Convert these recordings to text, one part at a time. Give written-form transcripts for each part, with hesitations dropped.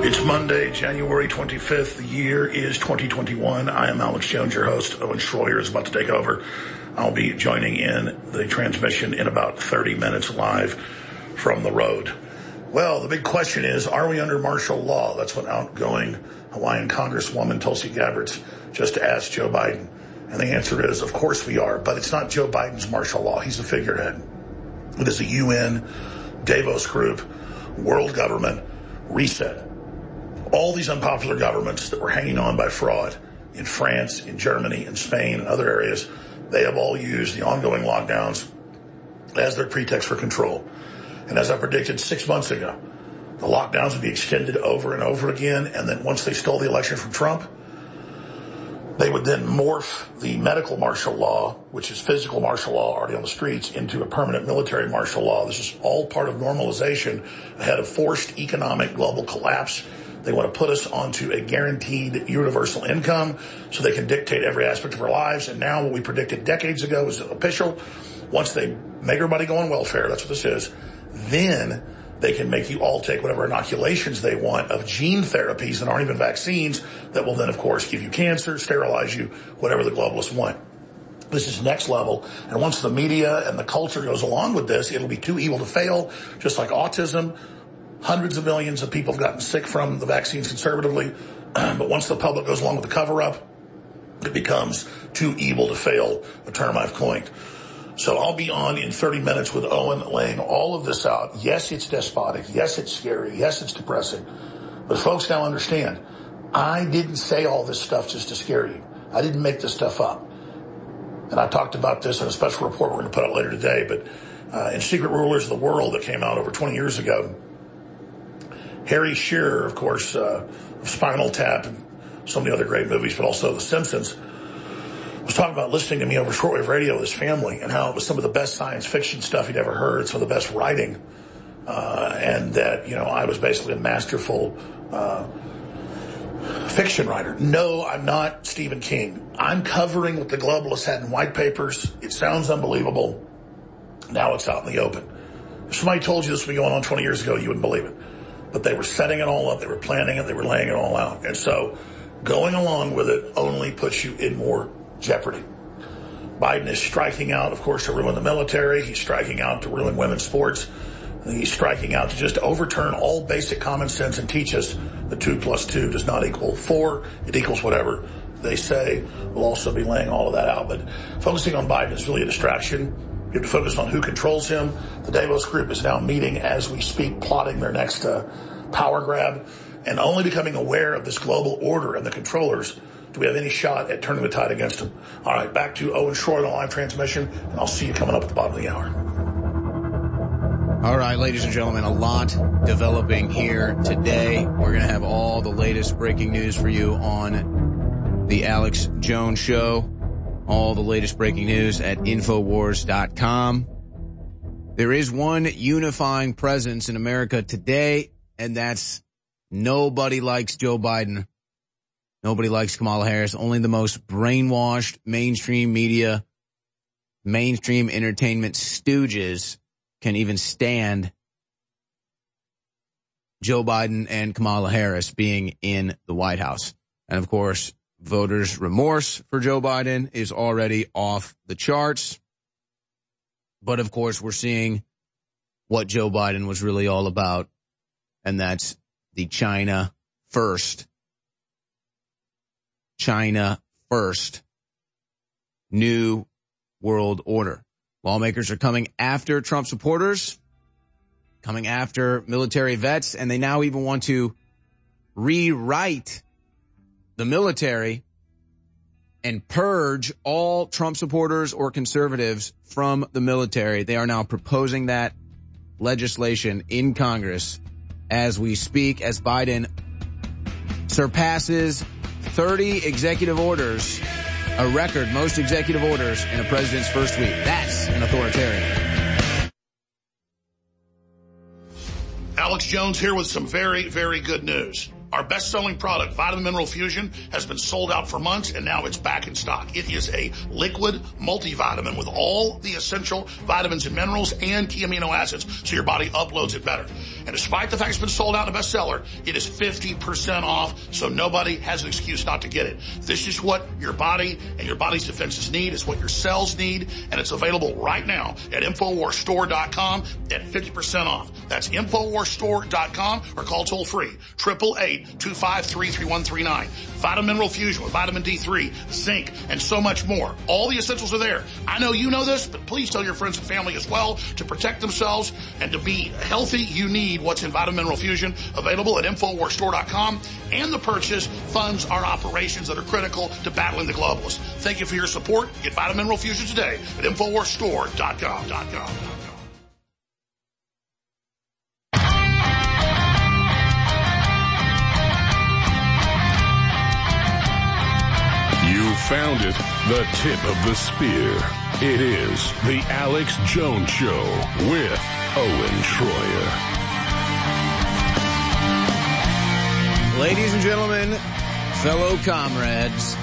It's Monday, January 25th. The year is 2021. I am Alex Jones, your host. Owen Schroyer is about to take over. I'll be joining in the transmission in about 30 minutes live from the road. Well, the big question is, are we under martial law? That's what outgoing Hawaiian Congresswoman Tulsi Gabbard just asked Joe Biden. And the answer is, of course we are. But it's not Joe Biden's martial law. He's the figurehead. It is the UN, Davos Group, world government, reset. All these unpopular governments that were hanging on by fraud in France, in Germany, in Spain, and other areas, they have all used the ongoing lockdowns as their pretext for control. And as I predicted 6 months ago, the lockdowns would be extended over and over again, and then once they stole the election from Trump, they would then morph the medical martial law, which is physical martial law already on the streets, into a permanent military martial law. This is all part of normalization ahead of forced economic global collapse. They want to put us onto a guaranteed universal income so they can dictate every aspect of our lives. And now what we predicted decades ago is official. Once they make everybody go on welfare, that's what this is, then they can make you all take whatever inoculations they want of gene therapies that aren't even vaccines that will then, of course, give you cancer, sterilize you, whatever the globalists want. This is next level. And once the media and the culture goes along with this, it'll be too evil to fail, just like autism. Hundreds of millions of people have gotten sick from the vaccines conservatively. But once the public goes along with the cover-up, it becomes too evil to fail, a term I've coined. So I'll be on in 30 minutes with Owen laying all of this out. Yes, it's despotic. Yes, it's scary. Yes, it's depressing. But folks now understand, I didn't say all this stuff just to scare you. I didn't make this stuff up. And I talked about this in a special report we're going to put out later today. But in Secret Rulers of the World that came out over 20 years ago, Harry Shearer, of course, of Spinal Tap and so many other great movies, but also The Simpsons, was talking about listening to me over shortwave radio with his family and how it was some of the best science fiction stuff he'd ever heard, some of the best writing, and that, I was basically a masterful fiction writer. No, I'm not Stephen King. I'm covering what the globalists had in white papers. It sounds unbelievable. Now it's out in the open. If somebody told you this was going on 20 years ago, you wouldn't believe it. But they were setting it all up, they were planning it, they were laying it all out. And so going along with it only puts you in more jeopardy. Biden is striking out, of course, to ruin the military. He's striking out to ruin women's sports. He's striking out to just overturn all basic common sense and teach us that 2 + 2 does not equal 4. It equals whatever they say. We'll also be laying all of that out. But focusing on Biden is really a distraction. You have to focus on who controls him. The Davos Group is now meeting as we speak, plotting their next power grab, and only becoming aware of this global order and the controllers do we have any shot at turning the tide against them. All right, back to Owen Shore, the live transmission, and I'll see you coming up at the bottom of the hour. All right, ladies and gentlemen, a lot developing here today. We're going to have all the latest breaking news for you on the Alex Jones Show. All the latest breaking news at Infowars.com. There is one unifying presence in America today, and that's nobody likes Joe Biden. Nobody likes Kamala Harris. Only the most brainwashed mainstream media, mainstream entertainment stooges can even stand Joe Biden and Kamala Harris being in the White House. And of course, voters' remorse for Joe Biden is already off the charts. But of course, we're seeing what Joe Biden was really all about, and that's the China first new world order. Lawmakers are coming after Trump supporters, coming after military vets, and they now even want to rewrite the military and purge all Trump supporters or conservatives from the military. They are now proposing that legislation in Congress as we speak, as Biden surpasses 30 executive orders, a record most executive orders in a president's first week. That's an authoritarian. Alex Jones here with some very, very good news. Our best-selling product, Vitamin Mineral Fusion, has been sold out for months, and now it's back in stock. It is a liquid multivitamin with all the essential vitamins and minerals and key amino acids, so your body uploads it better. And despite the fact it's been sold out in a bestseller, it is 50% off, so nobody has an excuse not to get it. This is what your body and your body's defenses need. It's what your cells need, and it's available right now at InfoWarsStore.com at 50% off. That's InfoWarsStore.com or call toll free 888-253-3139. Vitamin Mineral Fusion with vitamin D3, zinc, and so much more. All the essentials are there. I know you know this, but please tell your friends and family as well. To protect themselves and to be healthy, you need what's in Vitamin Mineral Fusion, available at InfoWarsStore.com. And the purchase funds our operations that are critical to battling the globalists. Thank you for your support. Get Vitamin Mineral Fusion today at InfoWarsStore.com. You found it, the tip of the spear. It is the Alex Jones Show with Owen Schroyer. Ladies and gentlemen, fellow comrades,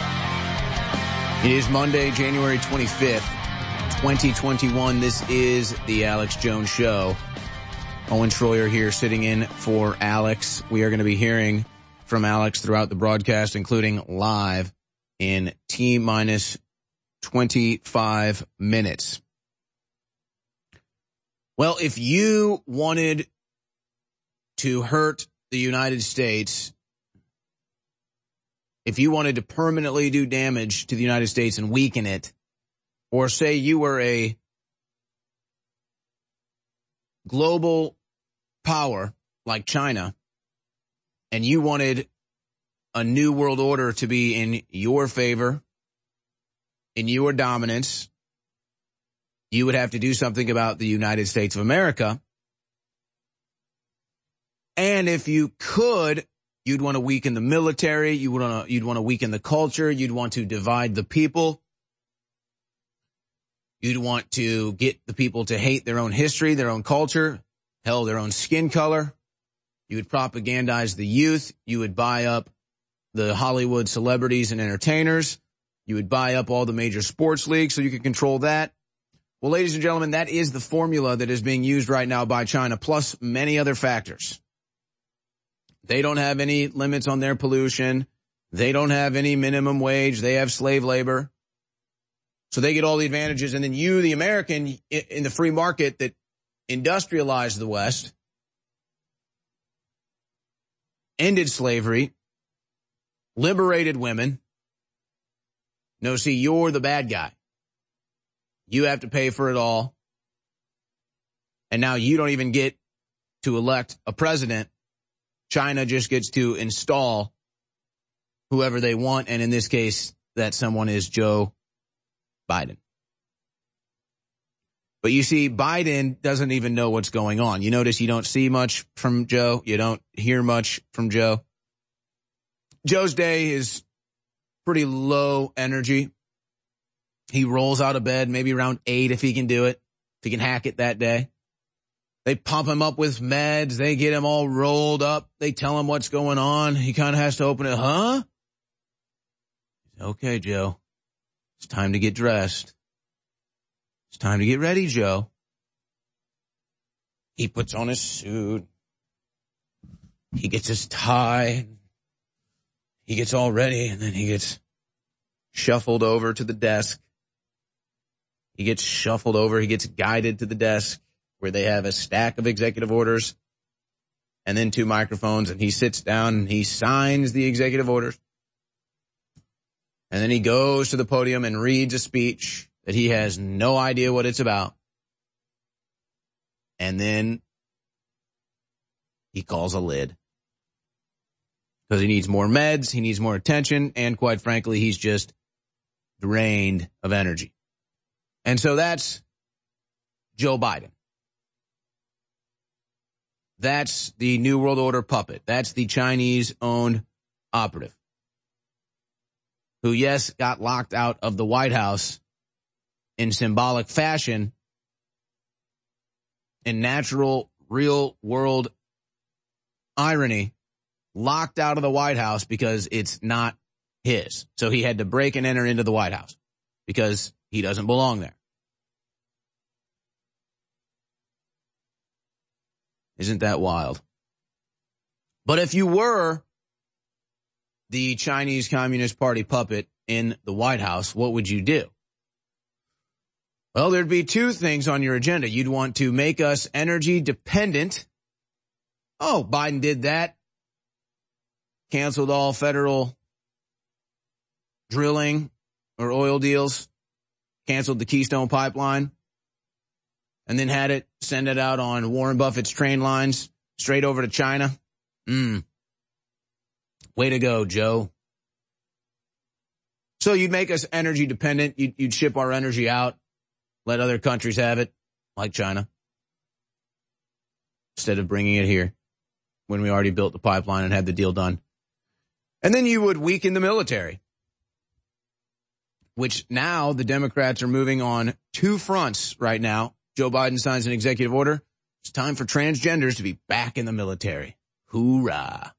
it is Monday, January 25th, 2021. This is the Alex Jones Show. Owen Schroyer here sitting in for Alex. We are going to be hearing from Alex throughout the broadcast, including live in T-minus 25 minutes. Well, if you wanted to hurt the United States, if you wanted to permanently do damage to the United States and weaken it, or say you were a global power like China, and you wanted a new world order to be in your favor, in your dominance, you would have to do something about the United States of America. And if you could, you'd want to weaken the military, you'd want to weaken the culture, you'd want to divide the people. You'd want to get the people to hate their own history, their own culture, hell, their own skin color. You would propagandize the youth. You would buy up the Hollywood celebrities and entertainers. You would buy up all the major sports leagues so you could control that. Well, ladies and gentlemen, that is the formula that is being used right now by China, plus many other factors. They don't have any limits on their pollution. They don't have any minimum wage. They have slave labor. So they get all the advantages. And then you, the American, in the free market that industrialized the West, ended slavery, liberated women. No, see, you're the bad guy. You have to pay for it all. And now you don't even get to elect a president. China just gets to install whoever they want. And in this case, that someone is Joe Biden. But you see, Biden doesn't even know what's going on. You notice you don't see much from Joe. You don't hear much from Joe. Joe's day is pretty low energy. He rolls out of bed maybe around 8 if he can do it, if he can hack it that day. They pump him up with meds. They get him all rolled up. They tell him what's going on. He kind of has to open it. Huh? Okay, Joe. It's time to get dressed. It's time to get ready, Joe. He puts on his suit. He gets his tie. He gets all ready, and then he gets shuffled over to the desk. He gets shuffled over. He gets guided to the desk where they have a stack of executive orders and then 2 microphones, and he sits down and he signs the executive orders. And then he goes to the podium and reads a speech that he has no idea what it's about. And then he calls a lid. Because he needs more meds, he needs more attention, and quite frankly, he's just drained of energy. And so that's Joe Biden. That's the New World Order puppet. That's the Chinese-owned operative. Who, yes, got locked out of the White House in symbolic fashion, in natural, real-world irony. locked out of the White House because it's not his. So he had to break and enter into the White House because he doesn't belong there. Isn't that wild? But if you were the Chinese Communist Party puppet in the White House, what would you do? Well, there'd be two things on your agenda. You'd want to make us energy dependent. Oh, Biden did that. Canceled all federal drilling or oil deals. Canceled the Keystone Pipeline. And then had it send it out on Warren Buffett's train lines straight over to China. Way to go, Joe. So you'd make us energy dependent. You'd ship our energy out. Let other countries have it, like China, instead of bringing it here when we already built the pipeline and had the deal done. And then you would weaken the military, which now the Democrats are moving on two fronts right now. Joe Biden signs an executive order. It's time for transgenders to be back in the military. Hoorah.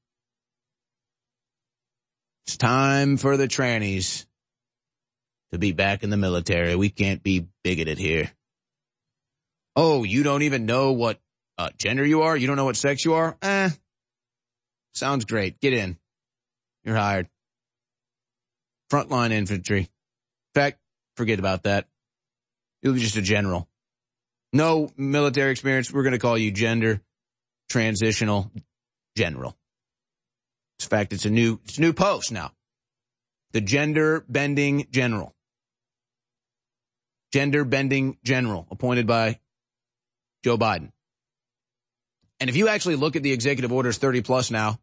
It's time for the trannies to be back in the military. We can't be bigoted here. Oh, you don't even know what gender you are? You don't know what sex you are? Sounds great. Get in. You're hired. Frontline infantry. In fact, forget about that. You'll be just a general. No military experience. We're going to call you gender transitional general. In fact, it's a new post now. The gender bending general. Gender bending general appointed by Joe Biden. And if you actually look at the executive orders 30 plus now,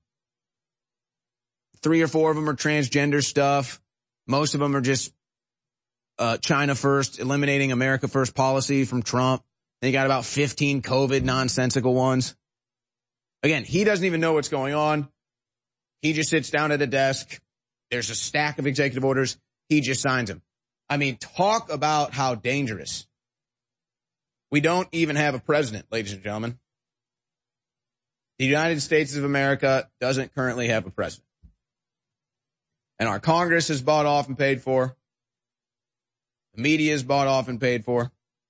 3 or 4 of them are transgender stuff. Most of them are just China first, eliminating America first policy from Trump. Then you got about 15 COVID nonsensical ones. Again, he doesn't even know what's going on. He just sits down at a desk. There's a stack of executive orders. He just signs them. I mean, talk about how dangerous. We don't even have a president, ladies and gentlemen. The United States of America doesn't currently have a president. And our Congress is bought off and paid for. The media is bought off and paid for.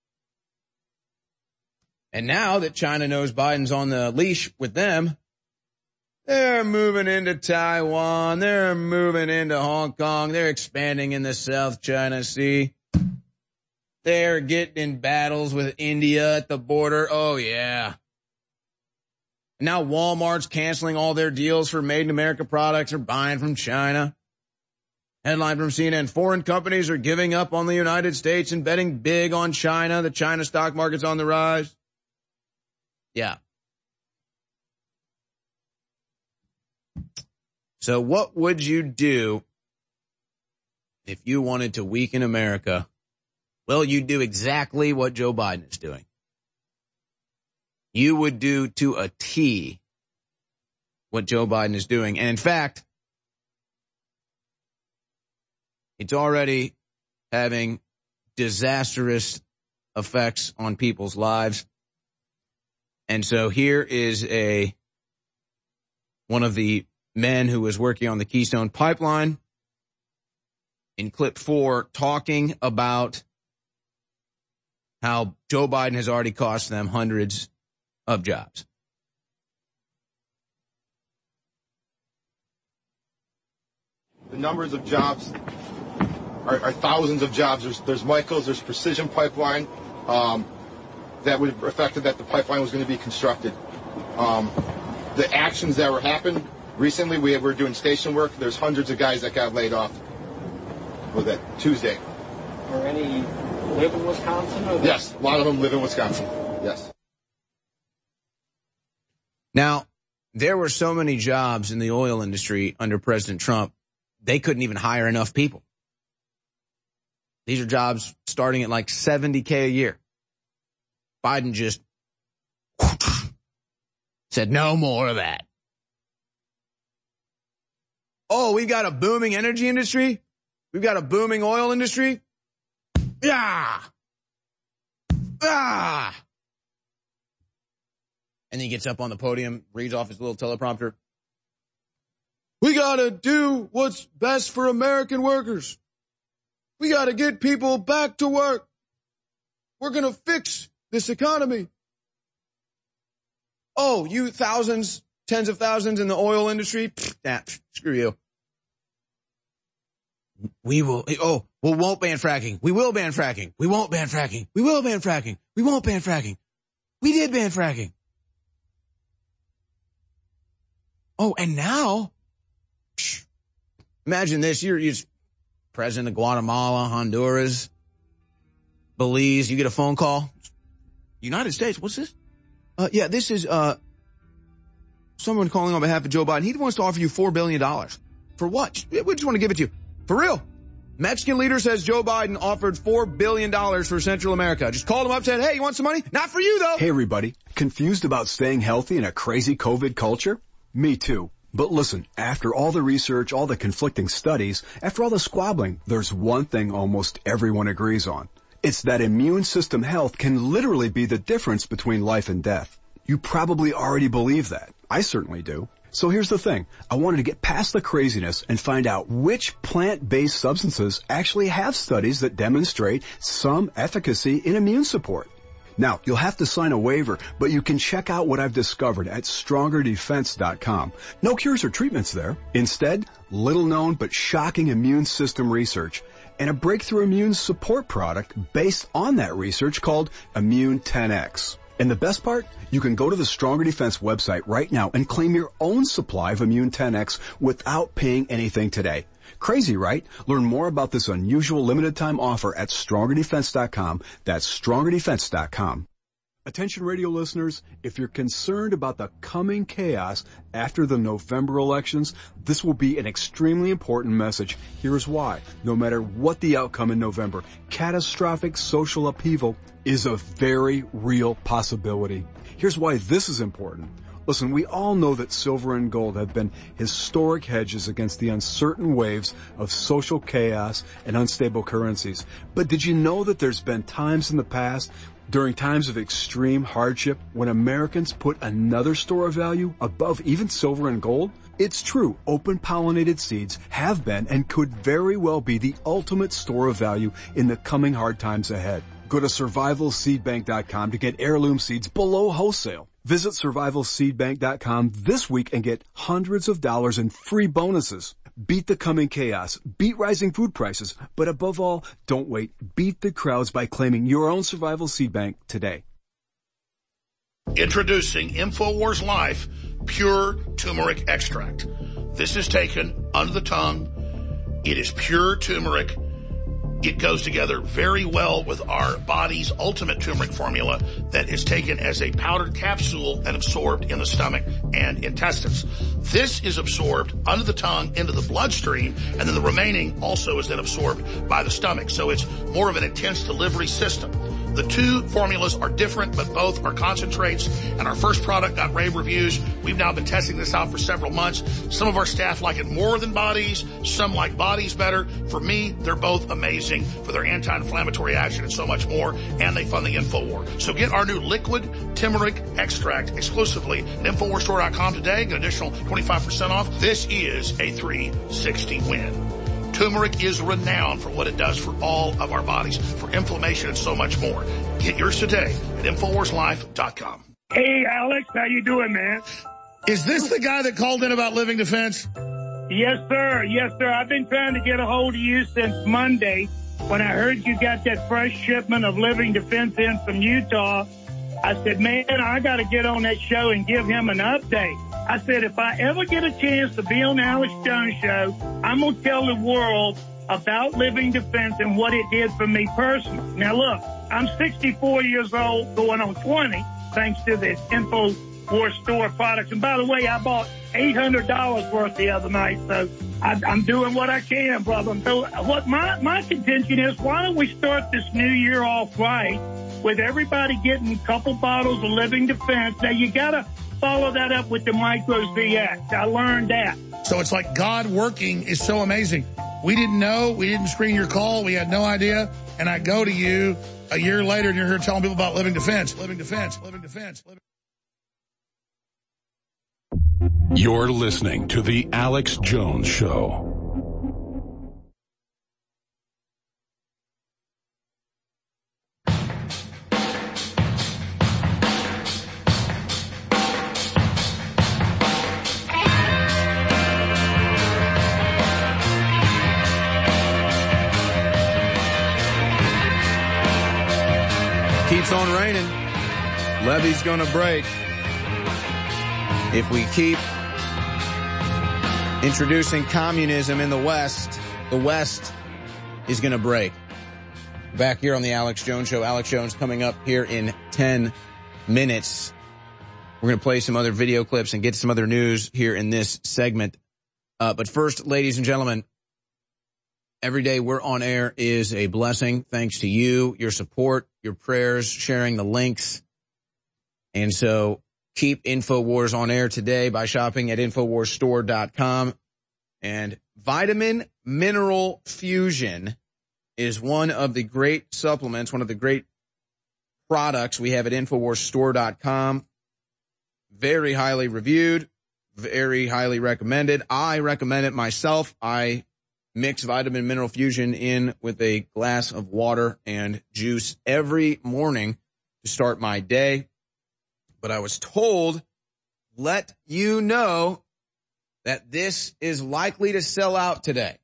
And now that China knows Biden's on the leash with them, they're moving into Taiwan. They're moving into Hong Kong. They're expanding in the South China Sea. They're getting in battles with India at the border. Oh, yeah. Now Walmart's canceling all their deals for Made in America products or buying from China. Headline from CNN, foreign companies are giving up on the United States and betting big on China. The China stock market's on the rise. Yeah. So what would you do if you wanted to weaken America? Well, you'd do exactly what Joe Biden is doing. You would do to a T what Joe Biden is doing. And in fact, it's already having disastrous effects on people's lives. And so here is one of the men who was working on the Keystone Pipeline in clip 4 talking about how Joe Biden has already cost them hundreds of jobs. The numbers of jobs are thousands of jobs. There's Michaels, there's Precision Pipeline that would have affected that the pipeline was going to be constructed. The actions that were happened recently, we were doing station work. There's hundreds of guys that got laid off with that Tuesday. Are any live in Wisconsin? Or yes, a lot of them live in Wisconsin. Yes. Now, there were so many jobs in the oil industry under President Trump, they couldn't even hire enough people. These are jobs starting at like $70K a year. Biden just said no more of that. Oh, we've got a booming energy industry. We've got a booming oil industry. Yeah. Ah. And then he gets up on the podium, reads off his little teleprompter. We gotta do what's best for American workers. We gotta get people back to work. We're gonna fix this economy. Oh, you thousands, tens of thousands in the oil industry? Screw you. We won't ban fracking. We will ban fracking. We won't ban fracking. We will ban fracking. We won't ban fracking. We did ban fracking. Oh, and now, imagine this, you're president of Guatemala, Honduras, Belize, you get a phone call. United States, what's this? Yeah, this is, someone calling on behalf of Joe Biden. He wants to offer you $4 billion. For what? We just want to give it to you. For real. Mexican leader says Joe Biden offered $4 billion for Central America. Just called him up, said, hey, you want some money? Not for you, though. Hey, everybody. Confused about staying healthy in a crazy COVID culture? Me too. But listen, after all the research, all the conflicting studies, after all the squabbling, there's one thing almost everyone agrees on. It's that immune system health can literally be the difference between life and death. You probably already believe that. I certainly do. So here's the thing. I wanted to get past the craziness and find out which plant-based substances actually have studies that demonstrate some efficacy in immune support. Now, you'll have to sign a waiver, but you can check out what I've discovered at StrongerDefense.com. No cures or treatments there. Instead, little-known but shocking immune system research and a breakthrough immune support product based on that research called Immune 10X. And the best part? You can go to the Stronger Defense website right now and claim your own supply of Immune 10X without paying anything today. Crazy, right? Learn more about this unusual limited-time offer at StrongerDefense.com. That's StrongerDefense.com. Attention radio listeners, if you're concerned about the coming chaos after the November elections, this will be an extremely important message. Here's why. No matter what the outcome in November, catastrophic social upheaval is a very real possibility. Here's why this is important. Listen, we all know that silver and gold have been historic hedges against the uncertain waves of social chaos and unstable currencies. But did you know that there's been times in the past, during times of extreme hardship, when Americans put another store of value above even silver and gold? It's true, open-pollinated seeds have been and could very well be the ultimate store of value in the coming hard times ahead. Go to survivalseedbank.com to get heirloom seeds below wholesale. Visit survivalseedbank.com this week and get hundreds of dollars in free bonuses. Beat the coming chaos, beat rising food prices, but above all, don't wait. Beat the crowds by claiming your own Survival Seed Bank today. Introducing InfoWars Life Pure Turmeric Extract. This is taken under the tongue. It is pure turmeric. It goes together very well with our body's ultimate turmeric formula that is taken as a powdered capsule and absorbed in the stomach and intestines. This is absorbed under the tongue into the bloodstream, and then the remaining also is then absorbed by the stomach. So it's more of an intense delivery system. The two formulas are different, but both are concentrates, and our first product got rave reviews. We've now been testing this out for several months. Some of our staff like it more than bodies. Some like bodies better. For me, they're both amazing for their anti-inflammatory action and so much more, and they fund the InfoWar. So get our new liquid turmeric extract exclusively at InfoWarsStore.com today. Get an additional 25% off. This is a 360 win. Turmeric is renowned for what it does for all of our bodies, for inflammation and so much more. Get yours today at InfoWarsLife.com. Hey, Alex, how you doing, man? Is this the guy that called in about Living Defense? Yes, sir. Yes, sir. I've been trying to get a hold of you since Monday when I heard you got that fresh shipment of Living Defense in from Utah. I said, man, I got to get on that show and give him an update. I said, if I ever get a chance to be on the Alex Jones Show, I'm going to tell the world about Living Defense and what it did for me personally. Now, look, I'm 64 years old, going on 20, thanks to the InfoWars store products. And by the way, I bought $800 worth the other night, so I'm doing what I can, brother. So what my contention is, why don't we start this new year off right with everybody getting a couple bottles of Living Defense? Now, you got to follow that up with the Micros VX. I learned that. So it's like God working is so amazing. We didn't know. We didn't screen your call. We had no idea. And I go to you a year later and you're here telling people about Living Defense. Living Defense. Living Defense. You're listening to The Alex Jones Show. Keeps on raining. Levee's going to break. If we keep introducing communism in the West is going to break. Back here on the Alex Jones Show. Alex Jones coming up here in 10 minutes. We're going to play some other video clips and get some other news here in this segment. But first, ladies and gentlemen, every day we're on air is a blessing. Thanks to you, your support, your prayers, sharing the links. And so keep InfoWars on air today by shopping at InfoWarsStore.com. And Vitamin Mineral Fusion is one of the great supplements, one of the great products we have at InfoWarsStore.com. Very highly reviewed, very highly recommended. I recommend it myself. I mix Vitamin Mineral Fusion in with a glass of water and juice every morning to start my day. But I was told, let you know that this is likely to sell out today.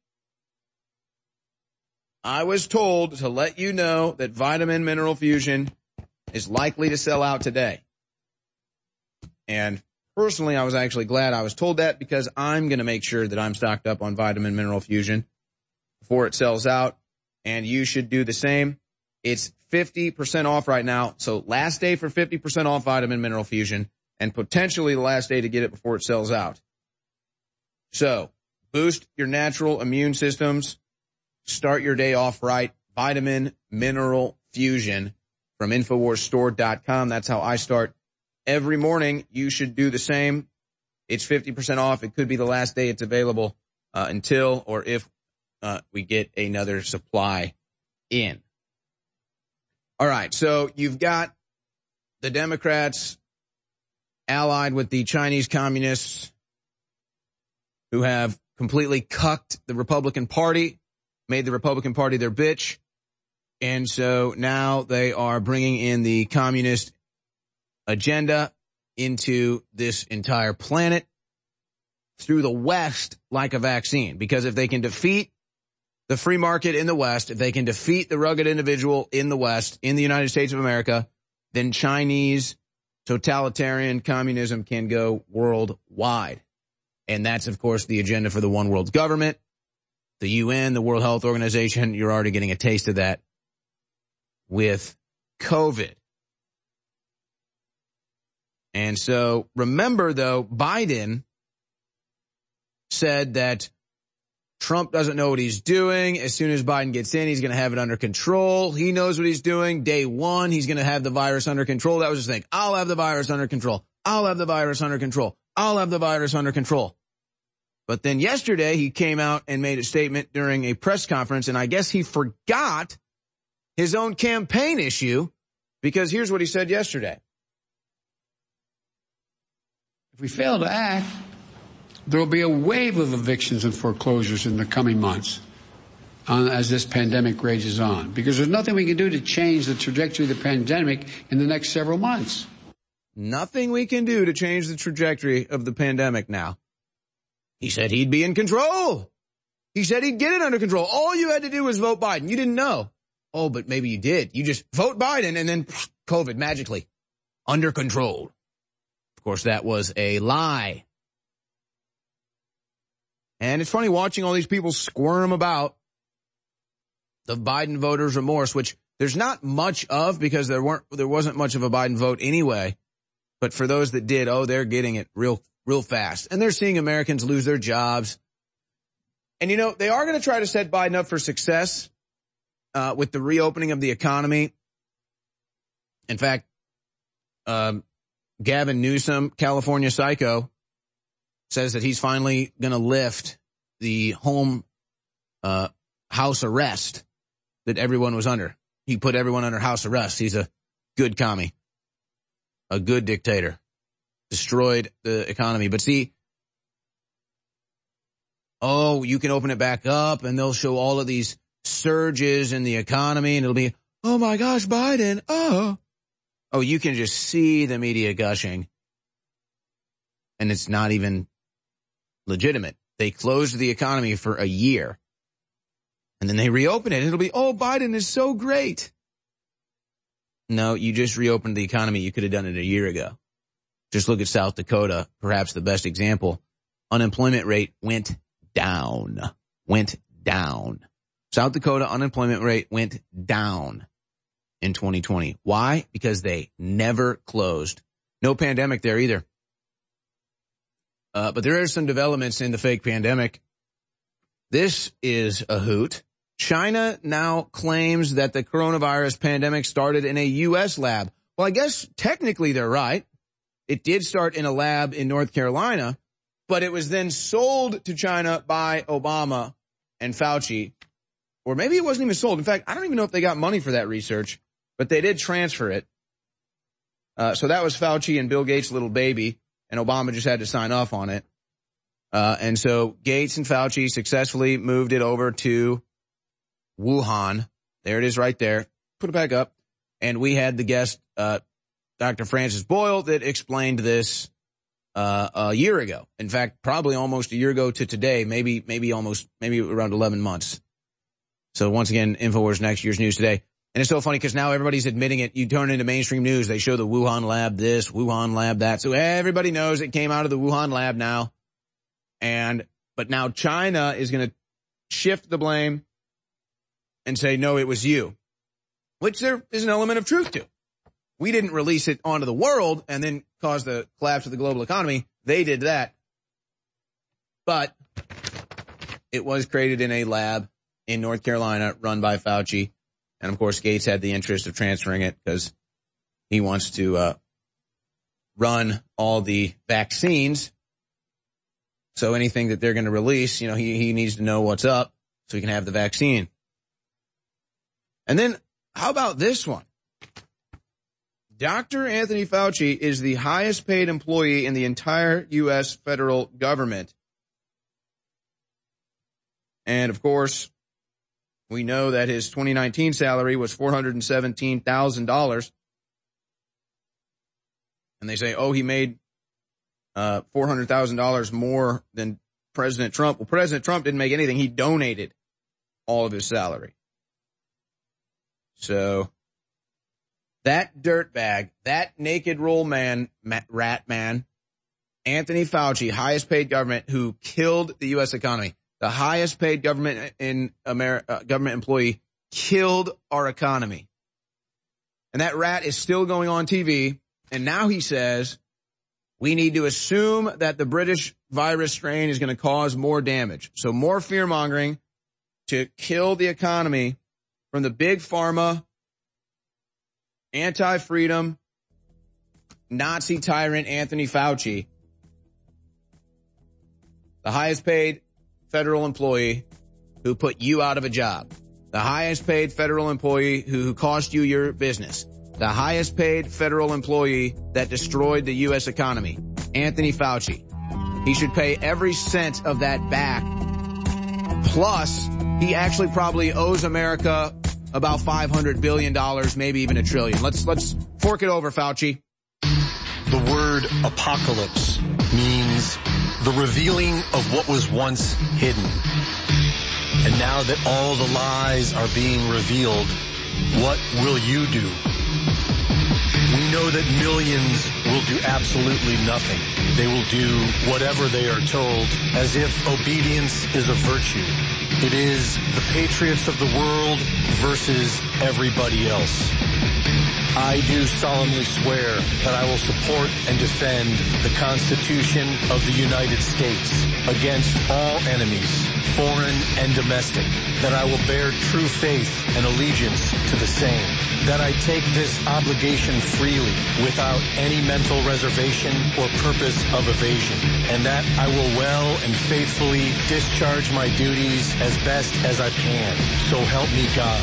I was told to let you know that Vitamin Mineral Fusion is likely to sell out today. And personally, I was actually glad I was told that because I'm going to make sure that I'm stocked up on Vitamin Mineral Fusion before it sells out. And you should do the same. It's 50% off right now. So last day for 50% off Vitamin Mineral Fusion and potentially the last day to get it before it sells out. So boost your natural immune systems. Start your day off right. Vitamin Mineral Fusion from InfoWarsStore.com. That's how I start every morning. You should do the same. It's 50% off. It could be the last day it's available until or if we get another supply in. All right, so you've got the Democrats allied with the Chinese communists who have completely cucked the Republican Party, made the Republican Party their bitch, and so now they are bringing in the communist agenda into this entire planet through the West like a vaccine, because if they can defeat the free market in the West, if they can defeat the rugged individual in the West, in the United States of America, then Chinese totalitarian communism can go worldwide. And that's, of course, the agenda for the one world government, the UN, the World Health Organization. You're already getting a taste of that with COVID. And so remember, though, Biden said that Trump doesn't know what he's doing. As soon as Biden gets in, he's going to have it under control. He knows what he's doing. Day one, he's going to have the virus under control. That was his thing. I'll have the virus under control. I'll have the virus under control. I'll have the virus under control. But then yesterday, he came out and made a statement during a press conference, and I guess he forgot his own campaign issue, because here's what he said yesterday. If we fail to act, there will be a wave of evictions and foreclosures in the coming months as this pandemic rages on, because there's nothing we can do to change the trajectory of the pandemic in the next several months. Nothing we can do to change the trajectory of the pandemic now. He said he'd be in control. He said he'd get it under control. All you had to do was vote Biden. You didn't know. Oh, but maybe you did. You just vote Biden and then COVID magically under control. Of course, that was a lie. And it's funny watching all these people squirm about the Biden voters' remorse, which there's not much of because there wasn't much of a Biden vote anyway. But for those that did, they're getting it real fast. And they're seeing Americans lose their jobs. And you know, they are going to try to set Biden up for success with the reopening of the economy. In fact, Gavin Newsom, California psycho, says that he's finally going to lift the home house arrest that everyone was under. He put everyone under house arrest. He's a good commie, a good dictator. destroyed the economy. But see, you can open it back up and they'll show all of these surges in the economy and it'll be, oh my gosh, Biden, you can just see the media gushing. And it's not even legitimate. They closed the economy for a year. And then they reopen it. And it'll be, Biden is so great. No, you just reopened the economy. You could have done it a year ago. Just look at South Dakota, perhaps the best example. Unemployment rate went down. South Dakota unemployment rate went down in 2020. Why? Because they never closed. No pandemic there either. But there are some developments in the fake pandemic. This is a hoot. China now claims that the coronavirus pandemic started in a U.S. lab. Well, I guess technically they're right. It did start in a lab in North Carolina, but it was then sold to China by Obama and Fauci. Or maybe it wasn't even sold. In fact, I don't even know if they got money for that research, but they did transfer it. So that was Fauci and Bill Gates' little baby, and Obama just had to sign off on it. And so Gates and Fauci successfully moved it over to Wuhan. There it is right there. Put it back up. And we had the guest, Dr. Francis Boyle, that explained this a year ago. In fact, probably almost a year ago to today, maybe around 11 months. So once again, InfoWars Next Year's News Today. And it's so funny because now everybody's admitting it. You turn into mainstream news, they show the Wuhan lab this, Wuhan lab that. So everybody knows it came out of the Wuhan lab now. But now China is going to shift the blame and say, no, it was you, which there is an element of truth to. We didn't release it onto the world and then cause the collapse of the global economy. They did that. But it was created in a lab in North Carolina run by Fauci. And of course, Gates had the interest of transferring it because he wants to run all the vaccines. So anything that they're going to release, he needs to know what's up so he can have the vaccine. And then how about this one? Dr. Anthony Fauci is the highest paid employee in the entire U.S. federal government. And of course, we know that his 2019 salary was $417,000. And they say, he made $400,000 more than President Trump. Well, President Trump didn't make anything. He donated all of his salary. So that dirtbag, that naked roll man, rat man, Anthony Fauci, highest paid government who killed the U.S. economy. The highest paid government in America, government employee killed our economy. And that rat is still going on TV. And now he says we need to assume that the British virus strain is going to cause more damage. So more fear mongering to kill the economy from the big pharma, anti-freedom, Nazi tyrant Anthony Fauci, the highest paid federal employee who put you out of a job, the highest paid federal employee who cost you your business, the highest paid federal employee that destroyed the U.S. economy, Anthony Fauci. He should pay every cent of that back. Plus, he actually probably owes America about $500 billion, maybe even $1 trillion. Let's fork it over, Fauci. The word apocalypse means the revealing of what was once hidden. And now that all the lies are being revealed, what will you do? We know that millions will do absolutely nothing. They will do whatever they are told, as if obedience is a virtue. It is the patriots of the world versus everybody else. I do solemnly swear that I will support and defend the Constitution of the United States against all enemies, foreign and domestic, that I will bear true faith and allegiance to the same, that I take this obligation freely without any mental reservation or purpose of evasion, and that I will well and faithfully discharge my duties as best as I can. So help me God.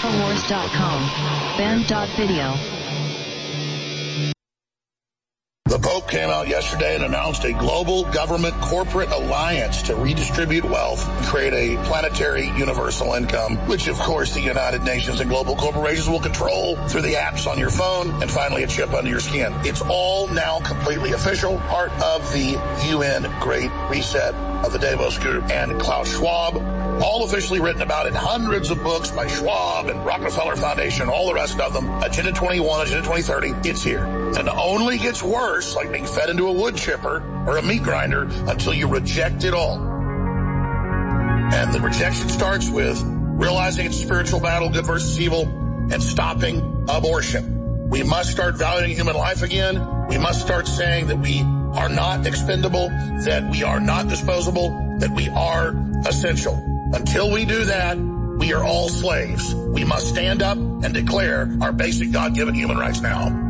Infowars.com. Band.video. The The Pope came out yesterday and announced a global government corporate alliance to redistribute wealth and create a planetary universal income, which of course the United Nations and global corporations will control through the apps on your phone and finally a chip under your skin. It's all now completely official, part of the UN Great Reset of the Davos Group and Klaus Schwab, all officially written about in hundreds of books by Schwab and Rockefeller Foundation and all the rest of them. Agenda 21, Agenda 2030, it's here. And it only gets worse, like being fed into a wood chipper or a meat grinder, until you reject it all. And the rejection starts with realizing it's a spiritual battle, good versus evil, and stopping abortion. We must start valuing human life again. We must start saying that we are not expendable, that we are not disposable, that we are essential. Until we do that, we are all slaves. We must stand up and declare our basic God-given human rights now.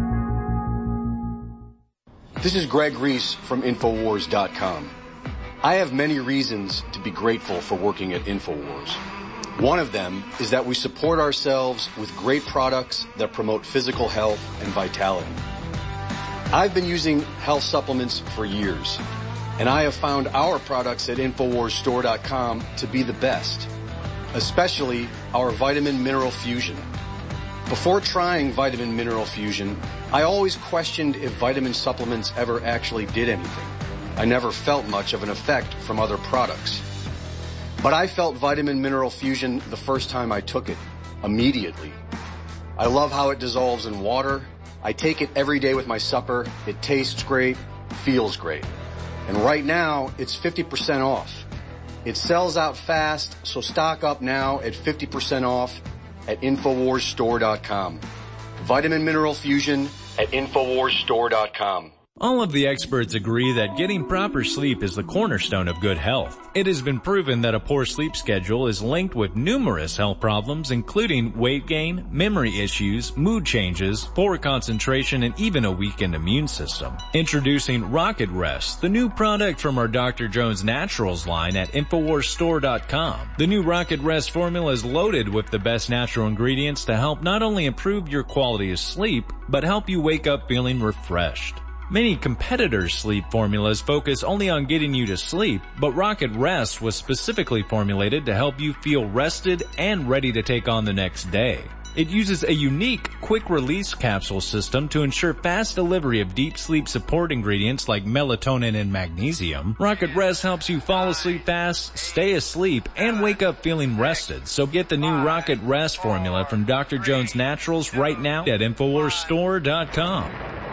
This is Greg Reese from Infowars.com. I have many reasons to be grateful for working at Infowars. One of them is that we support ourselves with great products that promote physical health and vitality. I've been using health supplements for years, and I have found our products at InfoWarsStore.com to be the best, especially our Vitamin Mineral Fusion. Before trying Vitamin Mineral Fusion, I always questioned if vitamin supplements ever actually did anything. I never felt much of an effect from other products. But I felt Vitamin Mineral Fusion the first time I took it, immediately. I love how it dissolves in water. I take it every day with my supper. It tastes great, feels great. And right now, it's 50% off. It sells out fast, so stock up now at 50% off at InfoWarsStore.com. Vitamin Mineral Fusion at InfoWarsStore.com. All of the experts agree that getting proper sleep is the cornerstone of good health. It has been proven that a poor sleep schedule is linked with numerous health problems, including weight gain, memory issues, mood changes, poor concentration, and even a weakened immune system. Introducing Rocket Rest, the new product from our Dr. Jones Naturals line at InfoWarsStore.com. The new Rocket Rest formula is loaded with the best natural ingredients to help not only improve your quality of sleep, but help you wake up feeling refreshed. Many competitors' sleep formulas focus only on getting you to sleep, but Rocket Rest was specifically formulated to help you feel rested and ready to take on the next day. It uses a unique quick-release capsule system to ensure fast delivery of deep sleep support ingredients like melatonin and magnesium. Rocket Rest helps you fall asleep fast, stay asleep, and wake up feeling rested. So get the new Rocket Rest formula from Dr. Jones Naturals right now at InfoWarsStore.com.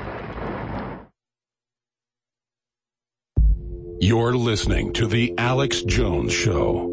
You're listening to The Alex Jones Show.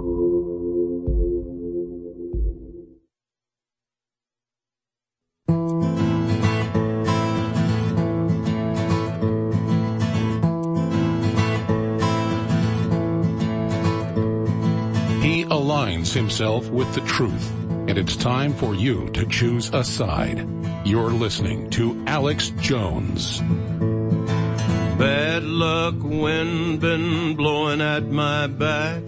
He aligns himself with the truth, and it's time for you to choose a side. You're listening to Alex Jones. Bad luck, wind been blowing at my back.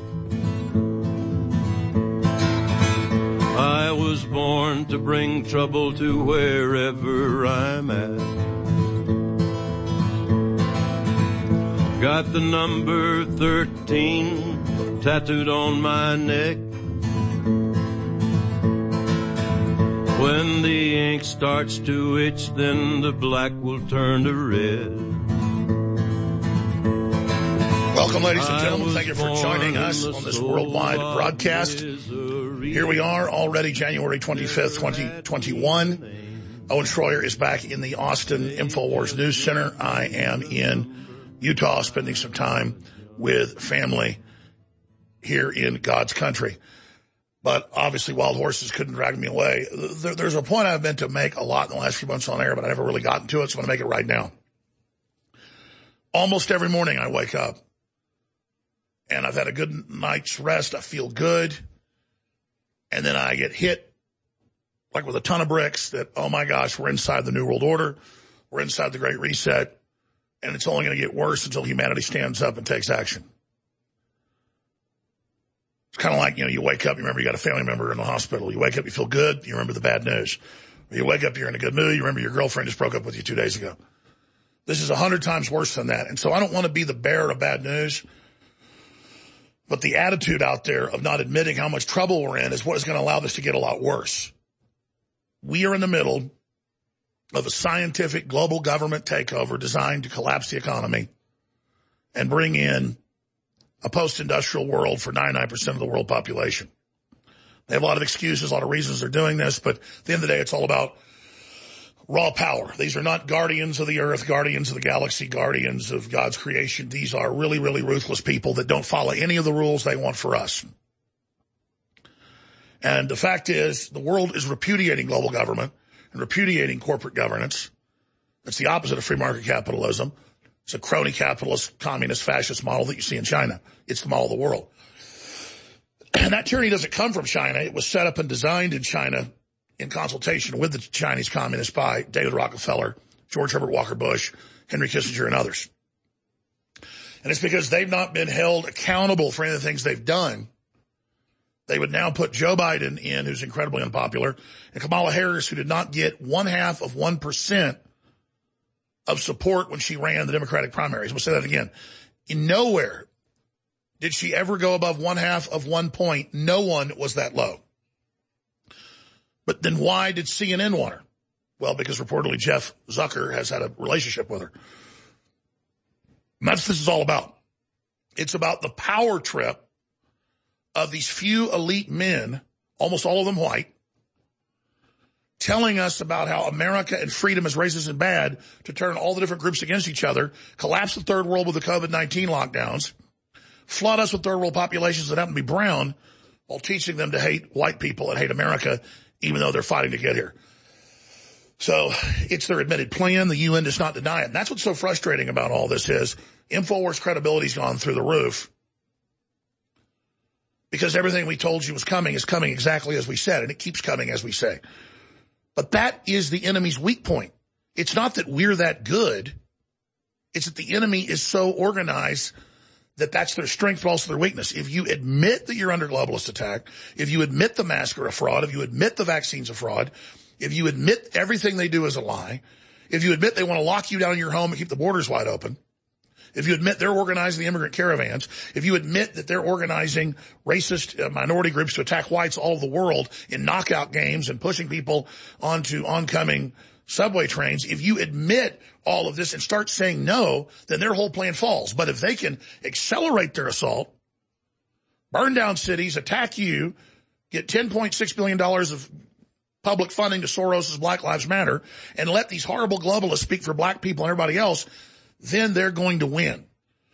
I was born to bring trouble to wherever I'm at. Got the number 13 tattooed on my neck. When the ink starts to itch, then the black will turn to red. Welcome, ladies and gentlemen. Thank you for joining us on this worldwide broadcast. Here we are, already January 25th, 2021. Owen Schroyer is back in the Austin InfoWars News Center. I am in Utah, spending some time with family here in God's country. But obviously, wild horses couldn't drag me away. There's a point I've meant to make a lot in the last few months on air, but I never really gotten to it, so I'm going to make it right now. Almost every morning I wake up, and I've had a good night's rest. I feel good. And then I get hit like with a ton of bricks that, oh my gosh, we're inside the New World Order. We're inside the Great Reset. And it's only going to get worse until humanity stands up and takes action. It's kind of like, you wake up, you remember you got a family member in the hospital. You wake up, you feel good, you remember the bad news. Or you wake up, you're in a good mood, you remember your girlfriend just broke up with you 2 days ago. This is 100 times worse than that. And so I don't want to be the bearer of bad news. But the attitude out there of not admitting how much trouble we're in is what is going to allow this to get a lot worse. We are in the middle of a scientific global government takeover designed to collapse the economy and bring in a post-industrial world for 99% of the world population. They have a lot of excuses, a lot of reasons they're doing this, but at the end of the day, it's all about raw power. These are not guardians of the earth, guardians of the galaxy, guardians of God's creation. These are really, really ruthless people that don't follow any of the rules they want for us. And the fact is, the world is repudiating global government and repudiating corporate governance. That's the opposite of free market capitalism. It's a crony capitalist, communist, fascist model that you see in China. It's the model of the world. And that tyranny doesn't come from China. It was set up and designed in China in consultation with the Chinese communists by David Rockefeller, George Herbert Walker Bush, Henry Kissinger, and others. And it's because they've not been held accountable for any of the things they've done. They would now put Joe Biden in, who's incredibly unpopular, and Kamala Harris, who did not get 0.5% of support when she ran the Democratic primaries. We'll say that again. In nowhere did she ever go above 0.5 point. No one was that low. But then why did CNN want her? Well, because reportedly Jeff Zucker has had a relationship with her. And that's what this is all about. It's about the power trip of these few elite men, almost all of them white, telling us about how America and freedom is racist and bad to turn all the different groups against each other, collapse the third world with the COVID-19 lockdowns, flood us with third world populations that happen to be brown, while teaching them to hate white people and hate America, even though they're fighting to get here. So it's their admitted plan. The UN does not deny it. And that's what's so frustrating about all this is InfoWars credibility's gone through the roof because everything we told you was coming is coming exactly as we said, and it keeps coming as we say. But that is the enemy's weak point. It's not that we're that good. It's that the enemy is so organized that that's their strength but also their weakness. If you admit that you're under globalist attack, if you admit the masks are a fraud, if you admit the vaccine's a fraud, if you admit everything they do is a lie, if you admit they want to lock you down in your home and keep the borders wide open, if you admit they're organizing the immigrant caravans, if you admit that they're organizing racist minority groups to attack whites all over the world in knockout games and pushing people onto oncoming subway trains, if you admit all of this and start saying no, then their whole plan falls. But if they can accelerate their assault, burn down cities, attack you, get $10.6 billion of public funding to Soros's Black Lives Matter, and let these horrible globalists speak for black people and everybody else, then they're going to win.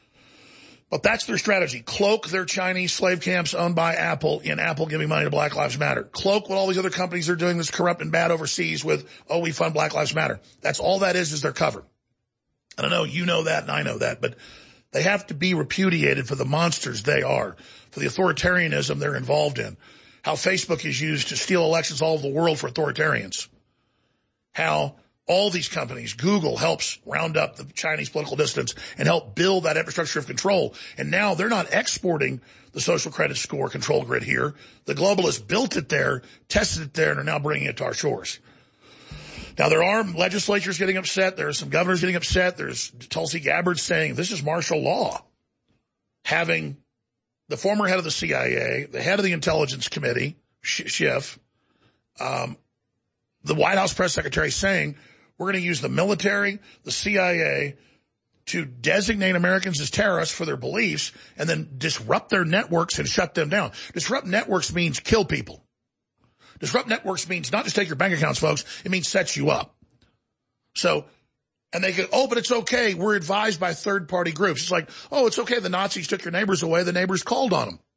But that's their strategy. Cloak their Chinese slave camps owned by Apple in Apple giving money to Black Lives Matter. Cloak what all these other companies are doing that's corrupt and bad overseas with, oh, we fund Black Lives Matter. That's all that is their cover. And I know you know that and I know that, but they have to be repudiated for the monsters they are, for the authoritarianism they're involved in, how Facebook is used to steal elections all over the world for authoritarians, how all these companies, Google helps round up the Chinese political dissidents and help build that infrastructure of control. And now they're not exporting the social credit score control grid here. The globalists built it there, tested it there, and are now bringing it to our shores. Now, there are legislatures getting upset. There are some governors getting upset. There's Tulsi Gabbard saying this is martial law. Having the former head of the CIA, the head of the Intelligence Committee, Schiff, the White House press secretary saying, we're going to use the military, the CIA, to designate Americans as terrorists for their beliefs and then disrupt their networks and shut them down. Disrupt networks means kill people. Disrupt networks means not just take your bank accounts, folks. It means set you up. So, and they go, oh, but it's okay. We're advised by third-party groups. It's like, oh, it's okay. The Nazis took your neighbors away. The neighbors called on them.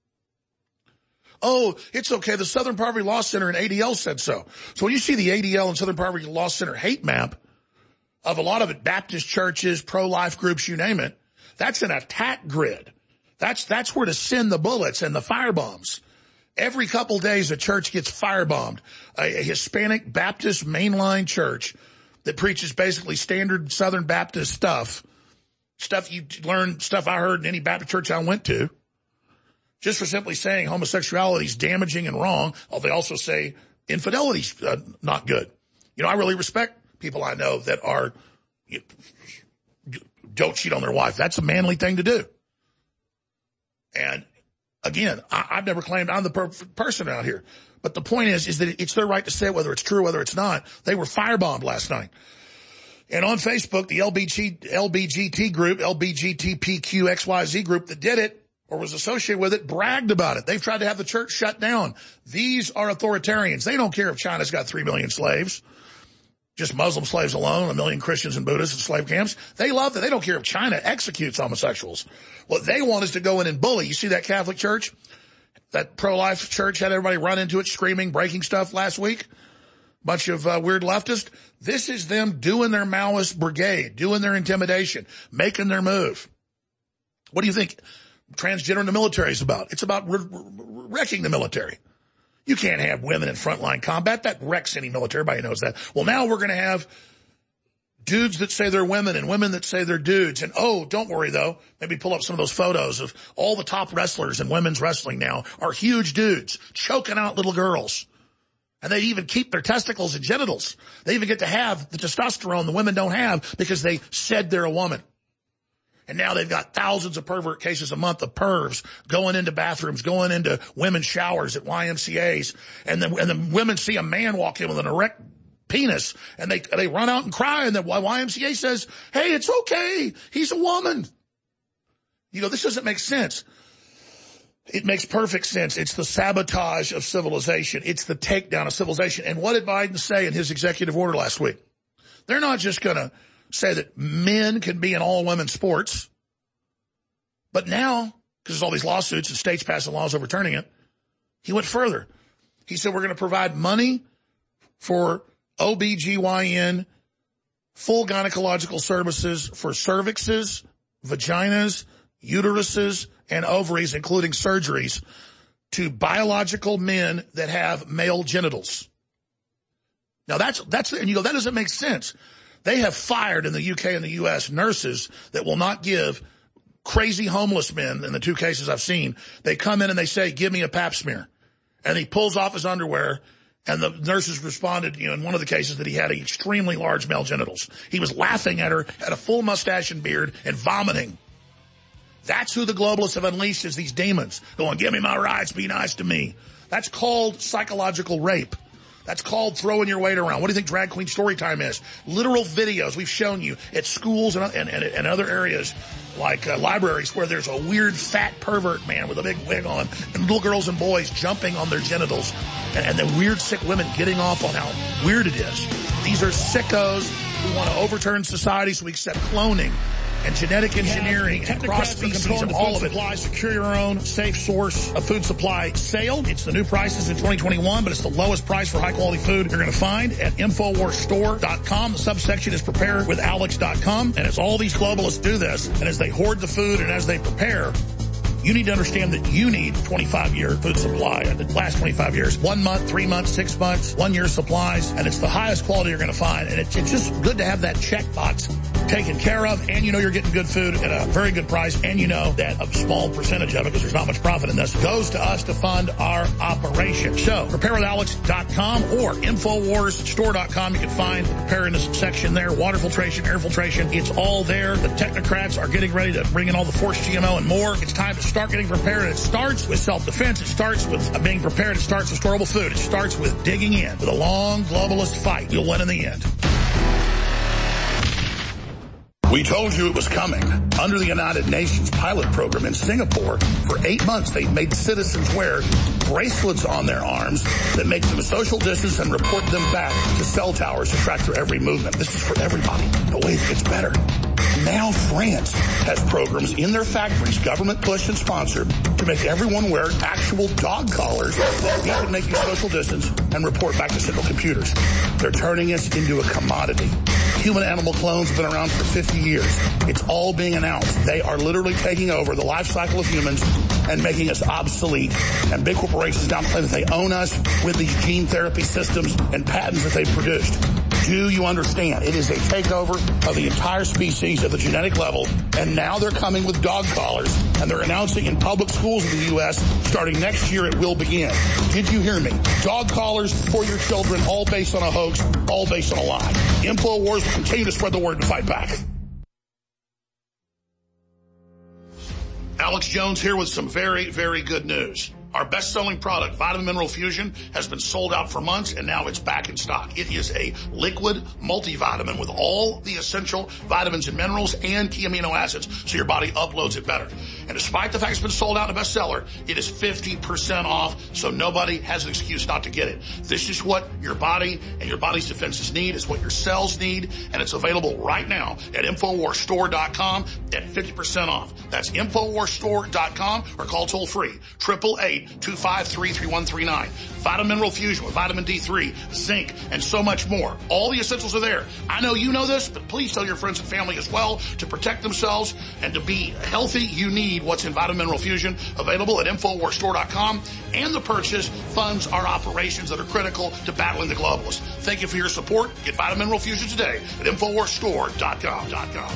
Oh, it's okay. The Southern Poverty Law Center and ADL said so. So when you see the ADL and Southern Poverty Law Center hate map of a lot of it, Baptist churches, pro-life groups, you name it, that's an attack grid. That's where to send the bullets and the firebombs. Every couple days a church gets firebombed. A Hispanic Baptist mainline church that preaches basically standard Southern Baptist stuff you learn, stuff I heard in any Baptist church I went to. Just for simply saying homosexuality is damaging and wrong. They also say infidelity's not good. You know, I really respect people I know that are don't cheat on their wife. That's a manly thing to do. And again, I've never claimed I'm the perfect person out here. But the point is that it's their right to say it, whether it's true, whether it's not. They were firebombed last night. And on Facebook, the LBGT group, LBGTPQXYZ group that did it or was associated with it bragged about it. They've tried to have the church shut down. These are authoritarians. They don't care if China's got 3 million slaves. Just Muslim slaves alone, 1 million Christians and Buddhists in slave camps. They love that. They don't care if China executes homosexuals. What they want is to go in and bully. You see that Catholic church? That pro-life church had everybody run into it, screaming, breaking stuff last week? Bunch of weird leftists. This is them doing their Maoist brigade, doing their intimidation, making their move. What do you think transgender in the military is about? It's about wrecking the military. You can't have women in frontline combat. That wrecks any military. Everybody knows that. Well, now we're going to have dudes that say they're women and women that say they're dudes. And, oh, don't worry, though. Maybe pull up some of those photos of all the top wrestlers in women's wrestling now are huge dudes choking out little girls. And they even keep their testicles and genitals. They even get to have the testosterone the women don't have because they said they're a woman. And now they've got thousands of pervert cases a month of pervs going into bathrooms, going into women's showers at YMCAs. And the women see a man walk in with an erect penis and they run out and cry. And the YMCA says, hey, it's okay. He's a woman. You go, this doesn't make sense. It makes perfect sense. It's the sabotage of civilization. It's the takedown of civilization. And what did Biden say in his executive order last week? They're not just going to say that men can be in all women's sports. But now, because there's all these lawsuits and states passing laws overturning it, he went further. He said we're going to provide money for OBGYN, full gynecological services for cervixes, vaginas, uteruses, and ovaries, including surgeries, to biological men that have male genitals. Now and you go, that doesn't make sense. They have fired in the UK and the US nurses that will not give crazy homeless men, in the 2 cases I've seen, they come in and they say, give me a pap smear. And he pulls off his underwear, and the nurses responded, in one of the cases that he had extremely large male genitals. He was laughing at her, had a full mustache and beard, and vomiting. That's who the globalists have unleashed, is these demons going, give me my rights, be nice to me. That's called psychological rape. That's called throwing your weight around. What do you think Drag Queen Storytime is? Literal videos we've shown you at schools and other areas like libraries where there's a weird fat pervert man with a big wig on and little girls and boys jumping on their genitals and the weird sick women getting off on how weird it is. These are sickos who want to overturn society so we accept cloning and genetic engineering and cross-species and all of it. Secure your own safe source of food supply sale. It's the new prices in 2021, but it's the lowest price for high-quality food you're going to find at InfoWarsStore.com. The subsection is preparewithalex.com, and as all these globalists do this, and as they hoard the food and as they prepare, you need to understand that you need 25-year food supply. And the last 25 years, 1 month, 3 months, 6 months, 1 year supplies, and it's the highest quality you're going to find. And it's just good to have that checkbox taken care of, and you know you're getting good food at a very good price, and you know that a small percentage of it, because there's not much profit in this, goes to us to fund our operation. So, preparewithalex.com or InfoWarsStore.com. You can find the preparedness section there, water filtration, air filtration. It's all there. The technocrats are getting ready to bring in all the forced GMO and more. It's time to start getting prepared. It starts with self-defense. It starts with being prepared. It starts with storable food. It starts with digging in. With a long globalist fight, you'll win in the end. We told you it was coming. Under the United Nations pilot program in Singapore, for 8 months, they made citizens wear bracelets on their arms that make them social distance and report them back to cell towers to track their every movement. This is for everybody. But wait, it gets better. Now France has programs in their factories, government pushed and sponsored, to make everyone wear actual dog collars that can make you social distance and report back to central computers. They're turning us into a commodity. Human-animal clones have been around for 50 years. It's all being announced. They are literally taking over the life cycle of humans and making us obsolete. And big corporations now claim that they own us with these gene therapy systems and patents that they've produced. Do you understand? It is a takeover of the entire species at the genetic level, and now they're coming with dog collars, and they're announcing in public schools in the U.S. starting next year it will begin. Did you hear me? Dog collars for your children, all based on a hoax, all based on a lie. InfoWars will continue to spread the word and fight back. Alex Jones here with some very, very good news. Our best-selling product, Vitamin Mineral Fusion, has been sold out for months, and now it's back in stock. It is a liquid multivitamin with all the essential vitamins and minerals and key amino acids, so your body uploads it better. And despite the fact it's been sold out in a bestseller, it is 50% off, so nobody has an excuse not to get it. This is what your body and your body's defenses need. It's what your cells need, and it's available right now at InfoWarsStore.com at 50% off. That's InfoWarsStore.com or call toll-free 888-253-3139. Vitamin Mineral Fusion with vitamin D3, zinc, and so much more. All the essentials are there. I know you know this, but please tell your friends and family as well. To protect themselves and to be healthy, you need what's in Vitamin Mineral Fusion, available at InfoWarsStore.com. And the purchase funds our operations that are critical to battling the globalists. Thank you for your support. Get Vitamin Mineral Fusion today at InfoWarsStore.com.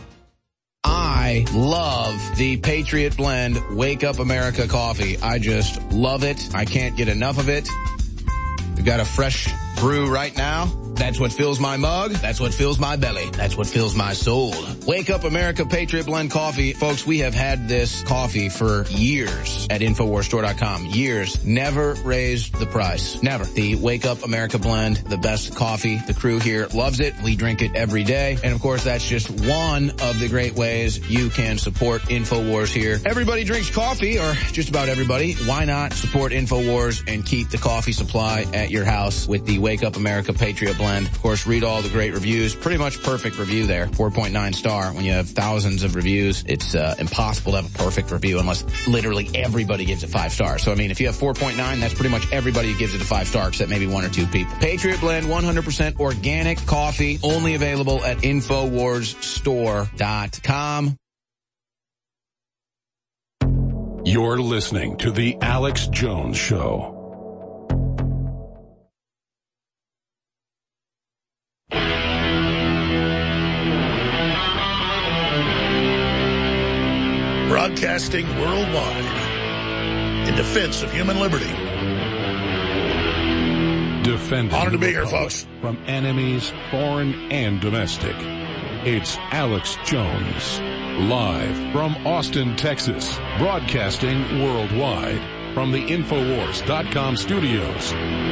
I love the Patriot Blend Wake Up America coffee. I just love it. I can't get enough of it. We've got a fresh brew right now. That's what fills my mug. That's what fills my belly. That's what fills my soul. Wake Up America Patriot Blend coffee. Folks, we have had this coffee for years at InfoWarsStore.com. Years. Never raised the price. Never. The Wake Up America Blend, the best coffee. The crew here loves it. We drink it every day. And of course, that's just one of the great ways you can support InfoWars here. Everybody drinks coffee, or just about everybody. Why not support InfoWars and keep the coffee supply at your house with the Wake Up America Patriot Blend? Of course, read all the great reviews. Pretty much perfect review there. 4.9 star. When you have thousands of reviews, it's impossible to have a perfect review unless literally everybody gives it 5 stars. So, I mean, if you have 4.9, that's pretty much everybody who gives it a 5 star, except maybe 1 or 2 people. Patriot Blend, 100% organic coffee, only available at InfoWarsStore.com. You're listening to The Alex Jones Show. Broadcasting worldwide in defense of human liberty. Defending Honored to be here, folks. From enemies, foreign and domestic. It's Alex Jones, live from Austin, Texas, broadcasting worldwide from the InfoWars.com studios.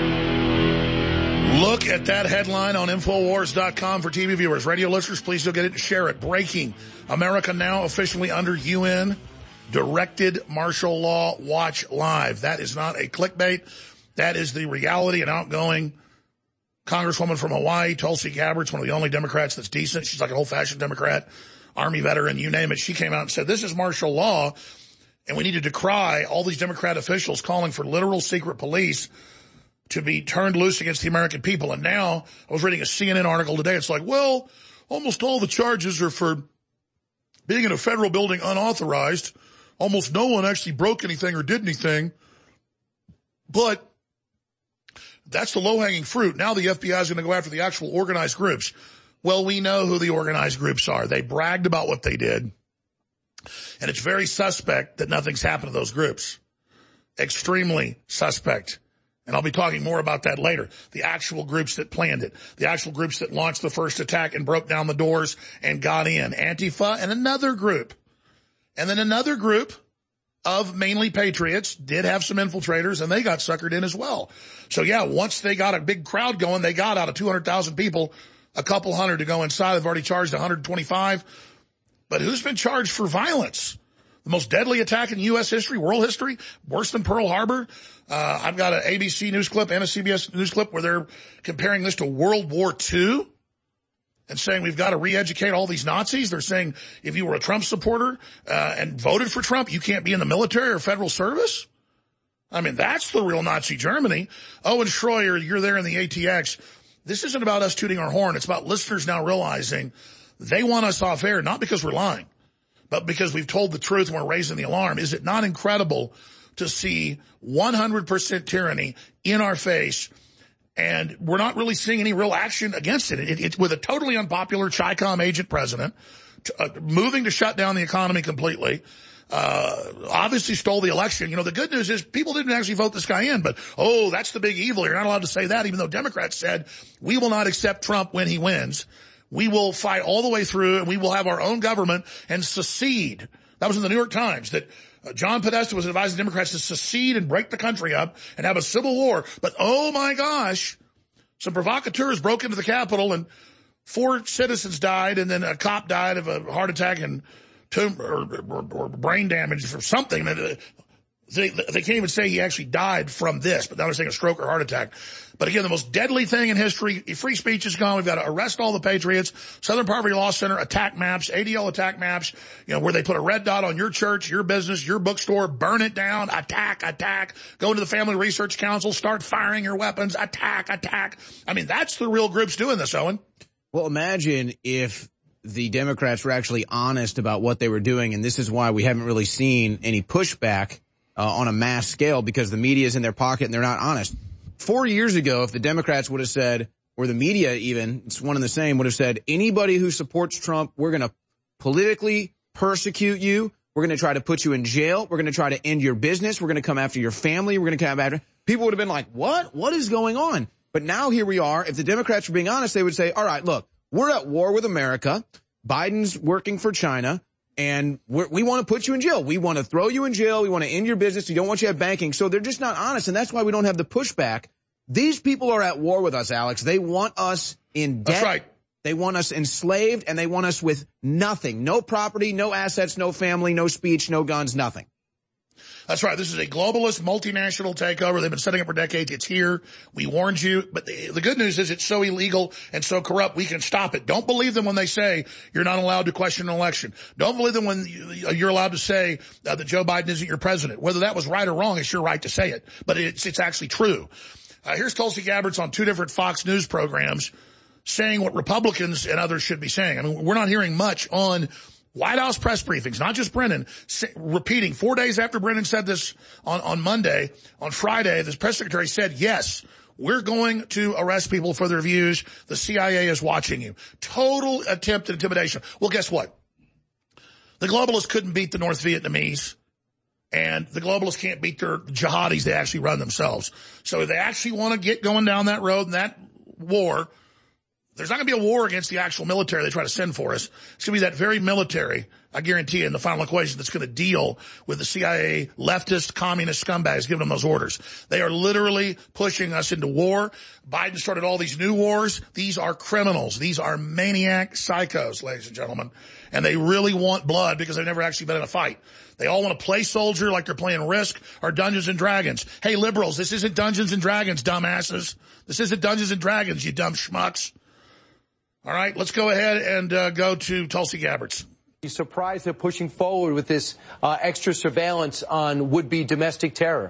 Look at that headline on InfoWars.com for TV viewers. Radio listeners, please do get it and share it. Breaking. America now officially under UN directed martial law. Watch live. That is not a clickbait. That is the reality. An outgoing Congresswoman from Hawaii, Tulsi Gabbard's one of the only Democrats that's decent. She's like an old-fashioned Democrat, Army veteran, you name it. She came out and said, this is martial law, and we need to decry all these Democrat officials calling for literal secret police to be turned loose against the American people. And now, I was reading a CNN article today. It's like, well, almost all the charges are for being in a federal building unauthorized. Almost no one actually broke anything or did anything. But that's the low-hanging fruit. Now the FBI is going to go after the actual organized groups. Well, we know who the organized groups are. They bragged about what they did. And it's very suspect that nothing's happened to those groups. Extremely suspect. And I'll be talking more about that later. The actual groups that planned it. The actual groups that launched the first attack and broke down the doors and got in. Antifa and another group. And then another group of mainly patriots did have some infiltrators, and they got suckered in as well. So, yeah, once they got a big crowd going, they got out of 200,000 people, a couple hundred to go inside. They've already charged 125. But who's been charged for violence? The most deadly attack in U.S. history, world history, worse than Pearl Harbor. I've got an ABC news clip and a CBS news clip where they're comparing this to World War II and saying we've got to re-educate all these Nazis. They're saying if you were a Trump supporter and voted for Trump, you can't be in the military or federal service. I mean, that's the real Nazi Germany. Owen Schroyer, you're there in the ATX. This isn't about us tooting our horn. It's about listeners now realizing they want us off air, not because we're lying, but because we've told the truth and we're raising the alarm. Is it not incredible to see 100% tyranny in our face, and we're not really seeing any real action against it? It's with a totally unpopular Chi-Com agent president moving to shut down the economy completely. Obviously stole the election. You know, the good news is people didn't actually vote this guy in, but, oh, that's the big evil. You're not allowed to say that, even though Democrats said we will not accept Trump when he wins. We will fight all the way through, and we will have our own government and secede That was in the New York Times, that John Podesta was advising Democrats to secede and break the country up and have a civil war. But, oh, my gosh, some provocateurs broke into the Capitol and 4 citizens died, and then a cop died of a heart attack and or brain damage or something. They can't even say he actually died from this, but now they're saying a stroke or heart attack. But again, the most deadly thing in history, free speech is gone. We've got to arrest all the patriots. Southern Poverty Law Center attack maps, ADL attack maps, where they put a red dot on your church, your business, your bookstore, burn it down, attack. Go into the Family Research Council, start firing your weapons, attack. I mean, that's the real groups doing this, Owen. Well, imagine if the Democrats were actually honest about what they were doing, and this is why we haven't really seen any pushback on a mass scale, because the media is in their pocket and they're not honest. 4 years ago, if the Democrats would have said, or the media even, it's one and the same, would have said, anybody who supports Trump, we're going to politically persecute you. We're going to try to put you in jail. We're going to try to end your business. We're going to come after your family. We're going to come after. People would have been like, what? What is going on? But now here we are. If the Democrats were being honest, they would say, all right, look, we're at war with America. Biden's working for China. And we want to put you in jail. We want to throw you in jail. We want to end your business. We don't want you to have banking. So they're just not honest. And that's why we don't have the pushback. These people are at war with us, Alex. They want us in debt. That's right. They want us enslaved, and they want us with nothing. No property, no assets, no family, no speech, no guns, nothing. That's right. This is a globalist, multinational takeover. They've been setting up for decades. It's here. We warned you. But the good news is it's so illegal and so corrupt, we can stop it. Don't believe them when they say you're not allowed to question an election. Don't believe them when you're allowed to say that Joe Biden isn't your president. Whether that was right or wrong, it's your right to say it. But it's actually true. Here's Tulsi Gabbard on 2 different Fox News programs saying what Republicans and others should be saying. I mean, we're not hearing much on White House press briefings, not just Brennan, repeating 4 days after Brennan said this on Monday. On Friday, the press secretary said, yes, we're going to arrest people for their views. The CIA is watching you. Total attempt at intimidation. Well, guess what? The globalists couldn't beat the North Vietnamese, and the globalists can't beat their jihadis. They actually run themselves. So if they actually want to get going down that road and that war, there's not going to be a war against the actual military they try to send for us. It's going to be that very military, I guarantee you, in the final equation that's going to deal with the CIA leftist communist scumbags giving them those orders. They are literally pushing us into war. Biden started all these new wars. These are criminals. These are maniac psychos, ladies and gentlemen. And they really want blood because they've never actually been in a fight. They all want to play soldier like they're playing Risk or Dungeons and Dragons. Hey, liberals, this isn't Dungeons and Dragons, dumbasses. This isn't Dungeons and Dragons, you dumb schmucks. All right, let's go ahead and go to Tulsi Gabbard. You surprised they're pushing forward with this extra surveillance on would-be domestic terror?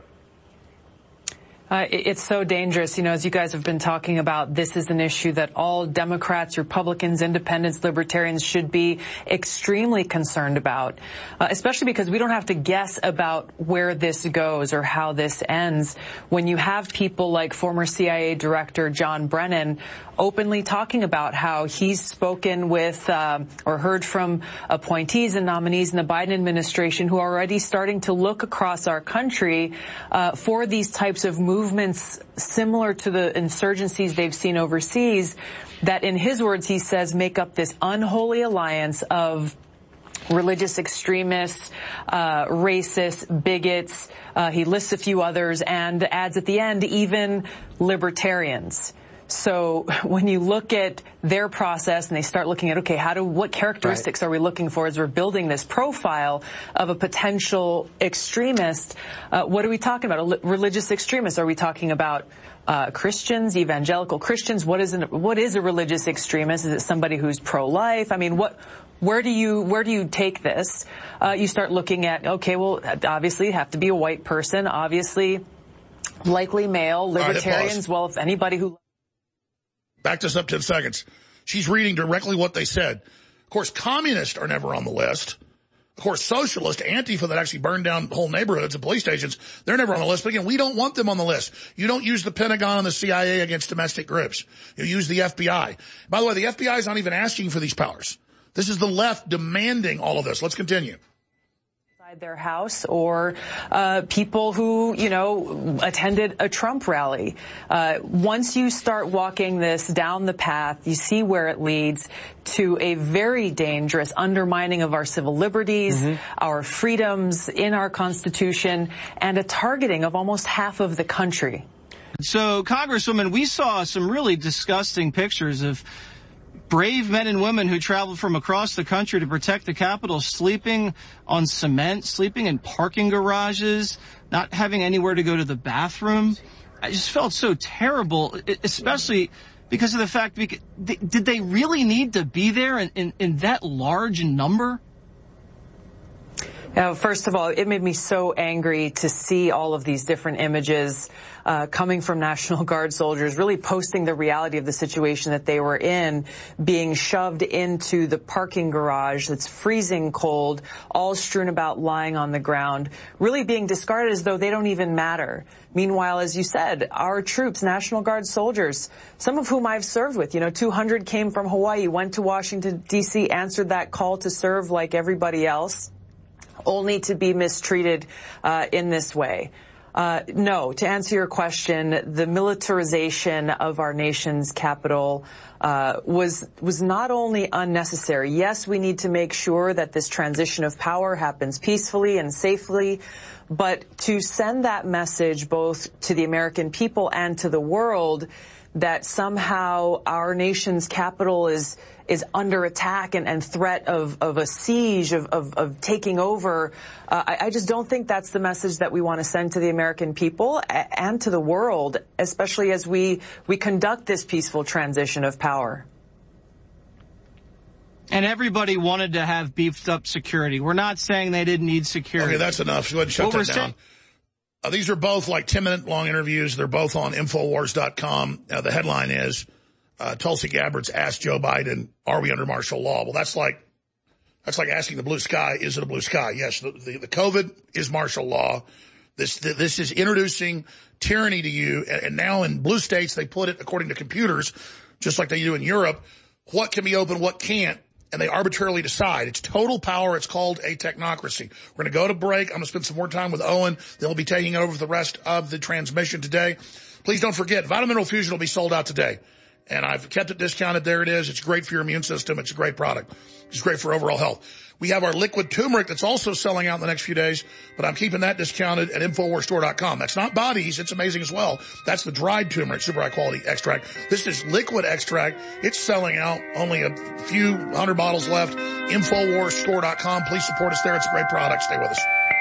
It's so dangerous. As you guys have been talking about, this is an issue that all Democrats, Republicans, independents, libertarians should be extremely concerned about, especially because we don't have to guess about where this goes or how this ends. When you have people like former CIA Director John Brennan openly talking about how he's spoken with or heard from appointees and nominees in the Biden administration who are already starting to look across our country for these types of movements similar to the insurgencies they've seen overseas, that in his words, he says, make up this unholy alliance of religious extremists, racists, bigots. He lists a few others and adds at the end, even libertarians. So when you look at their process and they start looking at, okay, what characteristics are we looking for as we're building this profile of a potential extremist? What are we talking about? Religious extremists? Are we talking about Christians, evangelical Christians? What is a religious extremist? Is it somebody who's pro-life? I mean, where do you take this? You start looking at, okay, well, obviously it'd have to be a white person, obviously likely male, libertarians. Well, if anybody who... Back this up 10 seconds. She's reading directly what they said. Of course, communists are never on the list. Of course, socialists, Antifa that actually burned down whole neighborhoods and police stations, they're never on the list. But again, we don't want them on the list. You don't use the Pentagon and the CIA against domestic groups. You use the FBI. By the way, the FBI is not even asking for these powers. This is the left demanding all of this. Let's continue. their house, or people who, attended a Trump rally. Once you start walking this down the path, you see where it leads to a very dangerous undermining of our civil liberties, our freedoms in our Constitution, and a targeting of almost half of the country. So, Congresswoman, we saw some really disgusting pictures of brave men and women who traveled from across the country to protect the Capitol, sleeping on cement, sleeping in parking garages, not having anywhere to go to the bathroom. I just felt so terrible, especially because of the fact, did they really need to be there in that large number? Now, first of all, it made me so angry to see all of these different images coming from National Guard soldiers, really posting the reality of the situation that they were in, being shoved into the parking garage that's freezing cold, all strewn about, lying on the ground, really being discarded as though they don't even matter. Meanwhile, as you said, our troops, National Guard soldiers, some of whom I've served with, 200 came from Hawaii, went to Washington, D.C., answered that call to serve like everybody else, only to be mistreated in this way. No, to answer your question, the militarization of our nation's capital was not only unnecessary. Yes, we need to make sure that this transition of power happens peacefully and safely, but to send that message both to the American people and to the world that somehow our nation's capital is under attack and threat of a siege, of taking over. I just don't think that's the message that we want to send to the American people and to the world, especially as we conduct this peaceful transition of power. And everybody wanted to have beefed up security. We're not saying they didn't need security. Okay, that's enough. Go ahead and shut that down. These are both like 10-minute long interviews. They're both on Infowars.com. The headline is, Tulsi Gabbard's asked Joe Biden, are we under martial law? Well, that's like asking the blue sky, is it a blue sky? Yes, the COVID is martial law. This is introducing tyranny to you. And now in blue states, they put it according to computers, just like they do in Europe, what can be open, what can't. And they arbitrarily decide. It's total power. It's called a technocracy. We're going to go to break. I'm going to spend some more time with Owen. They'll be taking over the rest of the transmission today. Please don't forget, Vitamin Mineral Fusion will be sold out today. And I've kept it discounted. There it is. It's great for your immune system. It's a great product. It's great for overall health. We have our liquid turmeric that's also selling out in the next few days, but I'm keeping that discounted at InfoWarsStore.com. That's not bodies. It's amazing as well. That's the dried turmeric, super high quality extract. This is liquid extract. It's selling out. Only a few hundred bottles left. InfoWarsStore.com. Please support us there. It's a great product. Stay with us.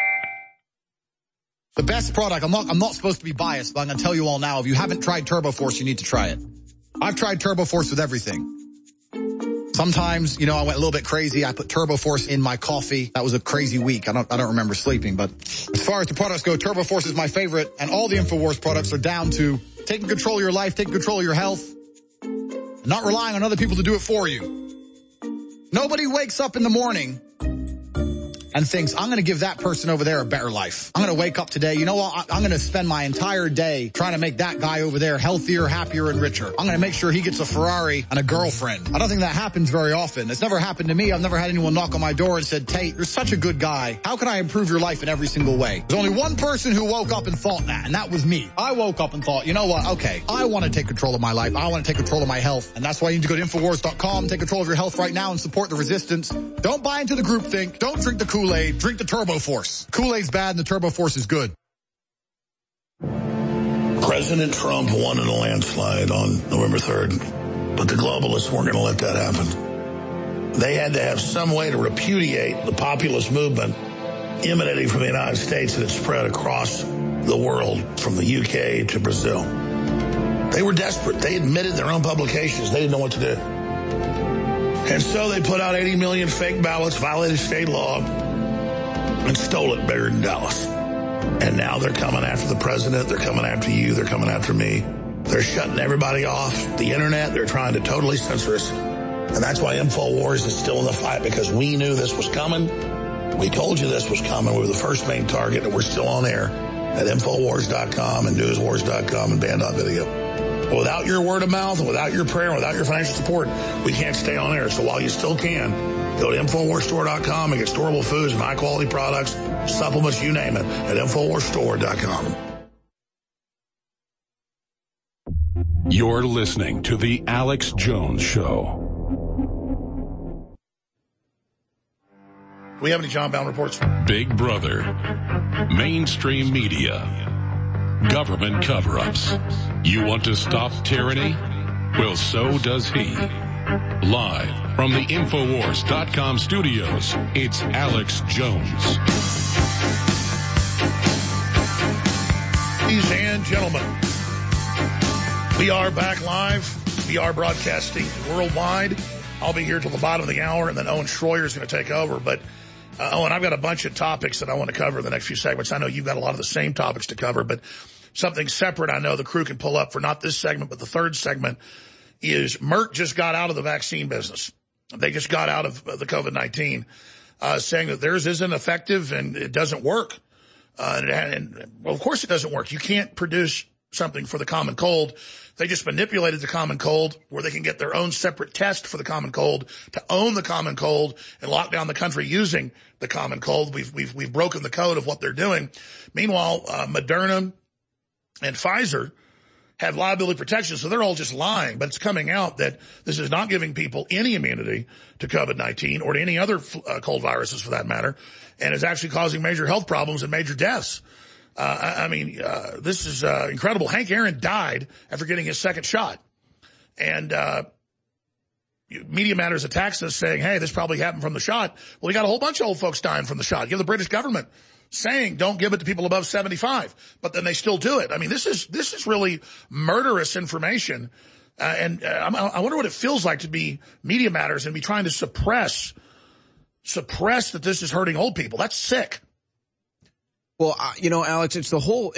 The best product, I'm not supposed to be biased, but I'm going to tell you all now, if you haven't tried TurboForce, you need to try it. I've tried TurboForce with everything. Sometimes, I went a little bit crazy. I put TurboForce in my coffee. That was a crazy week. I don't remember sleeping, but as far as the products go, TurboForce is my favorite, and all the InfoWars products are down to taking control of your life, taking control of your health, not relying on other people to do it for you. Nobody wakes up in the morning and thinks, I'm going to give that person over there a better life. I'm going to wake up today. You know what? I'm going to spend my entire day trying to make that guy over there healthier, happier, and richer. I'm going to make sure he gets a Ferrari and a girlfriend. I don't think that happens very often. It's never happened to me. I've never had anyone knock on my door and said, Tate, you're such a good guy. How can I improve your life in every single way? There's only one person who woke up and thought that, and that was me. I woke up and thought, you know what? Okay, I want to take control of my life. I want to take control of my health. And that's why you need to go to Infowars.com, take control of your health right now and support the resistance. Don't buy into the groupthink. Don't drink the Kool-Aid. Drink the TurboForce. Kool-Aid's bad and the TurboForce is good. President Trump won in a landslide on November 3rd, but the globalists weren't going to let that happen. They had to have some way to repudiate the populist movement emanating from the United States that had spread across the world from the UK to Brazil. They were desperate. They admitted their own publications. They didn't know what to do. And so they put out 80 million fake ballots, violated state law, and stole it bigger than Dallas. And now they're coming after the president. They're coming after you. They're coming after me. They're shutting everybody off the internet. They're trying to totally censor us. And that's why InfoWars is still in the fight, because we knew this was coming. We told you this was coming. We were the first main target, and we're still on air at Infowars.com and Newswars.com and Band.video. But without your word of mouth and without your prayer and without your financial support, we can't stay on air. So while you still can, Go to InfoWarsStore.com and get storable foods and high-quality products, supplements, you name it, at InfoWarsStore.com. You're listening to The Alex Jones Show. Do we have any John Bowne reports? Big Brother, mainstream media, government cover-ups. You want to stop tyranny? Well, so does he. Live from the Infowars.com studios, it's Alex Jones. Ladies and gentlemen, we are back live. We are broadcasting worldwide. I'll be here till the bottom of the hour, and then Owen Schroyer is going to take over. But, Owen, I've got a bunch of topics that I want to cover in the next few segments. I know you've got a lot of the same topics to cover, but something separate I know the crew can pull up for not this segment, but the third segment is Merck just got out of the vaccine business. They just got out of the COVID-19, saying that theirs isn't effective and it doesn't work. Well, of course it doesn't work. You can't produce something for the common cold. They just manipulated the common cold where they can get their own separate test for the common cold to own the common cold and lock down the country using the common cold. We've broken the code of what they're doing. Meanwhile, Moderna and Pfizer have liability protection, so they're all just lying. But it's coming out that this is not giving people any immunity to COVID-19 or to any other cold viruses for that matter, and is actually causing major health problems and major deaths. This is incredible. Hank Aaron died after getting his second shot. And Media Matters attacks us saying, hey, this probably happened from the shot. Well, you got a whole bunch of old folks dying from the shot. You have the British government saying don't give it to people above 75, but then they still do it. I mean, this is really murderous information. I wonder what it feels like to be Media Matters and be trying to suppress that this is hurting old people. That's sick. Well, Alex, it's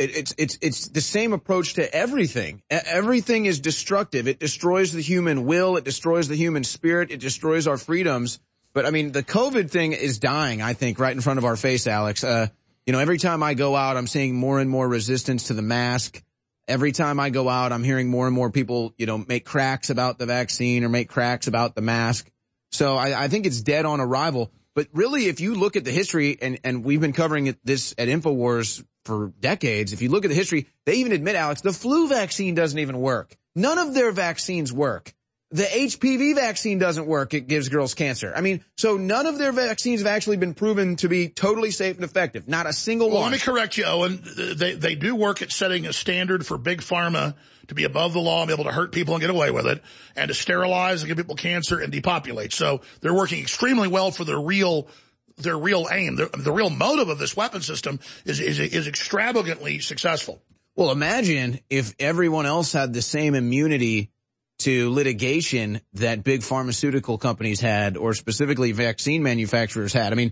the same approach to everything. Everything is destructive. It destroys the human will. It destroys the human spirit. It destroys our freedoms. But I mean, the COVID thing is dying, I think, right in front of our face, Alex. Every time I go out, I'm seeing more and more resistance to the mask. Every time I go out, I'm hearing more and more people, make cracks about the vaccine or make cracks about the mask. So I think it's dead on arrival. But really, if you look at the history, and we've been covering this at InfoWars for decades, if you look at the history, they even admit, Alex, the flu vaccine doesn't even work. None of their vaccines work. The HPV vaccine doesn't work. It gives girls cancer. I mean, so none of their vaccines have actually been proven to be totally safe and effective. Not a single one. Let me correct you, Owen. They do work at setting a standard for big pharma to be above the law and be able to hurt people and get away with it, and to sterilize and give people cancer and depopulate. So they're working extremely well for their real aim. The real motive of this weapon system is extravagantly successful. Well, imagine if everyone else had the same immunity to litigation that big pharmaceutical companies had, or specifically vaccine manufacturers had. I mean,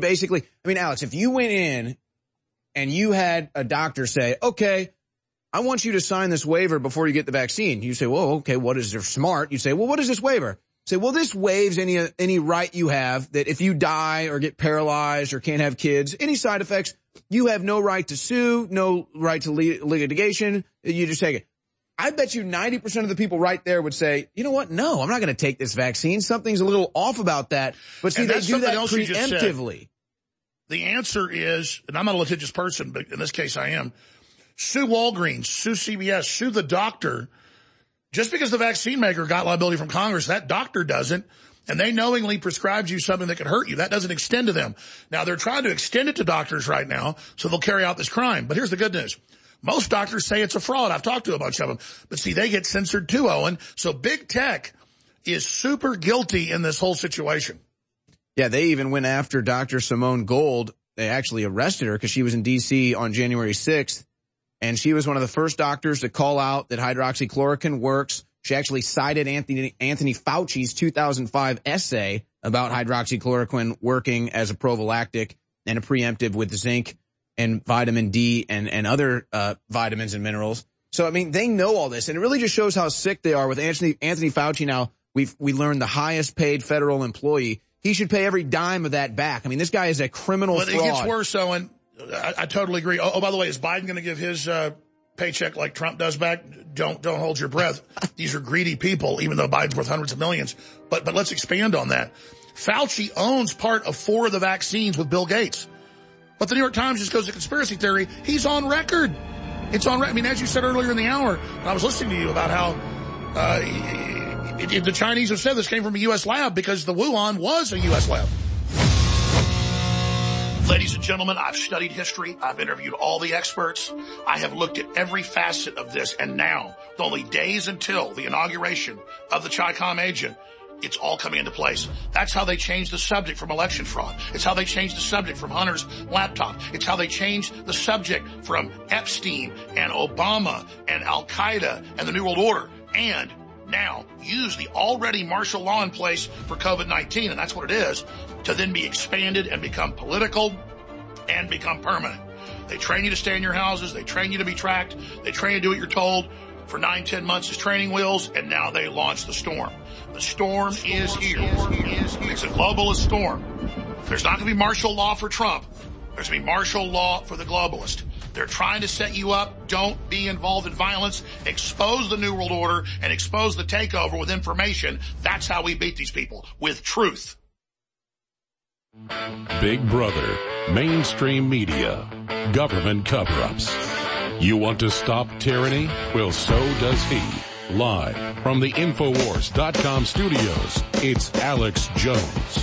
Alex, if you went in and you had a doctor say, okay, I want you to sign this waiver before you get the vaccine. You say, well, okay, what is there smart? You say, well, what is this waiver? Say, well, this waives any right you have that if you die or get paralyzed or can't have kids, any side effects, you have no right to sue, no right to litigation. You just take it. I bet you 90% of the people right there would say, you know what? No, I'm not going to take this vaccine. Something's a little off about that. But see, they do that preemptively. The answer is, and I'm not a litigious person, but in this case I am, sue Walgreens, sue CVS, sue the doctor. Just because the vaccine maker got liability from Congress, that doctor doesn't, and they knowingly prescribed you something that could hurt you. That doesn't extend to them. Now, they're trying to extend it to doctors right now, so they'll carry out this crime. But here's the good news. Most doctors say it's a fraud. I've talked to a bunch of them. But see, they get censored too, Owen. So big tech is super guilty in this whole situation. Yeah, they even went after Dr. Simone Gold. They actually arrested her because she was in D.C. on January 6th. And she was one of the first doctors to call out that hydroxychloroquine works. She actually cited Anthony Fauci's 2005 essay about hydroxychloroquine working as a prophylactic and a preemptive with zinc and vitamin D and other vitamins and minerals. So, I mean, they know all this. And it really just shows how sick they are with Anthony Fauci now. We learned the highest paid federal employee. He should pay every dime of that back. I mean, this guy is a criminal fraud. But it gets worse, Owen. I totally agree. Oh, by the way, is Biden going to give his paycheck like Trump does back? Don't hold your breath. These are greedy people, even though Biden's worth hundreds of millions. But let's expand on that. Fauci owns part of 4 of the vaccines with Bill Gates. But the New York Times just goes to conspiracy theory. He's on record. It's on record. I mean, as you said earlier in the hour, I was listening to you about how the Chinese have said this came from a U.S. lab because the Wuhan was a U.S. lab. Ladies and gentlemen, I've studied history. I've interviewed all the experts. I have looked at every facet of this. And now, with only days until the inauguration of the Chi-Com agent, it's all coming into place. That's how they changed the subject from election fraud. It's how they changed the subject from Hunter's laptop. It's how they changed the subject from Epstein and Obama and Al-Qaeda and the New World Order. And now use the already martial law in place for COVID-19, and that's what it is, to then be expanded and become political and become permanent. They train you to stay in your houses. They train you to be tracked. They train you to do what you're told for 9-10 months as training wheels, and now they launch the storm. The storm is here. It's a globalist storm. There's not going to be martial law for Trump. There's going to be martial law for the globalist. They're trying to set you up. Don't be involved in violence. Expose the New World Order and expose the takeover with information. That's how we beat these people, with truth. Big Brother, mainstream media, government cover-ups. You want to stop tyranny? Well, so does he. Live from the Infowars.com studios, it's Alex Jones.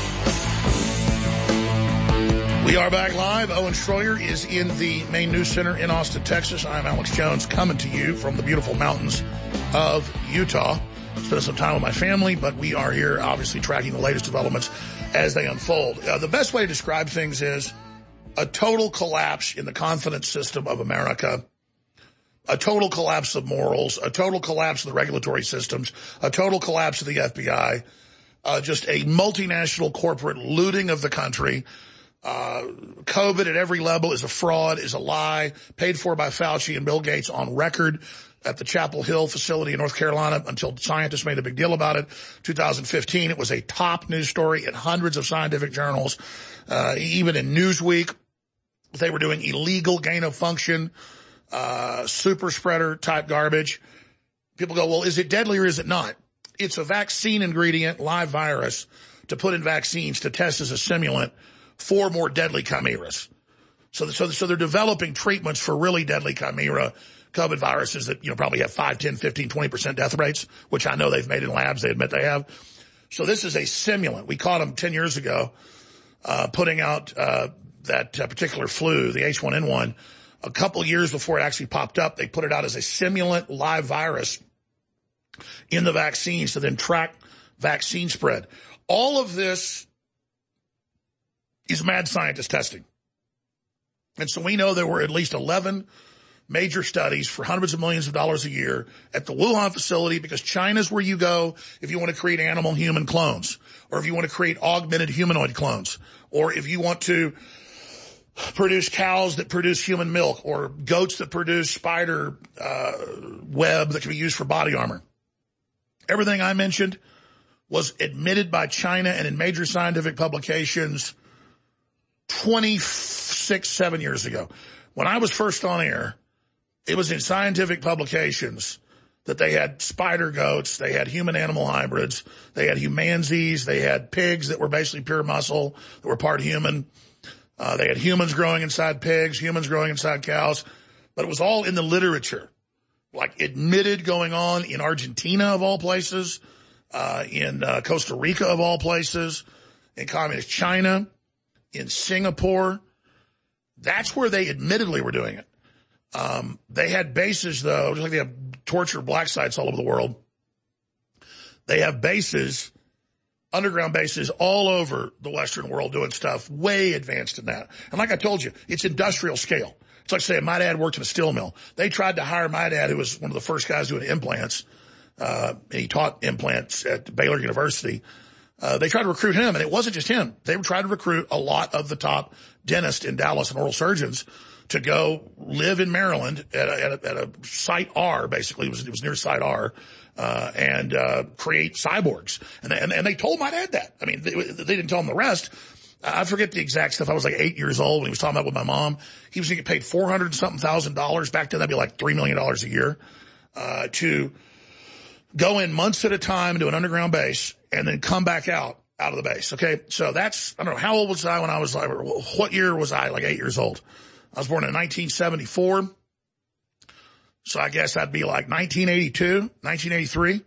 We are back live. Owen Schroyer is in the main news center in Austin, Texas. I'm Alex Jones, coming to you from the beautiful mountains of Utah. Spent some time with my family, but we are here obviously tracking the latest developments as they unfold. The best way to describe things is a total collapse in the confidence system of America, a total collapse of morals, a total collapse of the regulatory systems, a total collapse of the FBI, just a multinational corporate looting of the country. COVID at every level is a fraud, is a lie, paid for by Fauci and Bill Gates on record at the Chapel Hill facility in North Carolina until scientists made a big deal about it. 2015, it was a top news story in hundreds of scientific journals. Even in Newsweek, they were doing illegal gain of function, super spreader type garbage. People go, well, is it deadly or is it not? It's a vaccine ingredient, live virus, to put in vaccines to test as a simulant for more deadly chimeras. So they're developing treatments for really deadly chimera COVID viruses that, probably have 5, 10, 15, 20% death rates, which I know they've made in labs. They admit they have. So this is a simulant. We caught them 10 years ago, putting out, that particular flu, the H1N1. A couple years before it actually popped up, they put it out as a simulant live virus in the vaccines to then track vaccine spread. All of this is mad scientist testing. And so we know there were at least 11 major studies for hundreds of millions of dollars a year at the Wuhan facility, because China's where you go if you want to create animal-human clones, or if you want to create augmented humanoid clones, or if you want to produce cows that produce human milk, or goats that produce spider web that can be used for body armor. Everything I mentioned was admitted by China and in major scientific publications 7 years ago. When I was first on air, it was in scientific publications that they had spider goats, they had human-animal hybrids, they had humanzees, they had pigs that were basically pure muscle, that were part human. They had humans growing inside pigs, humans growing inside cows, but it was all in the literature, like admitted going on in Argentina of all places, in Costa Rica of all places, in communist China, in Singapore. That's where they admittedly were doing it. They had bases, though, just like they have torture black sites all over the world. They have bases, underground bases all over the Western world doing stuff way advanced in that. And like I told you, it's industrial scale. It's like saying my dad worked in a steel mill. They tried to hire my dad, who was one of the first guys doing implants. He taught implants at Baylor University. They tried to recruit him, and it wasn't just him. They tried to recruit a lot of the top dentists in Dallas and oral surgeons to go live in Maryland at a Site R, basically. It was near Site R, and create cyborgs. And they told my dad that. I mean, they didn't tell him the rest. I forget the exact stuff. I was like 8 years old when he was talking about with my mom. He was going to get paid $400,000. Back then, that'd be like $3 million a year, to go in months at a time into an underground base and then come back out out of the base. Okay. So that's, I don't know, how old was I when I was like, what year was I? Like 8 years old. I was born in 1974. So I guess that'd be like 1982, 1983.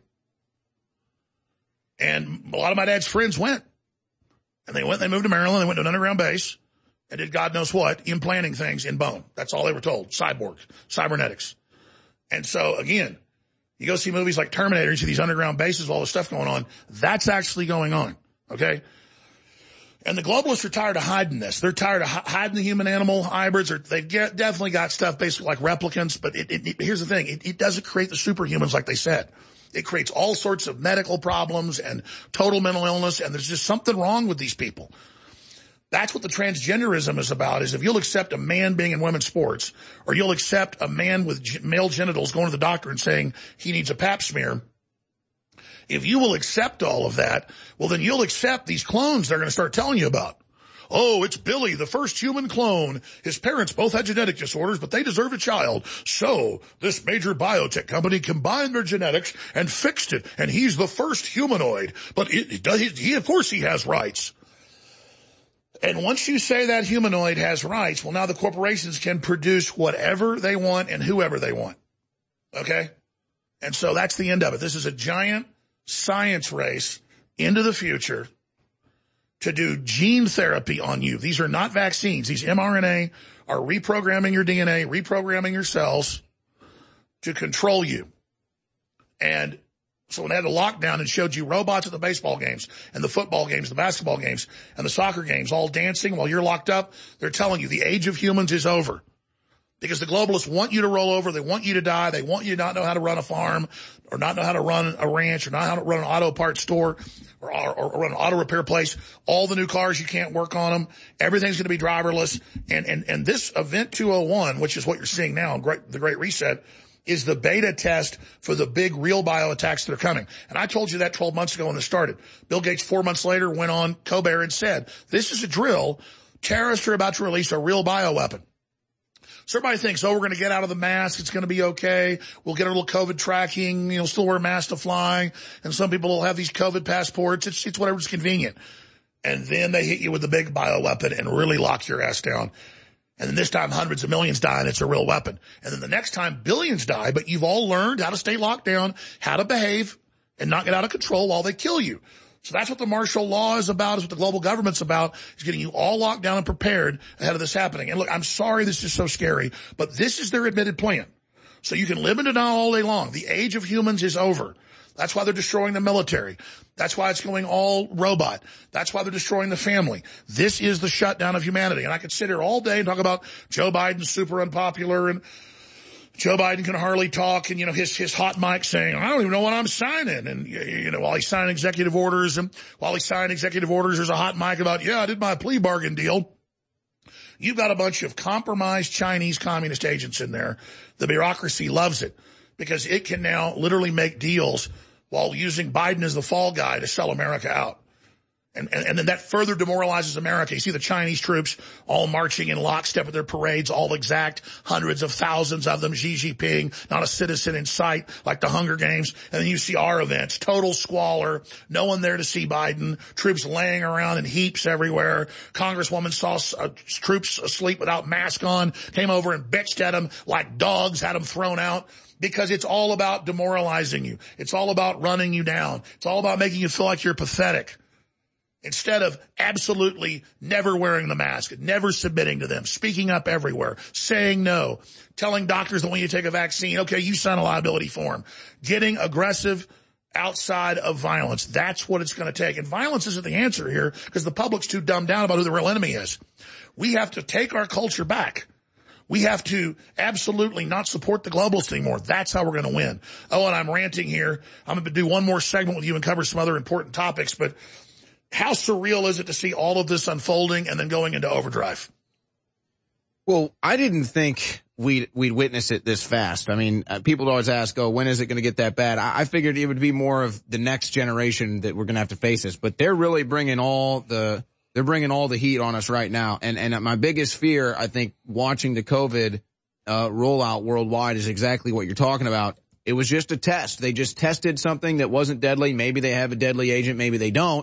And a lot of my dad's friends went. And they moved to Maryland, they went to an underground base and did God knows what, implanting things in bone. That's all they were told. Cyborgs, cybernetics. And so again, you go see movies like Terminator, you see these underground bases, all this stuff going on. That's actually going on. Okay. And the globalists are tired of hiding this. They're tired of hiding the human-animal hybrids. They've definitely got stuff basically like replicants, but here's the thing. It doesn't create the superhumans like they said. It creates all sorts of medical problems and total mental illness, and there's just something wrong with these people. That's what the transgenderism is about, is if you'll accept a man being in women's sports, or you'll accept a man with male genitals going to the doctor and saying he needs a pap smear, if you will accept all of that, well, then you'll accept these clones they're going to start telling you about. Oh, it's Billy, the first human clone. His parents both had genetic disorders, but they deserved a child. So this major biotech company combined their genetics and fixed it, and he's the first humanoid. But he of course he has rights. And once you say that humanoid has rights, well, now the corporations can produce whatever they want and whoever they want. Okay? And so that's the end of it. This is a giant science race into the future to do gene therapy on you. These are not vaccines. These mRNA are reprogramming your DNA, reprogramming your cells to control you. And so when they had the lockdown and showed you robots at the baseball games and the football games, the basketball games, and the soccer games all dancing while you're locked up, they're telling you the age of humans is over. Because the globalists want you to roll over, they want you to die, they want you to not know how to run a farm, or not know how to run a ranch, or not how to run an auto parts store, or run an auto repair place. All the new cars, you can't work on them. Everything's going to be driverless. And this Event 201, which is what you're seeing now, the Great Reset, is the beta test for the big real bio attacks that are coming. And I told you that 12 months ago when it started. Bill Gates 4 months later went on Colbert and said, this is a drill. Terrorists are about to release a real bioweapon. So everybody thinks, oh, we're going to get out of the mask. It's going to be okay. We'll get a little COVID tracking. Still wear masks to fly. And some people will have these COVID passports. It's whatever's convenient. And then they hit you with the big bioweapon and really lock your ass down. And then this time hundreds of millions die and it's a real weapon. And then the next time billions die, but you've all learned how to stay locked down, how to behave and not get out of control while they kill you. So that's what the martial law is about, is what the global government's about, is getting you all locked down and prepared ahead of this happening. And look, I'm sorry this is so scary, but this is their admitted plan. So you can live in denial all day long. The age of humans is over. That's why they're destroying the military. That's why it's going all robot. That's why they're destroying the family. This is the shutdown of humanity. And I could sit here all day and talk about Joe Biden's super unpopular and Joe Biden can hardly talk, and, his hot mic saying, I don't even know what I'm signing. And, while he's signing executive orders, there's a hot mic about, I did my plea bargain deal. You've got a bunch of compromised Chinese communist agents in there. The bureaucracy loves it because it can now literally make deals while using Biden as the fall guy to sell America out. And then that further demoralizes America. You see the Chinese troops all marching in lockstep at their parades, all exact, hundreds of thousands of them, Xi Jinping, not a citizen in sight, like the Hunger Games. And then you see our events, total squalor, no one there to see Biden, troops laying around in heaps everywhere. Congresswoman saw troops asleep without mask on, came over and bitched at them like dogs, had them thrown out. Because it's all about demoralizing you. It's all about running you down. It's all about making you feel like you're pathetic. Instead of absolutely never wearing the mask, never submitting to them, speaking up everywhere, saying no, telling doctors that when you take a vaccine, okay, you sign a liability form, getting aggressive outside of violence. That's what it's going to take. And violence isn't the answer here because the public's too dumbed down about who the real enemy is. We have to take our culture back. We have to absolutely not support the globalists anymore. That's how we're going to win. Oh, and I'm ranting here. I'm going to do one more segment with you and cover some other important topics, but how surreal is it to see all of this unfolding and then going into overdrive? Well, I didn't think we'd witness it this fast. I mean, people always ask, oh, when is it going to get that bad? I figured it would be more of the next generation that we're going to have to face this, but they're really bringing all the heat on us right now. And my biggest fear, I think, watching the COVID, rollout worldwide is exactly what you're talking about. It was just a test. They just tested something that wasn't deadly. Maybe they have a deadly agent. Maybe they don't.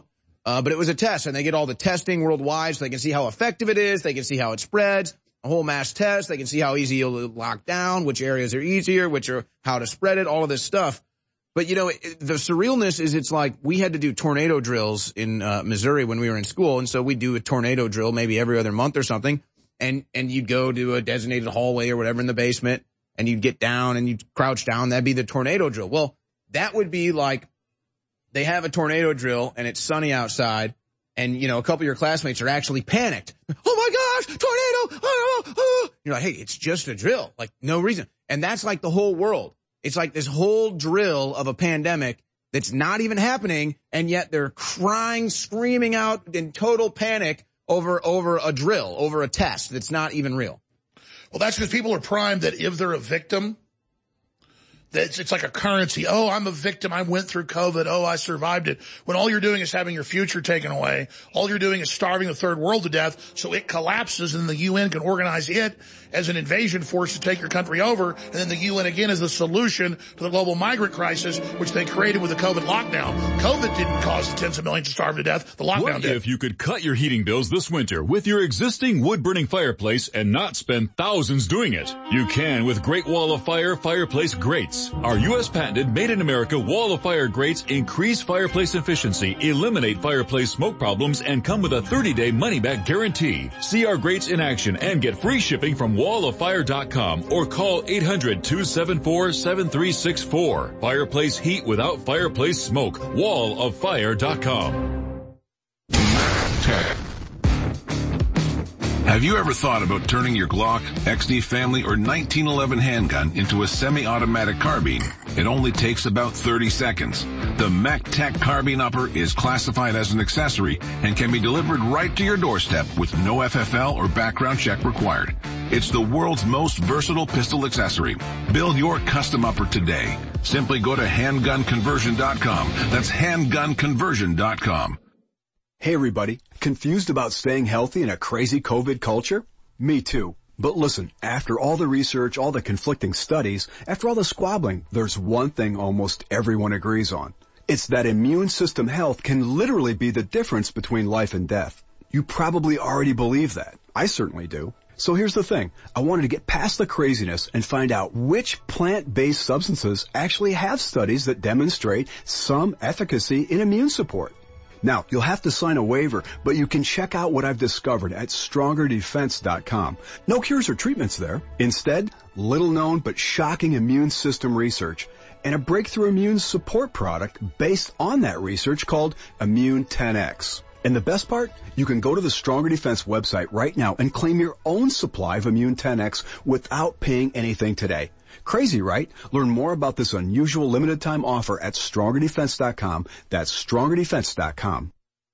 But it was a test, and they get all the testing worldwide so they can see how effective it is. They can see how it spreads. A whole mass test. They can see how easy you'll lock down, which areas are easier, how to spread it, all of this stuff. But, the surrealness is it's like we had to do tornado drills in Missouri when we were in school, and so we'd do a tornado drill maybe every other month or something, and you'd go to a designated hallway or whatever in the basement, and you'd get down and you'd crouch down. That'd be the tornado drill. Well, that would be like they have a tornado drill, and it's sunny outside, and, a couple of your classmates are actually panicked. Oh, my gosh, tornado! Oh. You're like, hey, it's just a drill. Like, no reason. And that's like the whole world. It's like this whole drill of a pandemic that's not even happening, and yet they're crying, screaming out in total panic over a drill, over a test that's not even real. Well, that's because people are primed that if they're a victim, that it's like a currency. Oh, I'm a victim. I went through COVID. Oh, I survived it. When all you're doing is having your future taken away. All you're doing is starving the third world to death so it collapses and the UN can organize it as an invasion force to take your country over. And then the UN again is the solution to the global migrant crisis, which they created with the COVID lockdown. COVID didn't cause the tens of millions to starve to death. The lockdown did. What if you could cut your heating bills this winter with your existing wood-burning fireplace and not spend thousands doing it? You can with Great Wall of Fire fireplace grates. Our U.S. patented made-in-America Wall of Fire grates increase fireplace efficiency, eliminate fireplace smoke problems, and come with a 30-day money-back guarantee. See our grates in action and get free shipping from walloffire.com or call 800-274-7364. Fireplace heat without fireplace smoke. walloffire.com. Have you ever thought about turning your Glock, XD Family, or 1911 handgun into a semi-automatic carbine? It only takes about 30 seconds. The MacTech Carbine Upper is classified as an accessory and can be delivered right to your doorstep with no FFL or background check required. It's the world's most versatile pistol accessory. Build your custom upper today. Simply go to handgunconversion.com. That's handgunconversion.com. Hey everybody, confused about staying healthy in a crazy COVID culture? Me too. But listen, after all the research, all the conflicting studies, after all the squabbling, there's one thing almost everyone agrees on. It's that immune system health can literally be the difference between life and death. You probably already believe that. I certainly do. So here's the thing. I wanted to get past the craziness and find out which plant-based substances actually have studies that demonstrate some efficacy in immune support. Now, you'll have to sign a waiver, but you can check out what I've discovered at StrongerDefense.com. No cures or treatments there. Instead, little known but shocking immune system research and a breakthrough immune support product based on that research called Immune 10X. And the best part? You can go to the Stronger Defense website right now and claim your own supply of Immune 10X without paying anything today. Crazy, right? Learn more about this unusual limited time offer at StrongerDefense.com. That's StrongerDefense.com.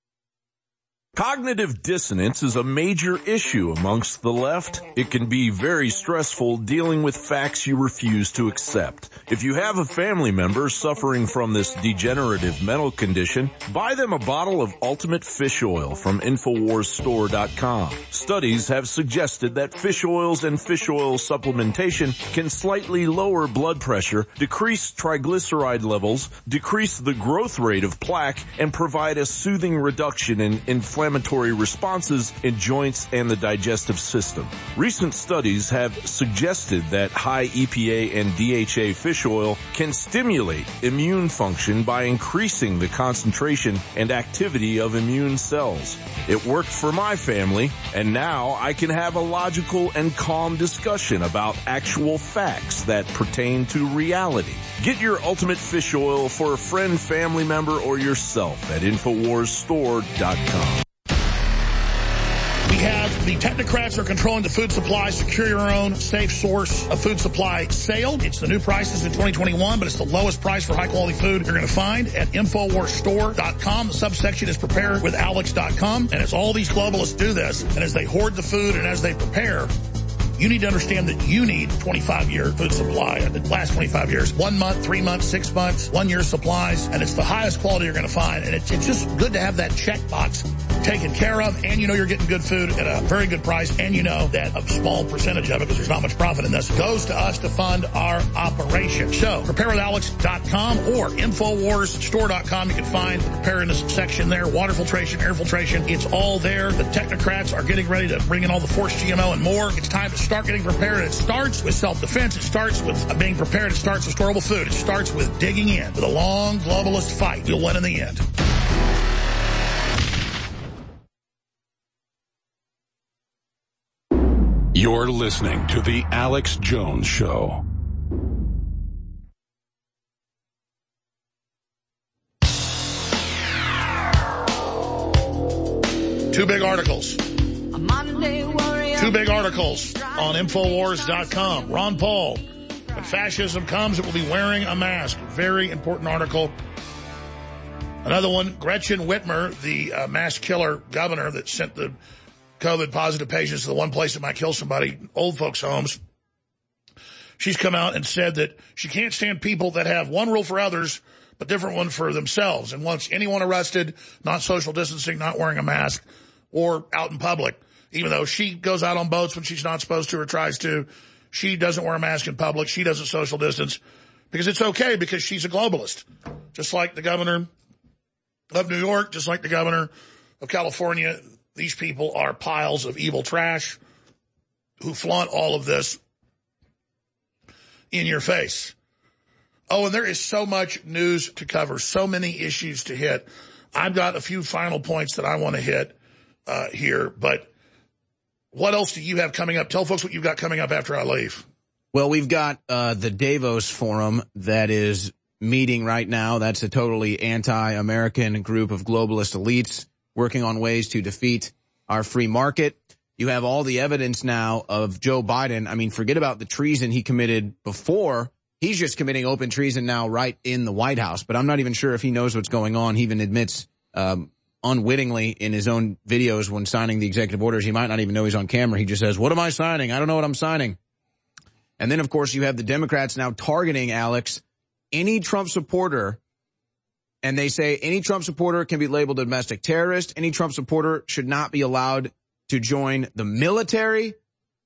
Cognitive dissonance is a major issue amongst the left. It can be very stressful dealing with facts you refuse to accept. If you have a family member suffering from this degenerative mental condition, buy them a bottle of Ultimate Fish Oil from InfoWarsStore.com. Studies have suggested that fish oils and fish oil supplementation can slightly lower blood pressure, decrease triglyceride levels, decrease the growth rate of plaque, and provide a soothing reduction in inflammatory responses in joints and the digestive system. Recent studies have suggested that high EPA and DHA fish oil can stimulate immune function by increasing the concentration and activity of immune cells. It worked for my family, and now I can have a logical and calm discussion about actual facts that pertain to reality. Get your Ultimate Fish Oil for a friend, family member, or yourself at InfoWarsStore.com. We have the technocrats are controlling the food supply. Secure your own safe source of food supply sale. It's the new prices in 2021, but it's the lowest price for high-quality food you're going to find at InfoWarsStore.com. The subsection is preparewithalex.com. And as all these globalists do this, and as they hoard the food and as they prepare, you need to understand that you need 25-year food supply that lasts 25 years. 1 month, 3 months, 6 months, 1 year supplies, and it's the highest quality you're going to find. And it's just good to have that checkbox taken care of, and you know you're getting good food at a very good price, and you know that a small percentage of it, because there's not much profit in this, goes to us to fund our operation. So, preparewithalex.com or InfoWarsStore.com. You can find the preparedness section there, water filtration, air filtration. It's all there. The technocrats are getting ready to bring in all the forced GMO and more. It's time to start getting prepared. It starts with self-defense. It starts with being prepared. It starts with storable food. It starts with digging in. With a long globalist fight, you'll win in the end. You're listening to The Alex Jones Show. Two big articles. Two big articles on Infowars.com. Ron Paul, when fascism comes, it will be wearing a mask. Very important article. Another one, Gretchen Whitmer, the mass killer governor that sent the COVID-positive patients to the one place that might kill somebody, old folks' homes. She's come out and said that she can't stand people that have one rule for others, but different one for themselves, and wants anyone arrested, not social distancing, not wearing a mask, or out in public. Even though she goes out on boats when she's not supposed to or tries to, she doesn't wear a mask in public, she doesn't social distance, because it's okay, because she's a globalist. Just like the governor of New York, just like the governor of California. These people are piles of evil trash who flaunt all of this in your face. Oh, and there is so much news to cover, so many issues to hit. I've got a few final points that I want to hit here, but what else do you have coming up? Tell folks what you've got coming up after I leave. Well, we've got the Davos Forum that is meeting right now. That's a totally anti-American group of globalist elites working on ways to defeat our free market. You have all the evidence now of Joe Biden. I mean, forget about the treason he committed before. He's just committing open treason now right in the White House. But I'm not even sure if he knows what's going on. He even admits unwittingly in his own videos when signing the executive orders, he might not even know he's on camera. He just says, what am I signing? I don't know what I'm signing. And then, of course, you have the Democrats now targeting, Alex, any Trump supporter. And they say any Trump supporter can be labeled a domestic terrorist. Any Trump supporter should not be allowed to join the military.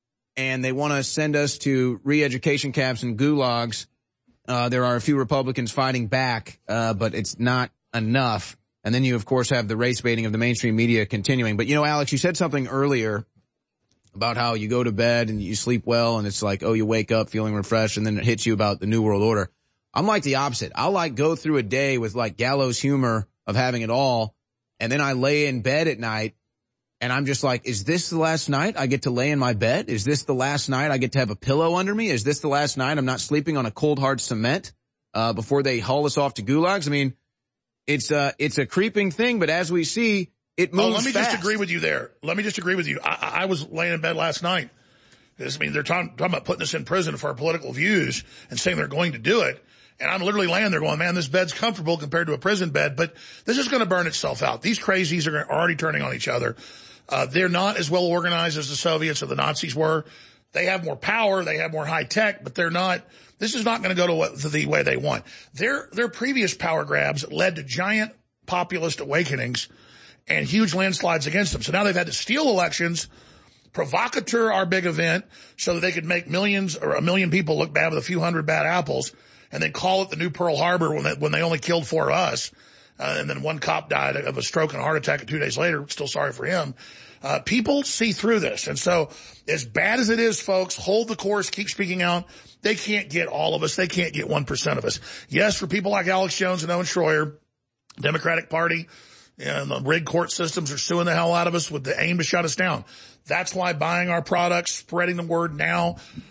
And they want to send us to re-education camps and gulags. There are a few Republicans fighting back, but it's not enough. And then you, of course, have the race baiting of the mainstream media continuing. But, you know, Alex, you said something earlier about how you go to bed and you sleep well, and it's like, oh, you wake up feeling refreshed, and then it hits you about the New World Order. I'm like the opposite. I'll like go through a day with like gallows humor of having it all, and then I lay in bed at night and I'm just like, is this the last night I get to lay in my bed? Is this the last night I get to have a pillow under me? Is this the last night I'm not sleeping on a cold hard cement before they haul us off to gulags? I mean, it's a creeping thing, but as we see, it moves let me fast. just agree with you there. Let me just agree with you. I was laying in bed last night. I mean, they're talking about putting us in prison for our political views and saying they're going to do it. And I'm literally laying there going, man, this bed's comfortable compared to a prison bed, but this is going to burn itself out. These crazies are already turning on each other. They're not as well organized as the Soviets or the Nazis were. They have more power. They have more high tech, but this is not going to go to the way they want. Their previous power grabs led to giant populist awakenings and huge landslides against them. So now they've had to steal elections, provocateur our big event so that they could make millions or a million people look bad with a few hundred bad apples, and then call it the new Pearl Harbor when they only killed 4 of us. And then one cop died of a stroke and a heart attack 2 days later. Still sorry for him. People see through this. And so as bad as it is, folks, hold the course, keep speaking out. They can't get all of us. They can't get 1% of us. Yes, for people like Alex Jones and Owen Schroyer, Democratic Party and the rigged court systems are suing the hell out of us with the aim to shut us down. That's why buying our products, spreading the word now,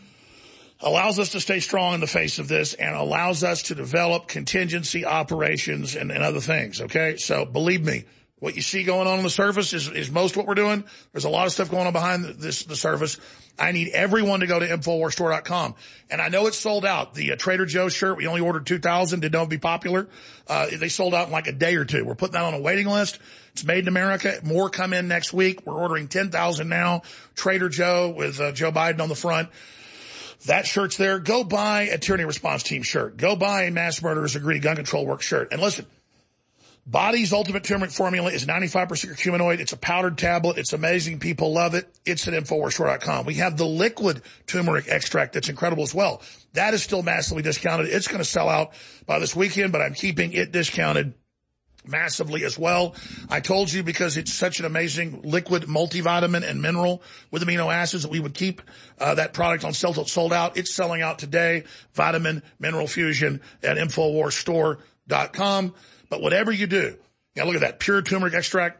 allows us to stay strong in the face of this and allows us to develop contingency operations and other things, okay? So believe me, what you see going on the surface is most what we're doing. There's a lot of stuff going on behind the surface. I need everyone to go to InfoWarsStore.com. And I know it's sold out. The Trader Joe's shirt, we only ordered 2,000, didn't know it'd be popular. They sold out in like a day or two. We're putting that on a waiting list. It's made in America. More come in next week. We're ordering 10,000 now. Trader Joe with Joe Biden on the front. That shirt's there. Go buy a Tyranny Response Team shirt. Go buy a Mass Murderers Agree Gun Control Work shirt. And listen, Body's Ultimate Turmeric Formula is 95% curcuminoid. It's a powdered tablet. It's amazing. People love it. It's at InfoWarsStore.com. We have the liquid turmeric extract that's incredible as well. That is still massively discounted. It's going to sell out by this weekend, but I'm keeping it discounted massively as well. I told you because it's such an amazing liquid multivitamin and mineral with amino acids that we would keep that product on sale till it's sold out. It's selling out today. Vitamin Mineral Fusion at InfoWarsStore.com. But whatever you do, look at that pure turmeric extract,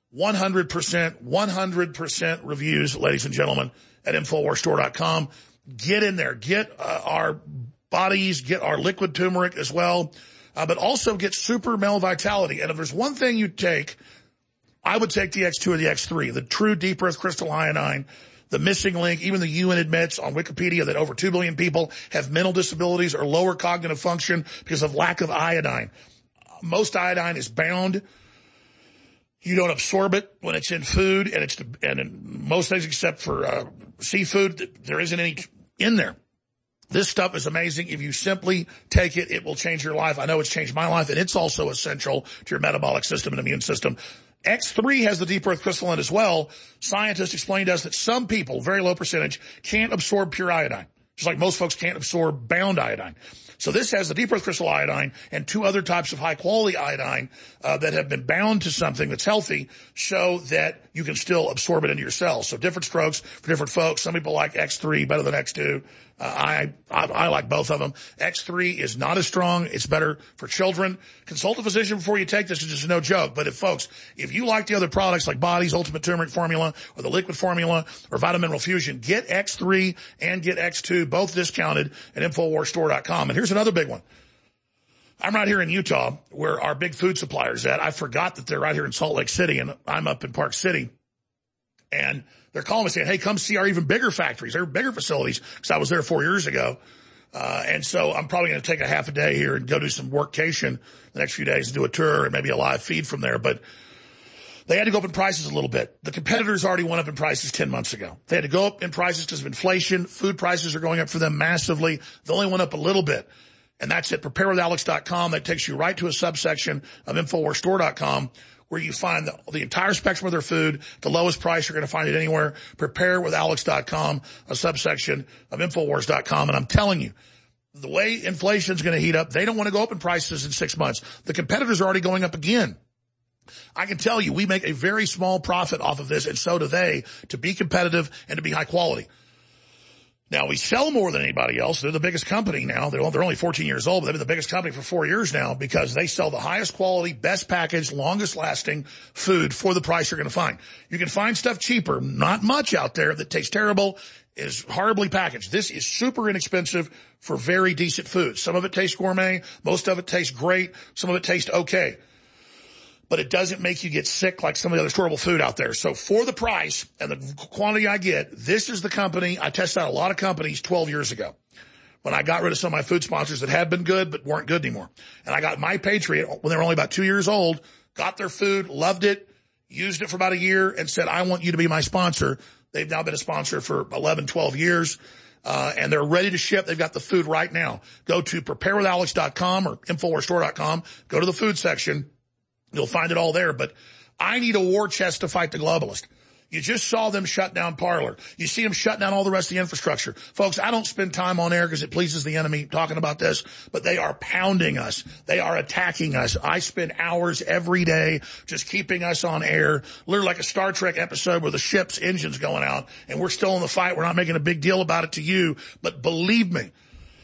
100% reviews, ladies and gentlemen, at InfoWarsStore.com. Get in there. Get our bodies, get our liquid turmeric as well, but also get Super Male Vitality. And if there's one thing you take, I would take the X2 or the X3, the true deep earth crystal iodine, the missing link. Even the UN admits on Wikipedia that over 2 billion people have mental disabilities or lower cognitive function because of lack of iodine. Most iodine is bound. You don't absorb it when it's in food, and in most things except for seafood, there isn't any in there. This stuff is amazing. If you simply take it, it will change your life. I know it's changed my life, and it's also essential to your metabolic system and immune system. X3 has the deep earth crystal in it as well. Scientists explained to us that some people, very low percentage, can't absorb pure iodine, just like most folks can't absorb bound iodine. So this has the deep earth crystal iodine and 2 other types of high quality iodine that have been bound to something that's healthy, so that you can still absorb it into your cells. So different strokes for different folks. Some people like X3 better than X2. I like both of them. X3 is not as strong. It's better for children. Consult a physician before you take this. It's just no joke. But if you like the other products like Body's Ultimate Turmeric Formula or the Liquid Formula or Vitamin Mineral Fusion, get X3 and get X2, both discounted at InfoWarsStore.com. And here's another big one. I'm right here in Utah where our big food supplier's at. I forgot that they're right here in Salt Lake City, and I'm up in Park City. And they're calling me saying, hey, come see our even bigger factories, our bigger facilities, because I was there 4 years ago. And so I'm probably going to take a half a day here and go do some workcation the next few days and do a tour and maybe a live feed from there. But they had to go up in prices a little bit. The competitors already went up in prices 10 months ago. They had to go up in prices because of inflation. Food prices are going up for them massively. They only went up a little bit. And that's at preparewithalex.com. That takes you right to a subsection of InfoWarsStore.com, where you find the entire spectrum of their food, the lowest price. You're going to find it anywhere. Preparewithalex.com, a subsection of Infowars.com. And I'm telling you, the way inflation is going to heat up, they don't want to go up in prices in 6 months. The competitors are already going up again. I can tell you, we make a very small profit off of this, and so do they, to be competitive and to be high quality. Now, we sell more than anybody else. They're the biggest company now. They're only 14 years old, but they've been the biggest company for 4 years now because they sell the highest quality, best packaged, longest lasting food for the price you're going to find. You can find stuff cheaper, not much out there, that tastes terrible, is horribly packaged. This is super inexpensive for very decent food. Some of it tastes gourmet. Most of it tastes great. Some of it tastes okay. But it doesn't make you get sick like some of the other storable food out there. So for the price and the quantity I get, this is the company. I tested out a lot of companies 12 years ago when I got rid of some of my food sponsors that had been good but weren't good anymore. And I got My Patriot when they were only about 2 years old, got their food, loved it, used it for about a year, and said, I want you to be my sponsor. They've now been a sponsor for 11, 12 years. And they're ready to ship. They've got the food right now. Go to preparewithalex.com or InfoWarsStore.com. Go to the food section. You'll find it all there. But I need a war chest to fight the globalist. You just saw them shut down Parler. You see them shut down all the rest of the infrastructure. Folks, I don't spend time on air because it pleases the enemy talking about this, but they are pounding us. They are attacking us. I spend hours every day just keeping us on air, literally like a Star Trek episode where the ship's engine's going out and we're still in the fight. We're not making a big deal about it to you, but believe me,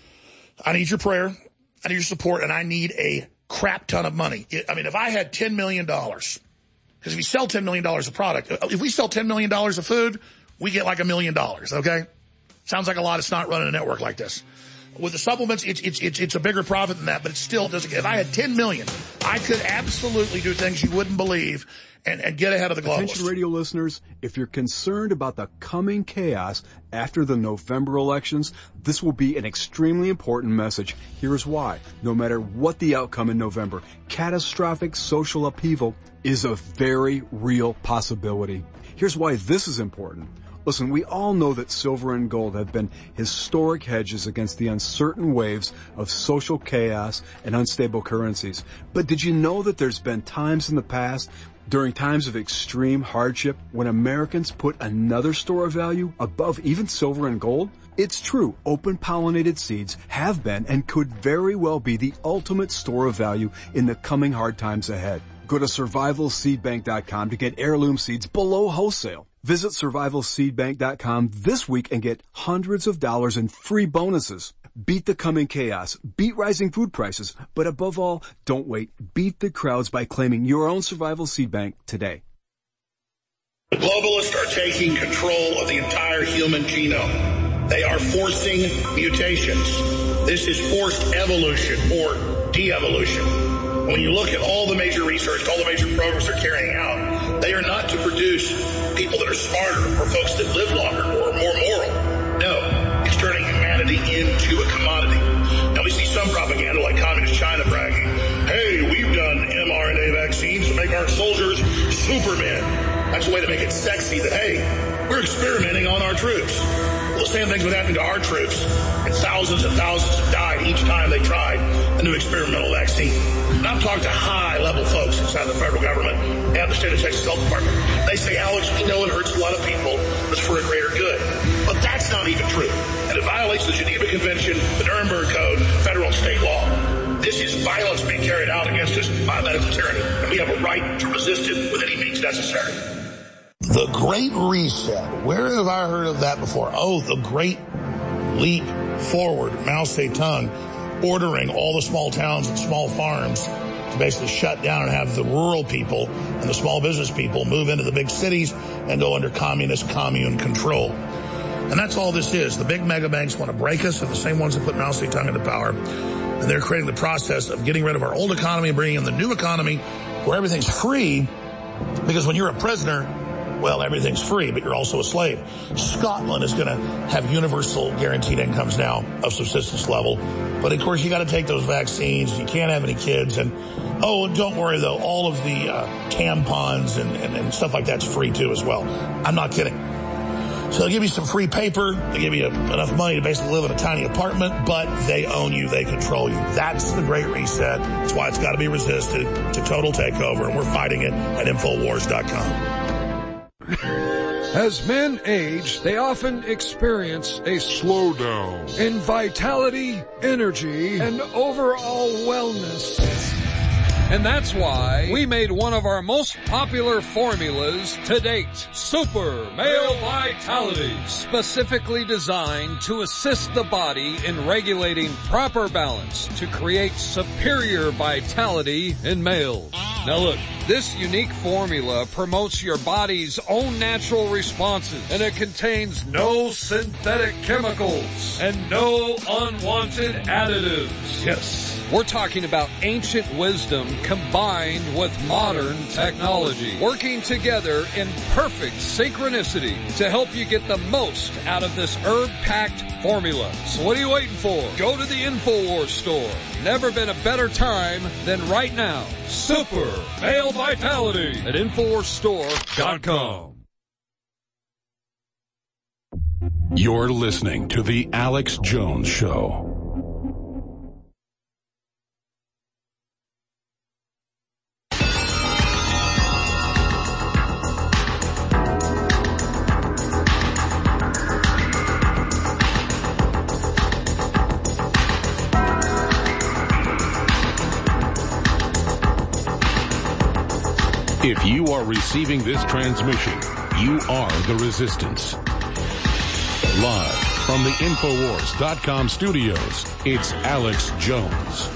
I need your prayer. I need your support, and I need a crap ton of money. I mean, if I had $10 million, because if you sell $10 million of product, if we sell $10 million of food, we get like $1 million, okay? Sounds like a lot. It's not running a network like this. With the supplements, it's a bigger profit than that, but it still doesn't. If I had 10 million, I could absolutely do things you wouldn't believe and get ahead of the globalists. Attention radio listeners, if you're concerned about the coming chaos after the November elections, this will be an extremely important message. Here's why. No matter what the outcome in November, catastrophic social upheaval is a very real possibility. Here's why this is important. Listen, we all know that silver and gold have been historic hedges against the uncertain waves of social chaos and unstable currencies. But did you know that there's been times in the past, during times of extreme hardship, when Americans put another store of value above even silver and gold? It's true, open-pollinated seeds have been and could very well be the ultimate store of value in the coming hard times ahead. Go to survivalseedbank.com to get heirloom seeds below wholesale. Visit survivalseedbank.com this week and get hundreds of dollars in free bonuses. Beat the coming chaos, beat rising food prices, but above all, don't wait. Beat the crowds by claiming your own Survival Seed Bank today. The globalists are taking control of the entire human genome. They are forcing mutations. This is forced evolution or de-evolution. When you look at all the major research, all the major programs they're carrying out, they are not to produce people that are smarter or folks that live longer or more moral. No, it's turning humanity into a commodity. Now we see some propaganda like Communist China bragging, hey, we've done mRNA vaccines to make our soldiers supermen. That's a way to make it sexy that, hey, we're experimenting on our troops. Well, the same thing's been happening to our troops, and thousands have died each time they tried a new experimental vaccine. And I've talked to high-level folks inside the federal government and the state of Texas Health Department. They say, Alex, we know it hurts a lot of people, but it's for a greater good. But that's not even true. And it violates the Geneva Convention, the Nuremberg Code, federal and state law. This is violence being carried out against us by medical tyranny, and we have a right to resist it with any means necessary. The Great Reset. Where have I heard of that before? Oh, the Great Leap Forward. Mao Zedong ordering all the small towns and small farms to basically shut down and have the rural people and the small business people move into the big cities and go under communist commune control. And that's all this is. The big mega banks want to break us. They're the same ones that put Mao Zedong into power. And they're creating the process of getting rid of our old economy and bringing in the new economy where everything's free. Because when you're a prisoner, well, everything's free, but you're also a slave. Scotland is going to have universal guaranteed incomes now of subsistence level. But, of course, you got to take those vaccines. You can't have any kids. And, oh, don't worry, though. All of the tampons and stuff like that's free, too, as well. I'm not kidding. So they'll give you some free paper. They give you enough money to basically live in a tiny apartment, but they own you. They control you. That's the Great Reset. That's why it's got to be resisted. It's a total takeover, and we're fighting it at Infowars.com. As men age, they often experience a slowdown in vitality, energy, and overall wellness. And that's why we made one of our most popular formulas to date, Super Male Vitality, specifically designed to assist the body in regulating proper balance to create superior vitality in males. Now look, this unique formula promotes your body's own natural responses, and it contains no synthetic chemicals and no unwanted additives. Yes. We're talking about ancient wisdom combined with modern technology, working together in perfect synchronicity to help you get the most out of this herb-packed formula. So what are you waiting for? Go to the InfoWars store. Never been a better time than right now. Super Male Vitality at InfoWarsStore.com. You're listening to The Alex Jones Show. If you are receiving this transmission, you are the resistance. Live from the Infowars.com studios, it's Alex Jones.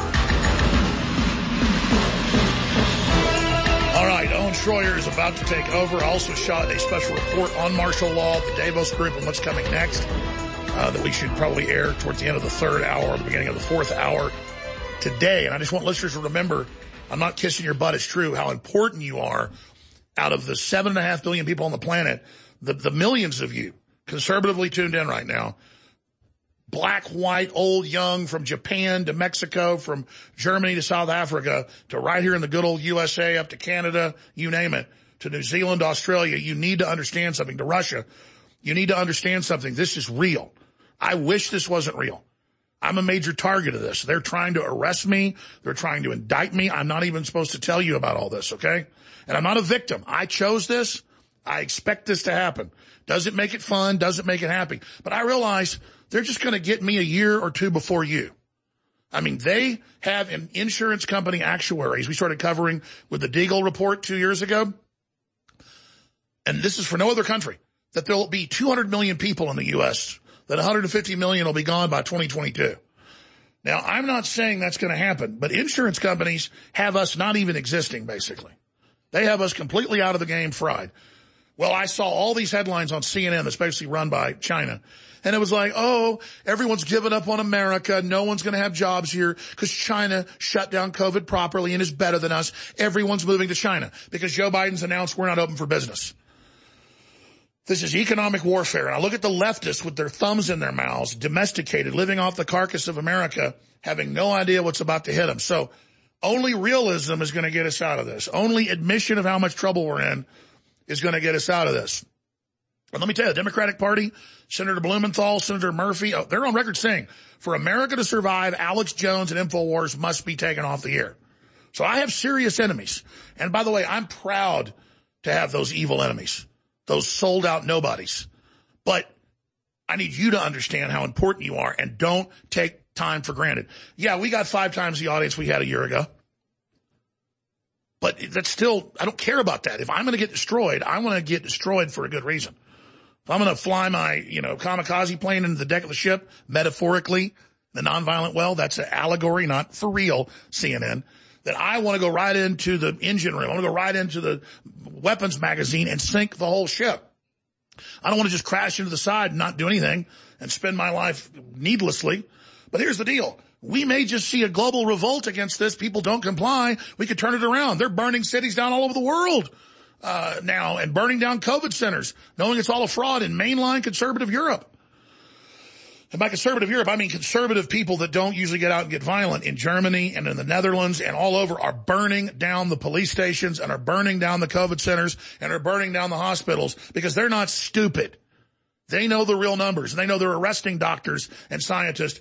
All right, Owen Schroyer is about to take over. I also shot a special report on martial law, the Davos Group, and what's coming next that we should probably air towards the end of the third hour or the beginning of the fourth hour today. And I just want listeners to remember, I'm not kissing your butt. It's true how important you are. Out of the 7.5 billion people on the planet, the millions of you conservatively tuned in right now, black, white, old, young, from Japan to Mexico, from Germany to South Africa, to right here in the good old USA, up to Canada, you name it, to New Zealand, Australia, you need to understand something, to Russia. You need to understand something. This is real. I wish this wasn't real. I'm a major target of this. They're trying to arrest me. They're trying to indict me. I'm not even supposed to tell you about all this, okay? And I'm not a victim. I chose this. I expect this to happen. Does it make it fun? Does it make it happy? But I realize they're just going to get me a year or two before you. I mean, they have an insurance company actuaries we started covering with the Deagle report 2 years ago. And this is for no other country, that there will be 200 million people in the U.S., that 150 million will be gone by 2022. Now, I'm not saying that's going to happen, but insurance companies have us not even existing, basically. They have us completely out of the game, fried. Well, I saw all these headlines on CNN that's basically run by China. And it was like, oh, everyone's given up on America. No one's going to have jobs here because China shut down COVID properly and is better than us. Everyone's moving to China because Joe Biden's announced we're not open for business. This is economic warfare. And I look at the leftists with their thumbs in their mouths, domesticated, living off the carcass of America, having no idea what's about to hit them. So only realism is going to get us out of this. Only admission of how much trouble we're in is going to get us out of this. And let me tell you, the Democratic Party, Senator Blumenthal, Senator Murphy, they're on record saying, for America to survive, Alex Jones and InfoWars must be taken off the air. So I have serious enemies. And by the way, I'm proud to have those evil enemies, those sold-out nobodies. But I need you to understand how important you are, and don't take time for granted. Yeah, we got 5 times the audience we had a year ago. But that's still, I don't care about that. If I'm going to get destroyed, I want to get destroyed for a good reason. If I'm going to fly my, kamikaze plane into the deck of the ship, metaphorically, the nonviolent well, that's an allegory, not for real, CNN, that I want to go right into the engine room. I want to go right into the weapons magazine and sink the whole ship. I don't want to just crash into the side and not do anything and spend my life needlessly. But here's the deal. We may just see a global revolt against this. People don't comply. We could turn it around. They're burning cities down all over the world now and burning down COVID centers, knowing it's all a fraud in mainline conservative Europe. And by conservative Europe, I mean conservative people that don't usually get out and get violent in Germany and in the Netherlands and all over are burning down the police stations and are burning down the COVID centers and are burning down the hospitals because they're not stupid. They know the real numbers, and they know they're arresting doctors and scientists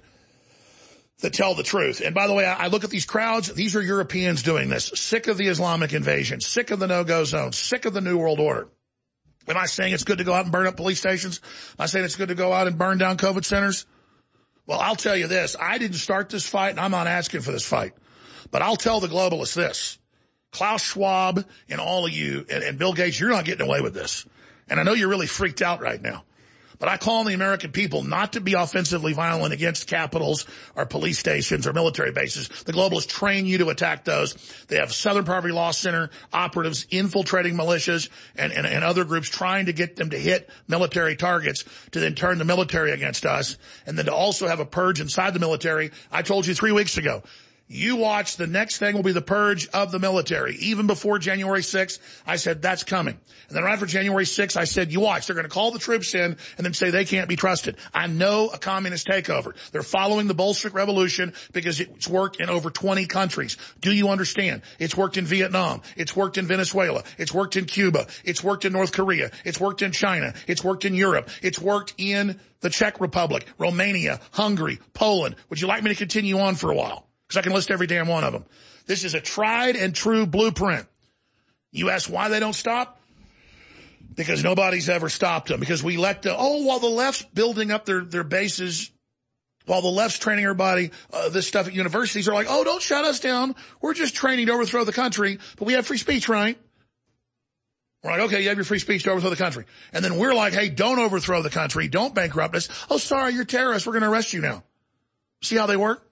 that tell the truth. And by the way, I look at these crowds. These are Europeans doing this. Sick of the Islamic invasion, sick of the no-go zone, sick of the New World Order. Am I saying it's good to go out and burn up police stations? Am I saying it's good to go out and burn down COVID centers? Well, I'll tell you this. I didn't start this fight, and I'm not asking for this fight. But I'll tell the globalists this. Klaus Schwab and all of you and Bill Gates, you're not getting away with this. And I know you're really freaked out right now. But I call on the American people not to be offensively violent against capitals or police stations or military bases. The globalists train you to attack those. They have Southern Poverty Law Center operatives infiltrating militias and other groups trying to get them to hit military targets to then turn the military against us, and then to also have a purge inside the military. I told you 3 weeks ago. You watch, the next thing will be the purge of the military. Even before January 6th, I said, that's coming. And then right after January 6th, I said, you watch, they're going to call the troops in and then say they can't be trusted. I know a communist takeover. They're following the Bolshevik Revolution because it's worked in over 20 countries. Do you understand? It's worked in Vietnam. It's worked in Venezuela. It's worked in Cuba. It's worked in North Korea. It's worked in China. It's worked in Europe. It's worked in the Czech Republic, Romania, Hungary, Poland. Would you like me to continue on for a while? Because I can list every damn one of them. This is a tried and true blueprint. You ask why they don't stop? Because nobody's ever stopped them. Because we let while the left's building up their bases, while the left's training everybody, this stuff at universities are like, oh, don't shut us down. We're just training to overthrow the country, but we have free speech, right? We're like, okay, you have your free speech to overthrow the country. And then we're like, hey, don't overthrow the country. Don't bankrupt us. Oh, sorry, you're terrorists. We're going to arrest you now. See how they work?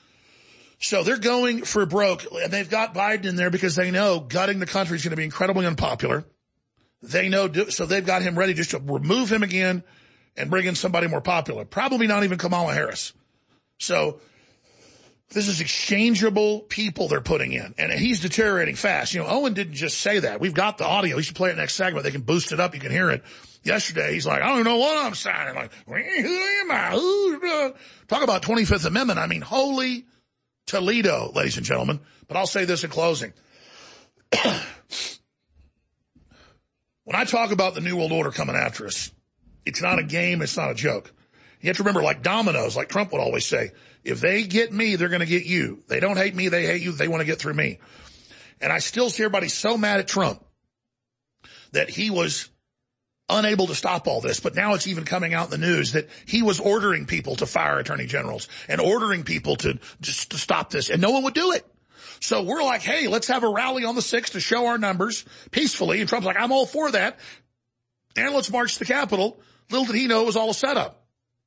So they're going for broke, and they've got Biden in there because they know gutting the country is going to be incredibly unpopular. They know, so they've got him ready just to remove him again and bring in somebody more popular. Probably not even Kamala Harris. So this is exchangeable people they're putting in, and he's deteriorating fast. Owen didn't just say that. We've got the audio. He should play it next segment. They can boost it up. You can hear it. Yesterday, he's like, I don't even know what I'm signing. Like, who am I? Talk about 25th Amendment. I mean, holy Toledo, ladies and gentlemen. But I'll say this in closing. When I talk about the New World Order coming after us, It's not a game. It's not a joke. You have to remember, like dominoes, like Trump would always say, if they get me, they're going to get you. They don't hate me. They hate you. They want to get through me. And I still see everybody so mad at Trump that he was unable to stop all this. But now it's even coming out in the news that he was ordering people to fire attorney generals and ordering people to just to stop this. And no one would do it. So we're like, hey, let's have a rally on the 6th to show our numbers peacefully. And Trump's like, I'm all for that. And let's march to the Capitol. Little did he know it was all a setup.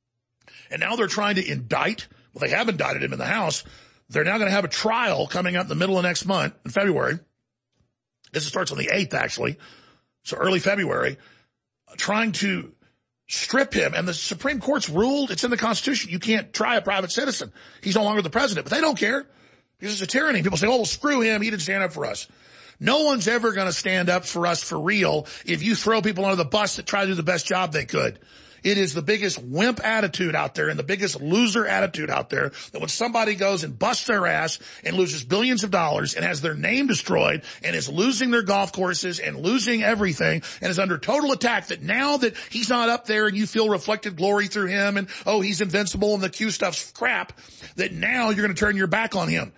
And now they're trying to indict. Well, they have indicted him in the House. They're now going to have a trial coming up in the middle of next month, in February. This starts on the 8th, actually. So early February, trying to strip him. And the Supreme Court's ruled, it's in the Constitution, you can't try a private citizen. He's no longer the president. But they don't care because it's a tyranny. People say, oh, well, screw him. He didn't stand up for us. No one's ever going to stand up for us for real if you throw people under the bus that try to do the best job they could. It is the biggest wimp attitude out there and the biggest loser attitude out there that when somebody goes and busts their ass and loses billions of dollars and has their name destroyed and is losing their golf courses and losing everything and is under total attack, that now that he's not up there and you feel reflected glory through him and, oh, he's invincible and the Q stuff's crap, that now you're going to turn your back on him.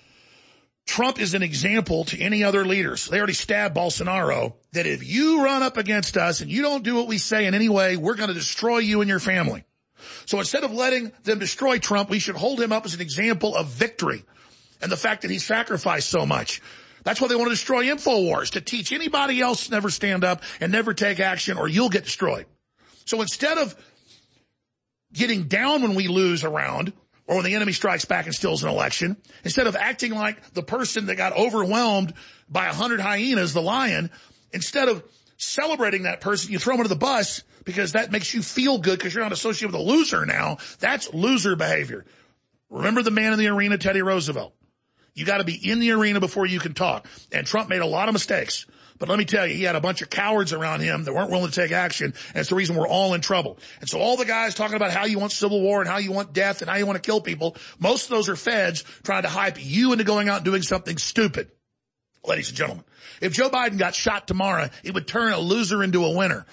Trump is an example to any other leaders. They already stabbed Bolsonaro, that if you run up against us and you don't do what we say in any way, we're going to destroy you and your family. So instead of letting them destroy Trump, we should hold him up as an example of victory and the fact that he sacrificed so much. That's why they want to destroy InfoWars, to teach anybody else to never stand up and never take action or you'll get destroyed. So instead of getting down when we lose a round, or when the enemy strikes back and steals an election, instead of acting like the person that got overwhelmed by 100 hyenas, the lion, instead of celebrating that person, you throw him under the bus because that makes you feel good because you're not associated with a loser now. That's loser behavior. Remember the man in the arena, Teddy Roosevelt. You got to be in the arena before you can talk. And Trump made a lot of mistakes. But let me tell you, he had a bunch of cowards around him that weren't willing to take action, and it's the reason we're all in trouble. And so all the guys talking about how you want civil war and how you want death and how you want to kill people, most of those are feds trying to hype you into going out and doing something stupid. Ladies and gentlemen, if Joe Biden got shot tomorrow, it would turn a loser into a winner.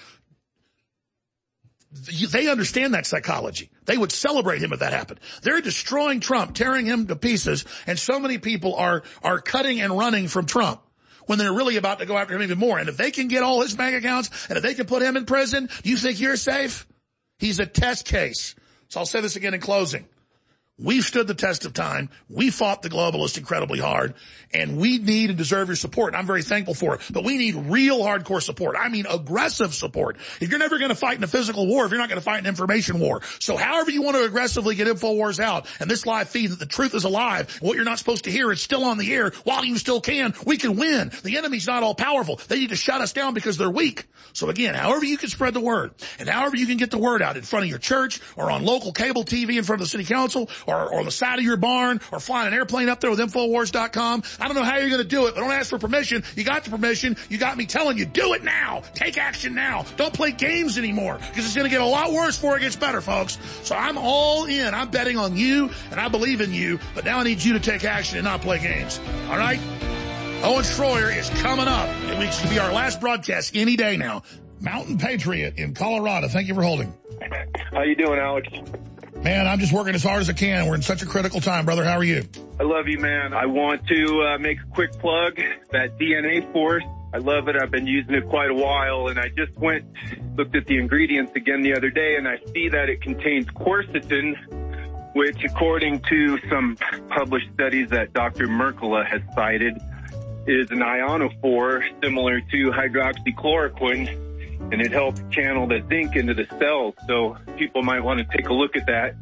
They understand that psychology. They would celebrate him if that happened. They're destroying Trump, tearing him to pieces, and so many people are cutting and running from Trump when they're really about to go after him even more. And if they can get all his bank accounts, and if they can put him in prison, do you think you're safe? He's a test case. So I'll say this again in closing. We've stood the test of time. We fought the globalists incredibly hard, and we need and deserve your support. I'm very thankful for it. But we need real hardcore support. I mean aggressive support. If you're never going to fight in a physical war, if you're not going to fight an information war. So however you want to aggressively get InfoWars out and this live feed that the truth is alive, what you're not supposed to hear is still on the air while you still can, we can win. The enemy's not all powerful. They need to shut us down because they're weak. So again, however you can spread the word and however you can get the word out in front of your church or on local cable TV in front of the city council or on the side of your barn or flying an airplane up there with InfoWars.com. I don't know how you're going to do it, but don't ask for permission. You got the permission. You got me telling you, do it now. Take action now. Don't play games anymore because it's going to get a lot worse before it gets better, folks. So I'm all in. I'm betting on you and I believe in you, but now I need you to take action and not play games. All right? Owen Schroyer is coming up. It should be our last broadcast any day now. Mountain Patriot in Colorado. Thank you for holding. How you doing, Alex? Man, I'm just working as hard as I can. We're in such a critical time, brother. How are you? I love you, man. I want to make a quick plug. That DNA Force, I love it. I've been using it quite a while, and I just looked at the ingredients again the other day, and I see that it contains quercetin, which, according to some published studies that Dr. Mercola has cited, is an ionophore similar to hydroxychloroquine, and it helps channel the zinc into the cells. So people might want to take a look at that.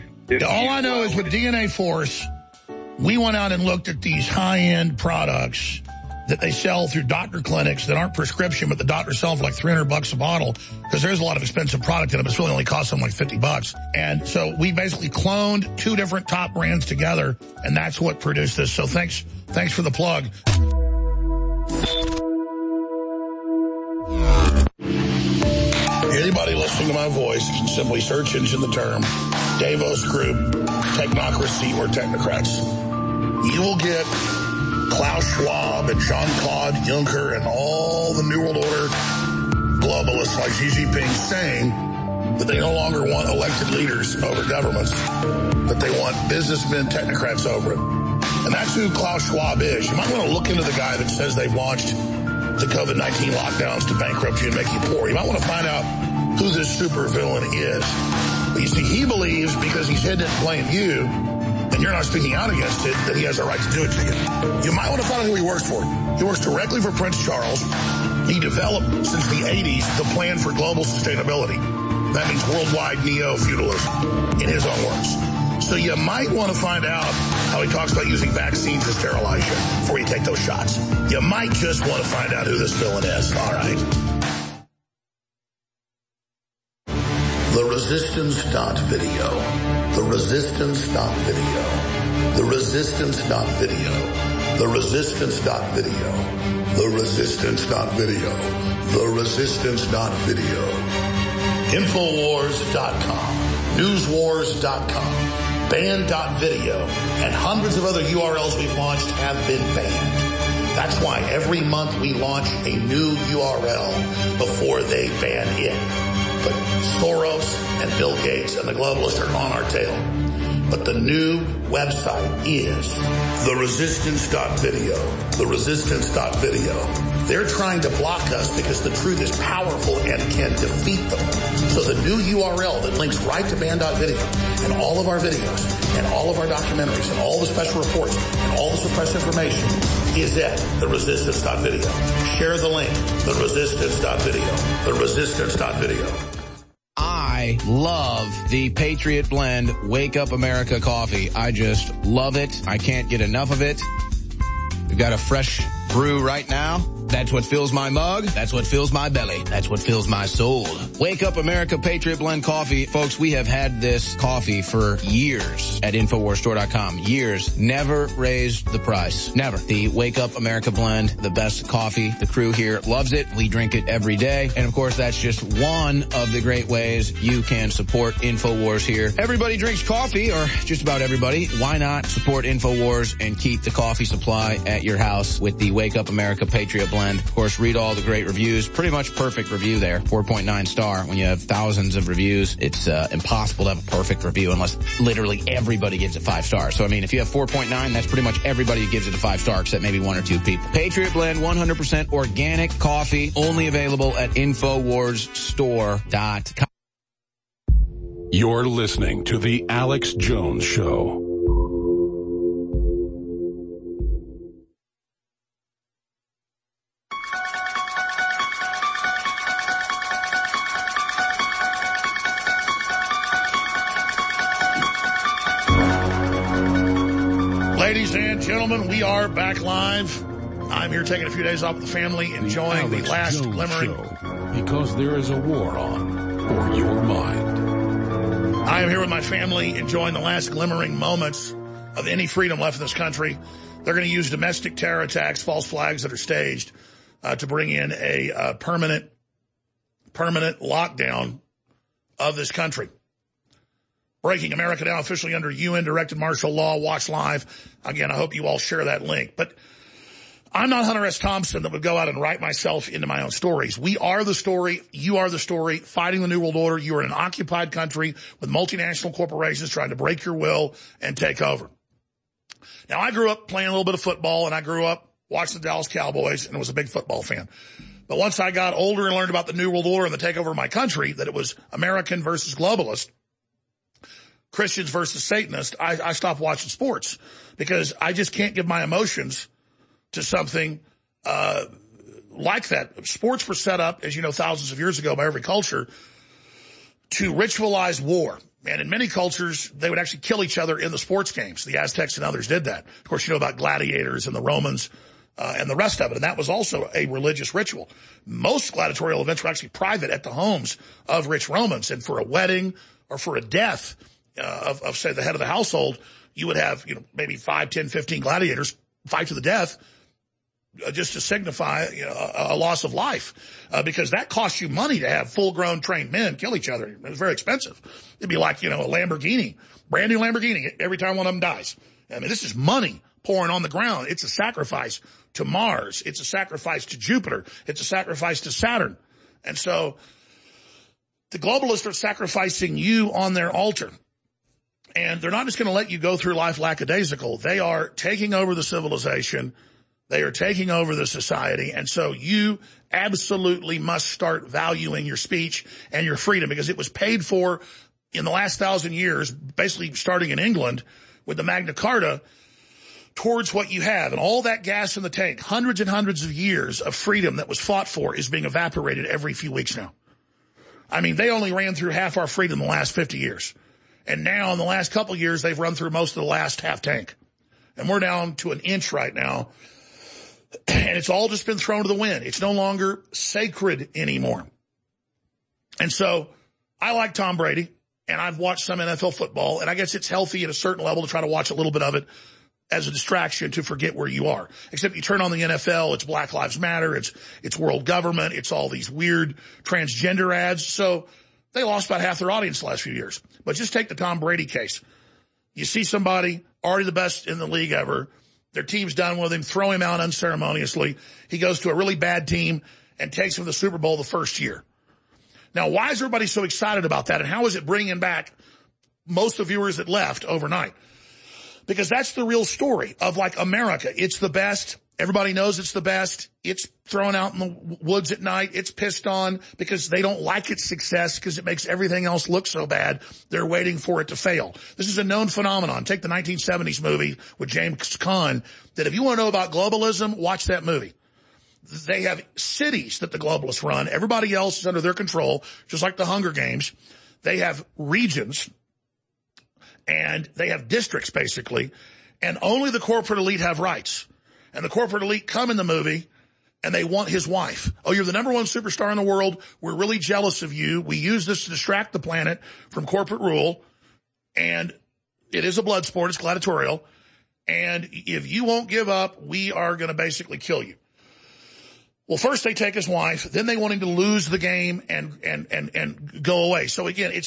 All I know is with DNA Force, we went out and looked at these high-end products that they sell through doctor clinics that aren't prescription, but the doctors sell for like $300 a bottle because there's a lot of expensive product in it, but it's really only costs them like $50. And so we basically cloned two different top brands together, and that's what produced this. So thanks for the plug. Anybody listening to my voice can simply search engine the term Davos Group, Technocracy, or Technocrats. You will get Klaus Schwab and Jean-Claude Juncker and all the New World Order globalists like Xi Jinping saying that they no longer want elected leaders over governments, but they want businessmen, technocrats over it. And that's who Klaus Schwab is. You might want to look into the guy that says they've launched the COVID-19 lockdowns to bankrupt you and make you poor. You might want to find out who this supervillain is. But you see, he believes because he's hidden it and blamed you, and you're not speaking out against it, that he has a right to do it to you. You might want to find out who he works for. He works directly for Prince Charles. He developed, since the 80s, the plan for global sustainability. That means worldwide neo-feudalism, in his own words. So you might want to find out how he talks about using vaccines to sterilize you before you take those shots. You might just want to find out who this villain is. All right. The Resistance.video. The Resistance.video. The Resistance.video. The Resistance.video. The Resistance.video. The Resistance.video. Infowars.com. Newswars.com. Banned.video. And hundreds of other URLs we've launched have been banned. That's why every month we launch a new URL before they ban it. But Soros and Bill Gates and the globalists are on our tail. But the new website is theresistance.video. Theresistance.video. They're trying to block us because the truth is powerful and can defeat them. So the new URL that links right to ban.video and all of our videos and all of our documentaries and all the special reports and all the suppressed information is at theresistance.video. Share the link, theresistance.video. Theresistance.video. I love the Patriot Blend Wake Up America coffee. I just love it. I can't get enough of it. We've got a fresh brew right now. That's what fills my mug. That's what fills my belly. That's what fills my soul. Wake Up America Patriot Blend coffee. Folks, we have had this coffee for years at InfoWarsStore.com. Years. Never raised the price. Never. The Wake Up America Blend, the best coffee. The crew here loves it. We drink it every day. And of course, that's just one of the great ways you can support InfoWars here. Everybody drinks coffee, or just about everybody. Why not support InfoWars and keep the coffee supply at your house with the Wake Up America Patriot Blend? Of course, read all the great reviews. Pretty much perfect review there. 4.9 star. When you have thousands of reviews, it's impossible to have a perfect review unless literally everybody gives it 5 stars. So, I mean, if you have 4.9, that's pretty much everybody who gives it a 5 star, except maybe 1 or 2 people. Patriot Blend, 100% organic coffee, only available at InfoWarsStore.com. You're listening to The Alex Jones Show. Ladies and gentlemen, we are back live. I'm here taking a few days off with the family, enjoying the last glimmering. Show, because there is a war on for your mind. I am here with my family, enjoying the last glimmering moments of any freedom left in this country. They're going to use domestic terror attacks, false flags that are staged, to bring in a permanent lockdown of this country. Breaking America down officially under UN-directed martial law. Watch live. Again, I hope you all share that link. But I'm not Hunter S. Thompson that would go out and write myself into my own stories. We are the story. You are the story. Fighting the New World Order. You are in an occupied country with multinational corporations trying to break your will and take over. Now, I grew up playing a little bit of football, and I grew up watching the Dallas Cowboys and was a big football fan. But once I got older and learned about the New World Order and the takeover of my country, that it was American versus globalist, Christians versus Satanists, I stopped watching sports because I just can't give my emotions to something like that. Sports were set up, as you know, thousands of years ago by every culture to ritualize war. And in many cultures, they would actually kill each other in the sports games. The Aztecs and others did that. Of course, you know about gladiators and the Romans and the rest of it. And that was also a religious ritual. Most gladiatorial events were actually private at the homes of rich Romans. And for a wedding or for a death of say, the head of the household, you would have, maybe 5, 10, 15 gladiators fight to the death just to signify a loss of life, because that costs you money to have full-grown trained men kill each other. It was very expensive. It'd be like, a Lamborghini, brand new Lamborghini every time one of them dies. I mean, this is money pouring on the ground. It's a sacrifice to Mars. It's a sacrifice to Jupiter. It's a sacrifice to Saturn. And so The globalists are sacrificing you on their altar. And they're not just going to let you go through life lackadaisical. They are taking over the civilization. They are taking over the society. And so you absolutely must start valuing your speech and your freedom, because it was paid for in the last 1,000 years, basically starting in England with the Magna Carta, towards what you have. And all that gas in the tank, hundreds and hundreds of years of freedom that was fought for, is being evaporated every few weeks now. I mean, they only ran through half our freedom in the last 50 years. And now in the last couple of years, they've run through most of the last half tank. And we're down to an inch right now. And it's all just been thrown to the wind. It's no longer sacred anymore. And so I like Tom Brady, and I've watched some NFL football, and I guess it's healthy at a certain level to try to watch a little bit of it as a distraction to forget where you are. Except you turn on the NFL, it's Black Lives Matter, it's world government, it's all these weird transgender ads. So they lost about half their audience the last few years. But just take the Tom Brady case. You see somebody already the best in the league ever. Their team's done with him, throw him out unceremoniously. He goes to a really bad team and takes him to the Super Bowl the first year. Now, why is everybody so excited about that? And how is it bringing back most of the viewers that left overnight? Because that's the real story of, like, America. It's the best. Everybody knows it's the best. It's thrown out in the woods at night. It's pissed on because they don't like its success because it makes everything else look so bad. They're waiting for it to fail. This is a known phenomenon. Take the 1970s movie with James Caan, that if you want to know about globalism, watch that movie. They have cities that the globalists run. Everybody else is under their control, just like the Hunger Games. They have regions, and they have districts, basically, and only the corporate elite have rights. And the corporate elite come in the movie, and they want his wife. Oh, you're the number one superstar in the world. We're really jealous of you. We use this to distract the planet from corporate rule, and it is a blood sport. It's gladiatorial. And if you won't give up, we are going to basically kill you. Well, first they take his wife, then they want him to lose the game and go away. So again, it's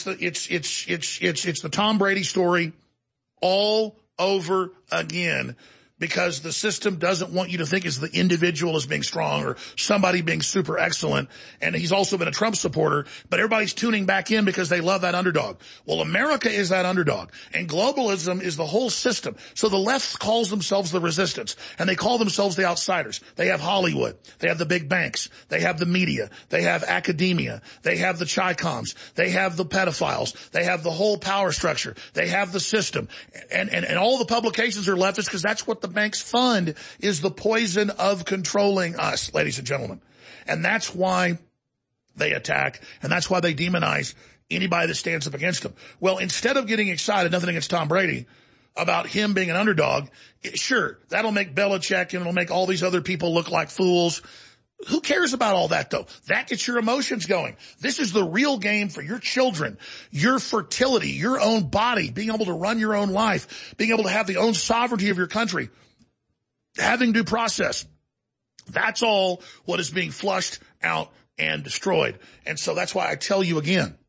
the Tom Brady story all over again, because the system doesn't want you to think as the individual as being strong or somebody being super excellent. And he's also been a Trump supporter, but everybody's tuning back in because they love that underdog. Well, America is that underdog, and globalism is the whole system. So the left calls themselves the resistance, and they call themselves the outsiders. They have Hollywood. They have the big banks. They have the media. They have academia. They have the Chi-Coms. They have the pedophiles. They have the whole power structure. They have the system. And all the publications are leftist because that's what the banks fund, is the poison of controlling us, ladies and gentlemen. And that's why they attack, and that's why they demonize anybody that stands up against them. Well, instead of getting excited, nothing against Tom Brady, about him being an underdog, sure, that'll make Belichick and it'll make all these other people look like fools. Who cares about all that, though? That gets your emotions going. This is the real game for your children, your fertility, your own body, being able to run your own life, being able to have the own sovereignty of your country, having due process. That's all what is being flushed out and destroyed. And so that's why I tell you again,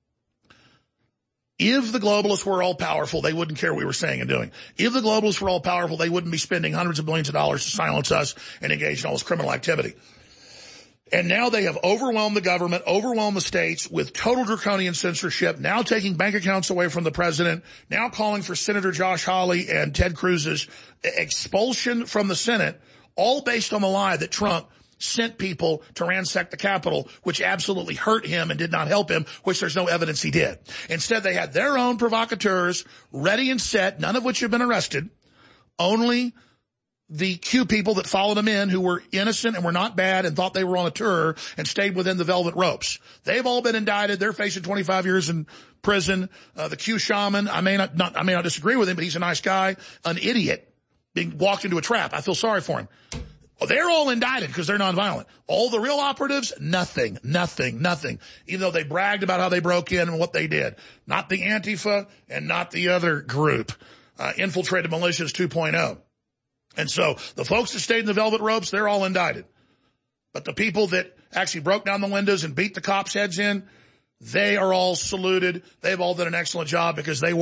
if the globalists were all powerful, they wouldn't care what we were saying and doing. If the globalists were all powerful, they wouldn't be spending hundreds of billions of dollars to silence us and engage in all this criminal activity. And now they have overwhelmed the government, overwhelmed the states with total draconian censorship, now taking bank accounts away from the president, now calling for Senator Josh Hawley and Ted Cruz's expulsion from the Senate, all based on the lie that Trump sent people to ransack the Capitol, which absolutely hurt him and did not help him, which there's no evidence he did. Instead, they had their own provocateurs ready and set, none of which have been arrested, only the Q people that followed them in, who were innocent and were not bad and thought they were on a tour and stayed within the velvet ropes. They've all been indicted. They're facing 25 years in prison. The Q shaman, I may not disagree with him, but he's a nice guy, an idiot being walked into a trap. I feel sorry for him. Well, they're all indicted because they're nonviolent. All the real operatives, nothing. Even though they bragged about how they broke in and what they did. Not the Antifa and not the other group, infiltrated militias 2.0. And so the folks that stayed in the velvet ropes, they're all indicted. But the people that actually broke down the windows and beat the cops' heads in, they are all saluted. They've all done an excellent job because they work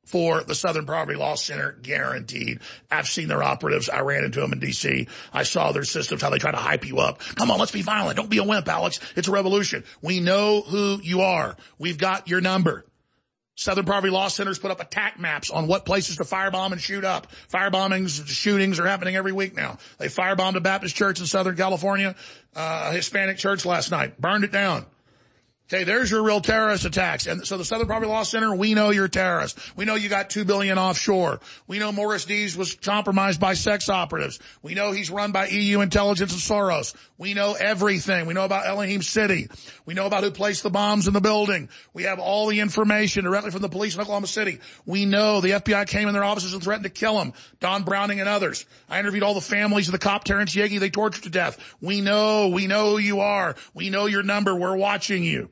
for the Southern Poverty Law Center, guaranteed. I've seen their operatives. I ran into them in D.C. I saw their systems, how they try to hype you up. Come on, let's be violent. Don't be a wimp, Alex. It's a revolution. We know who you are. We've got your number. Southern Poverty Law Centers put up attack maps on what places to firebomb and shoot up. Firebombings, shootings are happening every week now. They firebombed a Baptist church in Southern California, a Hispanic church last night, burned it down. Okay, there's your real terrorist attacks. And so the Southern Poverty Law Center, we know you're terrorists. We know you got $2 billion offshore. We know Morris Dees was compromised by sex operatives. We know he's run by EU intelligence and Soros. We know everything. We know about Elohim City. We know about who placed the bombs in the building. We have all the information directly from the police in Oklahoma City. We know the FBI came in their offices and threatened to kill him. Don Browning and others. I interviewed all the families of the cop Terrence Yegi they tortured to death. We know who you are. We know your number. We're watching you.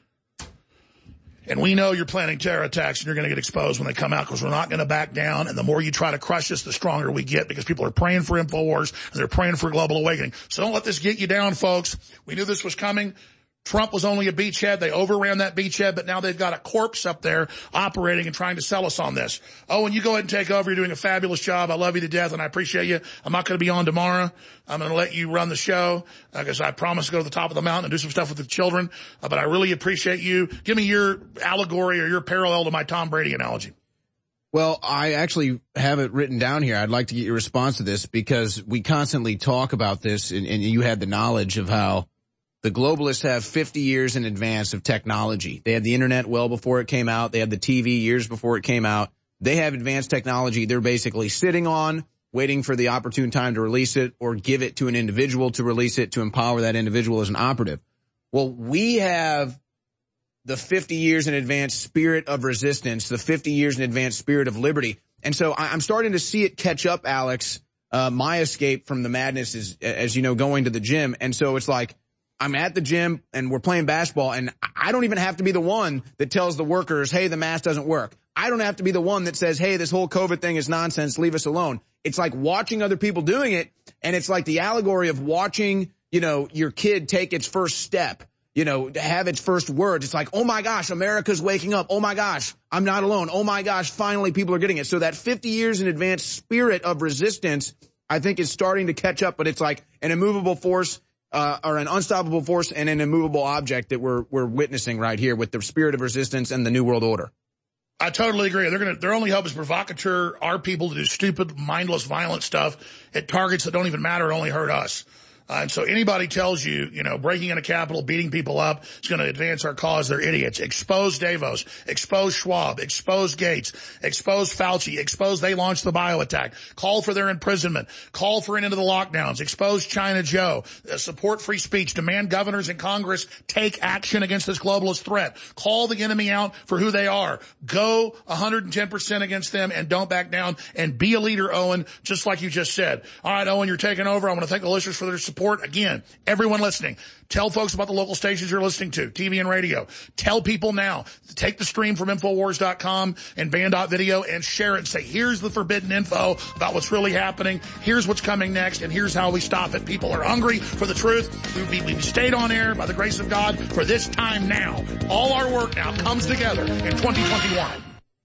And we know you're planning terror attacks and you're going to get exposed when they come out, because we're not going to back down. And the more you try to crush us, the stronger we get, because people are praying for InfoWars and they're praying for a global awakening. So don't let this get you down, folks. We knew this was coming. Trump was only a beachhead. They overran that beachhead, but now they've got a corpse up there operating and trying to sell us on this. Oh, and you go ahead and take over. You're doing a fabulous job. I love you to death, and I appreciate you. I'm not going to be on tomorrow. I'm going to let you run the show because I promised to go to the top of the mountain and do some stuff with the children. But I really appreciate you. Give me your allegory or your parallel to my Tom Brady analogy. Well, I actually have it written down here. I'd like to get your response to this, because we constantly talk about this, and you had the knowledge of how the globalists have 50 years in advance of technology. They had the internet well before it came out. They had the TV years before it came out. They have advanced technology they're basically sitting on, waiting for the opportune time to release it or give it to an individual to release it to empower that individual as an operative. Well, we have the 50 years in advance spirit of resistance, the 50 years in advance spirit of liberty. And so I'm starting to see it catch up, Alex. My escape from the madness is, as you know, going to the gym. And so it's like, I'm at the gym and we're playing basketball, and I don't even have to be the one that tells the workers, hey, the mask doesn't work. I don't have to be the one that says, hey, this whole COVID thing is nonsense, leave us alone. It's like watching other people doing it, and it's like the allegory of watching, your kid take its first step, have its first words. It's like, oh my gosh, America's waking up. Oh my gosh, I'm not alone. Oh my gosh, finally people are getting it. So that 50 years in advance spirit of resistance, I think, is starting to catch up, but it's like an immovable force, or an unstoppable force and an immovable object that we're witnessing right here with the spirit of resistance and the New World Order. I totally agree. Their only hope is provocateur, our people to do stupid, mindless, violent stuff at targets that don't even matter and only hurt us. And so anybody tells you, breaking into Capitol, beating people up is going to advance our cause, they're idiots. Expose Davos, expose Schwab, expose Gates, expose Fauci, expose they launched the bio attack, call for their imprisonment, call for an end to the lockdowns, expose China Joe, support free speech, demand governors and Congress take action against this globalist threat, call the enemy out for who they are, go 110% against them and don't back down, and be a leader, Owen, just like you just said. All right, Owen, you're taking over. I want to thank the listeners for their support. Again, everyone listening, tell folks about the local stations you're listening to, TV and radio. Tell people now. Take the stream from Infowars.com and Band.video and share it and say, here's the forbidden info about what's really happening. Here's what's coming next, and here's how we stop it. People are hungry for the truth. We've stayed on air by the grace of God for this time now. All our work now comes together in 2021.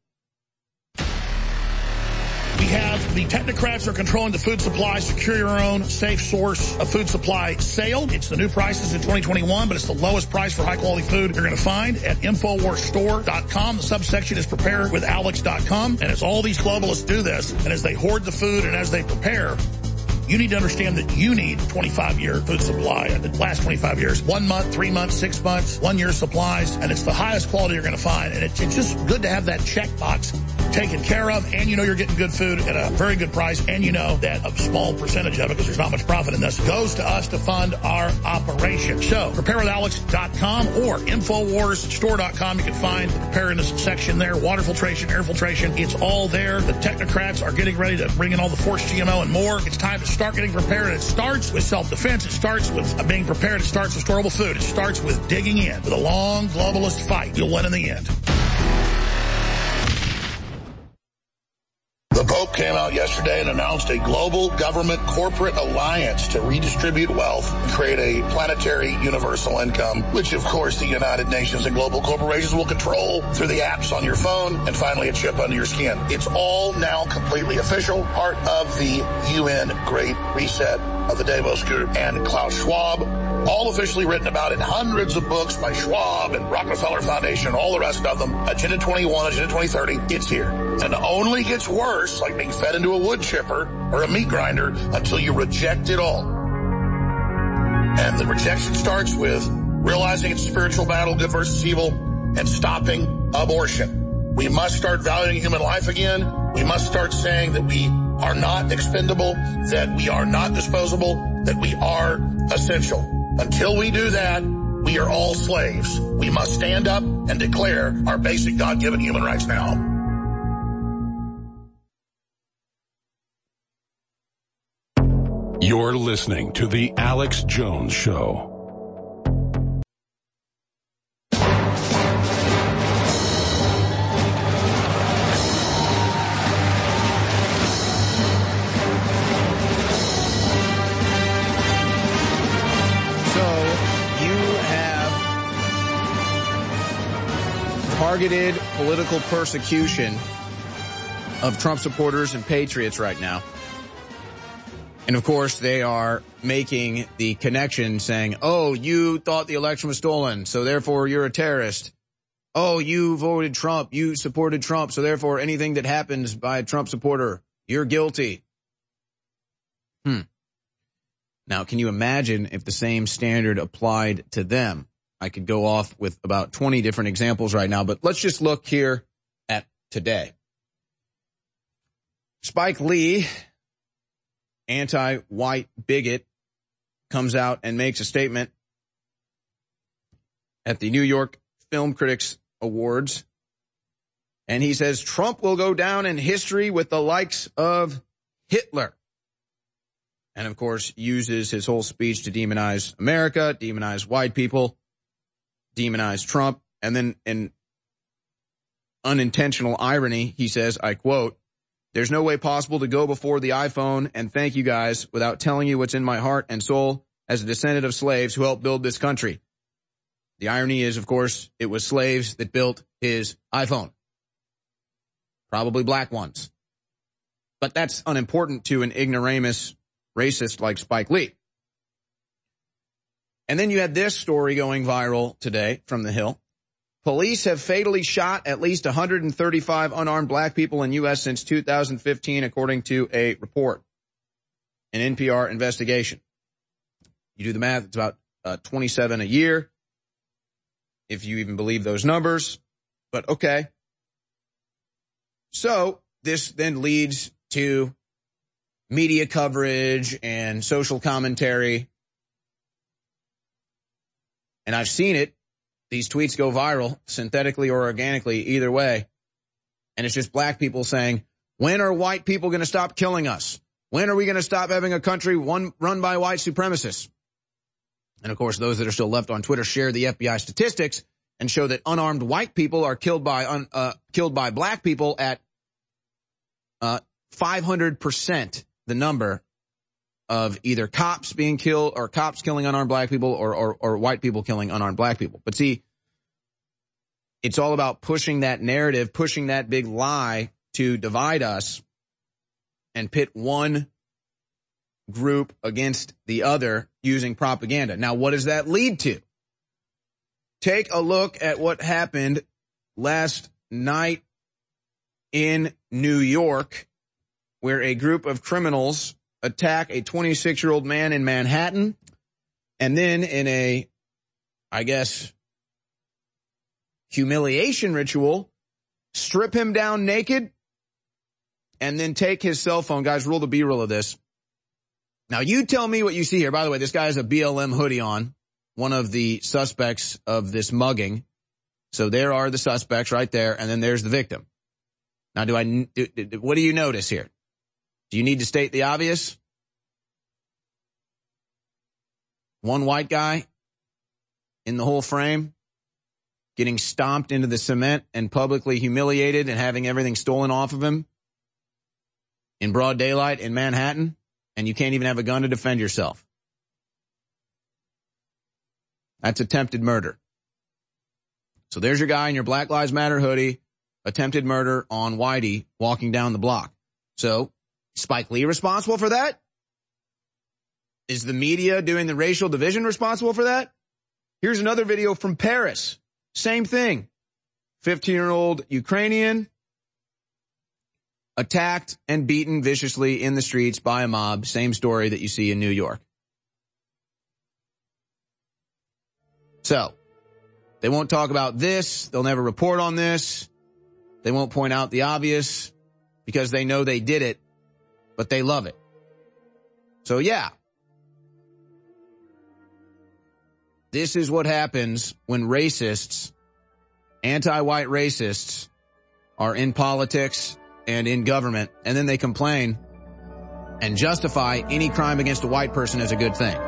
We have the technocrats are controlling the food supply. Secure your own safe source of food supply sale. It's the new prices in 2021, but it's the lowest price for high-quality food you're going to find at InfoWarsStore.com. The subsection is preparewithalex.com, and as all these globalists do this, and as they hoard the food and as they prepare, you need to understand that you need 25-year food supply. And the last 25 years, 1 month, 3 months, 6 months, 1 year supplies, and it's the highest quality you're going to find. And it's just good to have that checkbox taken care of, and you're getting good food at a very good price, and that a small percentage of it, because there's not much profit in this, goes to us to fund our operation. So, preparewithalex.com or InfoWarsStore.com. You can find the preparedness section there, water filtration, air filtration. It's all there. The technocrats are getting ready to bring in all the forced GMO and more. It's time to start getting prepared. It starts with self-defense. It starts with being prepared. It starts with storable food. It starts with digging in. With a long globalist fight, you'll win in the end. The Pope came out yesterday and announced a global government corporate alliance to redistribute wealth and create a planetary universal income, which of course the United Nations and global corporations will control through the apps on your phone and finally a chip under your skin. It's all now completely official, part of the UN Great Reset of the Davos Group and Klaus Schwab, all officially written about in hundreds of books by Schwab and Rockefeller Foundation and all the rest of them. Agenda 21, Agenda 2030, it's here. And it only gets worse, like being fed into a wood chipper or a meat grinder, until you reject it all. And the rejection starts with realizing it's a spiritual battle, good versus evil, and stopping abortion. We must start valuing human life again. We must start saying that we are not expendable, that we are not disposable, that we are essential. Until we do that, we are all slaves. We must stand up and declare our basic God-given human rights now. You're listening to The Alex Jones Show. Targeted political persecution of Trump supporters and patriots right now. And of course, they are making the connection saying, oh, you thought the election was stolen, so therefore you're a terrorist. Oh, you voted Trump, you supported Trump, so therefore anything that happens by a Trump supporter, you're guilty. Now, can you imagine if the same standard applied to them? I could go off with about 20 different examples right now, but let's just look here at today. Spike Lee, anti-white bigot, comes out and makes a statement at the New York Film Critics Awards, and he says Trump will go down in history with the likes of Hitler. And of course, uses his whole speech to demonize America, demonize white people, demonize Trump, and then in unintentional irony, he says, I quote, "There's no way possible to go before the iPhone and thank you guys without telling you what's in my heart and soul as a descendant of slaves who helped build this country." The irony is, of course, it was slaves that built his iPhone. Probably black ones. But that's unimportant to an ignoramus racist like Spike Lee. And then you had this story going viral today from The Hill. Police have fatally shot at least 135 unarmed black people in U.S. since 2015, according to a report, an NPR investigation. You do the math, it's about 27 a year, if you even believe those numbers. But okay. So this then leads to media coverage and social commentary. And I've seen it. These tweets go viral, synthetically or organically, either way. And it's just black people saying, when are white people going to stop killing us? When are we going to stop having a country run by white supremacists? And of course, those that are still left on Twitter share the FBI statistics and show that unarmed white people are killed by black people at 500% the number of either cops being killed or cops killing unarmed black people or white people killing unarmed black people. But see, it's all about pushing that narrative, pushing that big lie to divide us and pit one group against the other using propaganda. Now, what does that lead to? Take a look at what happened last night in New York, where a group of criminals attack a 26-year-old man in Manhattan, and then in a, I guess, humiliation ritual, strip him down naked, and then take his cell phone. Guys, roll the B-roll of this. Now, you tell me what you see here. By the way, this guy has a BLM hoodie on, one of the suspects of this mugging. So there are the suspects right there, and then there's the victim. Now, what do you notice here? Do you need to state the obvious? One white guy in the whole frame, getting stomped into the cement and publicly humiliated and having everything stolen off of him. in broad daylight in Manhattan, and you can't even have a gun to defend yourself. That's attempted murder. So there's your guy in your Black Lives Matter hoodie, attempted murder on Whitey walking down the block. So, Spike Lee responsible for that? Is the media doing the racial division responsible for that? Here's another video from Paris. Same thing. 15-year-old Ukrainian attacked and beaten viciously in the streets by a mob. Same story that you see in New York. So, they won't talk about this. They'll never report on this. They won't point out the obvious because they know they did it, but they love it. So yeah. This is what happens when racists, anti-white racists, are in politics and in government, and then they complain and justify any crime against a white person as a good thing.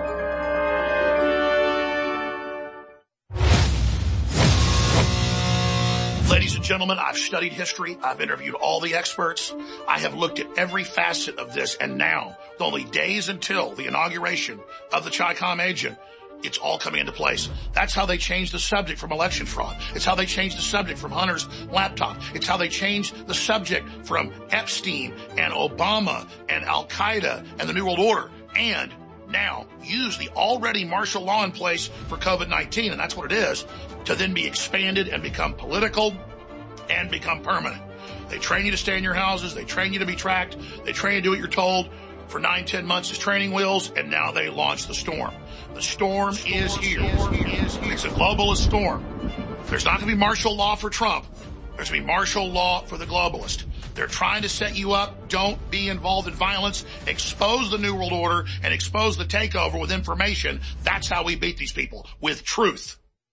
Ladies and gentlemen, I've studied history. I've interviewed all the experts. I have looked at every facet of this. And now, with only days until the inauguration of the Chi-Com agent, it's all coming into place. That's how they changed the subject from election fraud. It's how they changed the subject from Hunter's laptop. It's how they changed the subject from Epstein and Obama and Al-Qaeda and the New World Order. And now use the already martial law in place for COVID-19, and that's what it is, to then be expanded and become political and become permanent. They train you to stay in your houses. They train you to be tracked. They train you to do what you're told for 9-10 months as training wheels, and now they launch the storm. The storm is here. It's a globalist storm. There's not going to be martial law for Trump. There's going to be martial law for the globalist. They're trying to set you up. Don't be involved in violence. Expose the New World Order and expose the takeover with information. That's how we beat these people, with truth.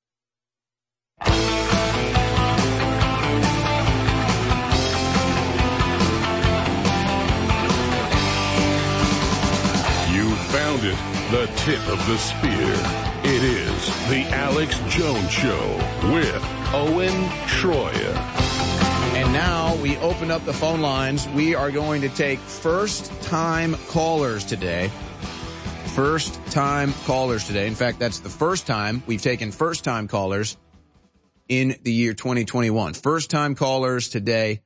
You found it, the tip of the spear. It is the Alex Jones Show with Owen Schroyer. And now we open up the phone lines. We are going to take first-time callers today. First-time callers today. In fact, that's the first time we've taken first-time callers in the year 2021. First-time callers today,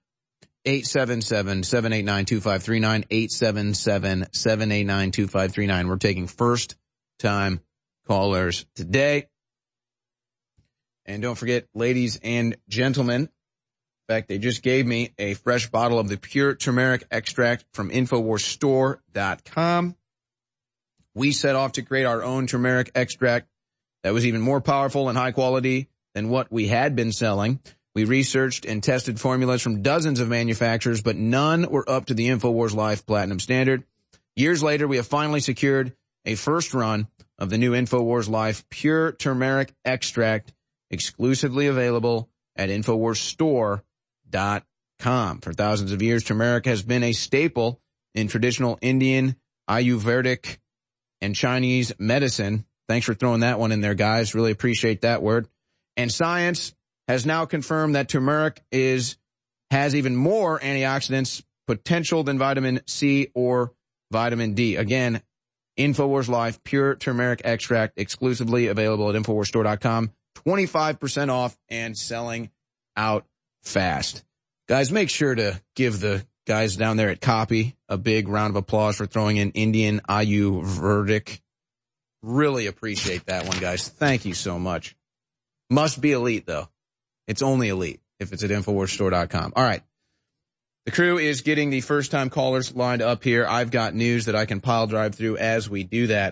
877-789-2539, 877-789-2539. We're taking first-time callers today. And don't forget, ladies and gentlemen, in fact, they just gave me a fresh bottle of the pure turmeric extract from InfoWarsStore.com. We set off to create our own turmeric extract that was even more powerful and high quality than what we had been selling. We researched and tested formulas from dozens of manufacturers, but none were up to the InfoWars Life Platinum standard. Years later, we have finally secured a first run of the new InfoWars Life Pure Turmeric Extract, exclusively available at InfoWarsStore.com. For thousands of years, turmeric has been a staple in traditional Indian, Ayurvedic, and Chinese medicine. Thanks for throwing that one in there, guys. Really appreciate that word. And science has now confirmed that turmeric has even more antioxidants potential than vitamin C or vitamin D. Again, InfoWars Life Pure Turmeric Extract, exclusively available at InfoWarsStore.com. 25% off and selling out fast. Guys, make sure to give the guys down there at Copy a big round of applause for throwing in Indian Ayurvedic. Really appreciate that one, guys. Thank you so much. Must be elite, though. It's only elite if it's at InfoWarsStore.com. All right. The crew is getting the first-time callers lined up here. I've got news that I can pile drive through as we do that.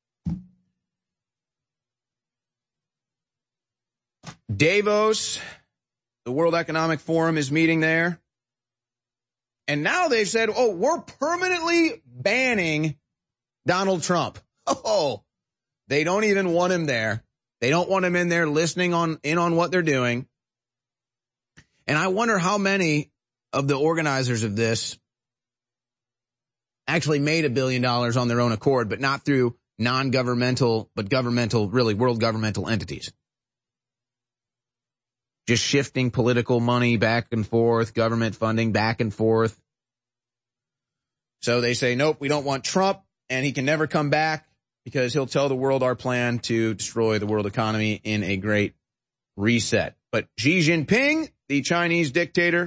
Davos, the World Economic Forum, is meeting there. And now they've said, oh, we're permanently banning Donald Trump. Oh, they don't even want him there. They don't want him in there listening in on what they're doing. And I wonder how many of the organizers of this actually made $1 billion on their own accord, but not through non-governmental, but governmental, really world governmental entities. Just shifting political money back and forth, government funding back and forth. So they say, nope, we don't want Trump, and he can never come back because he'll tell the world our plan to destroy the world economy in a great reset. But Xi Jinping, the Chinese dictator,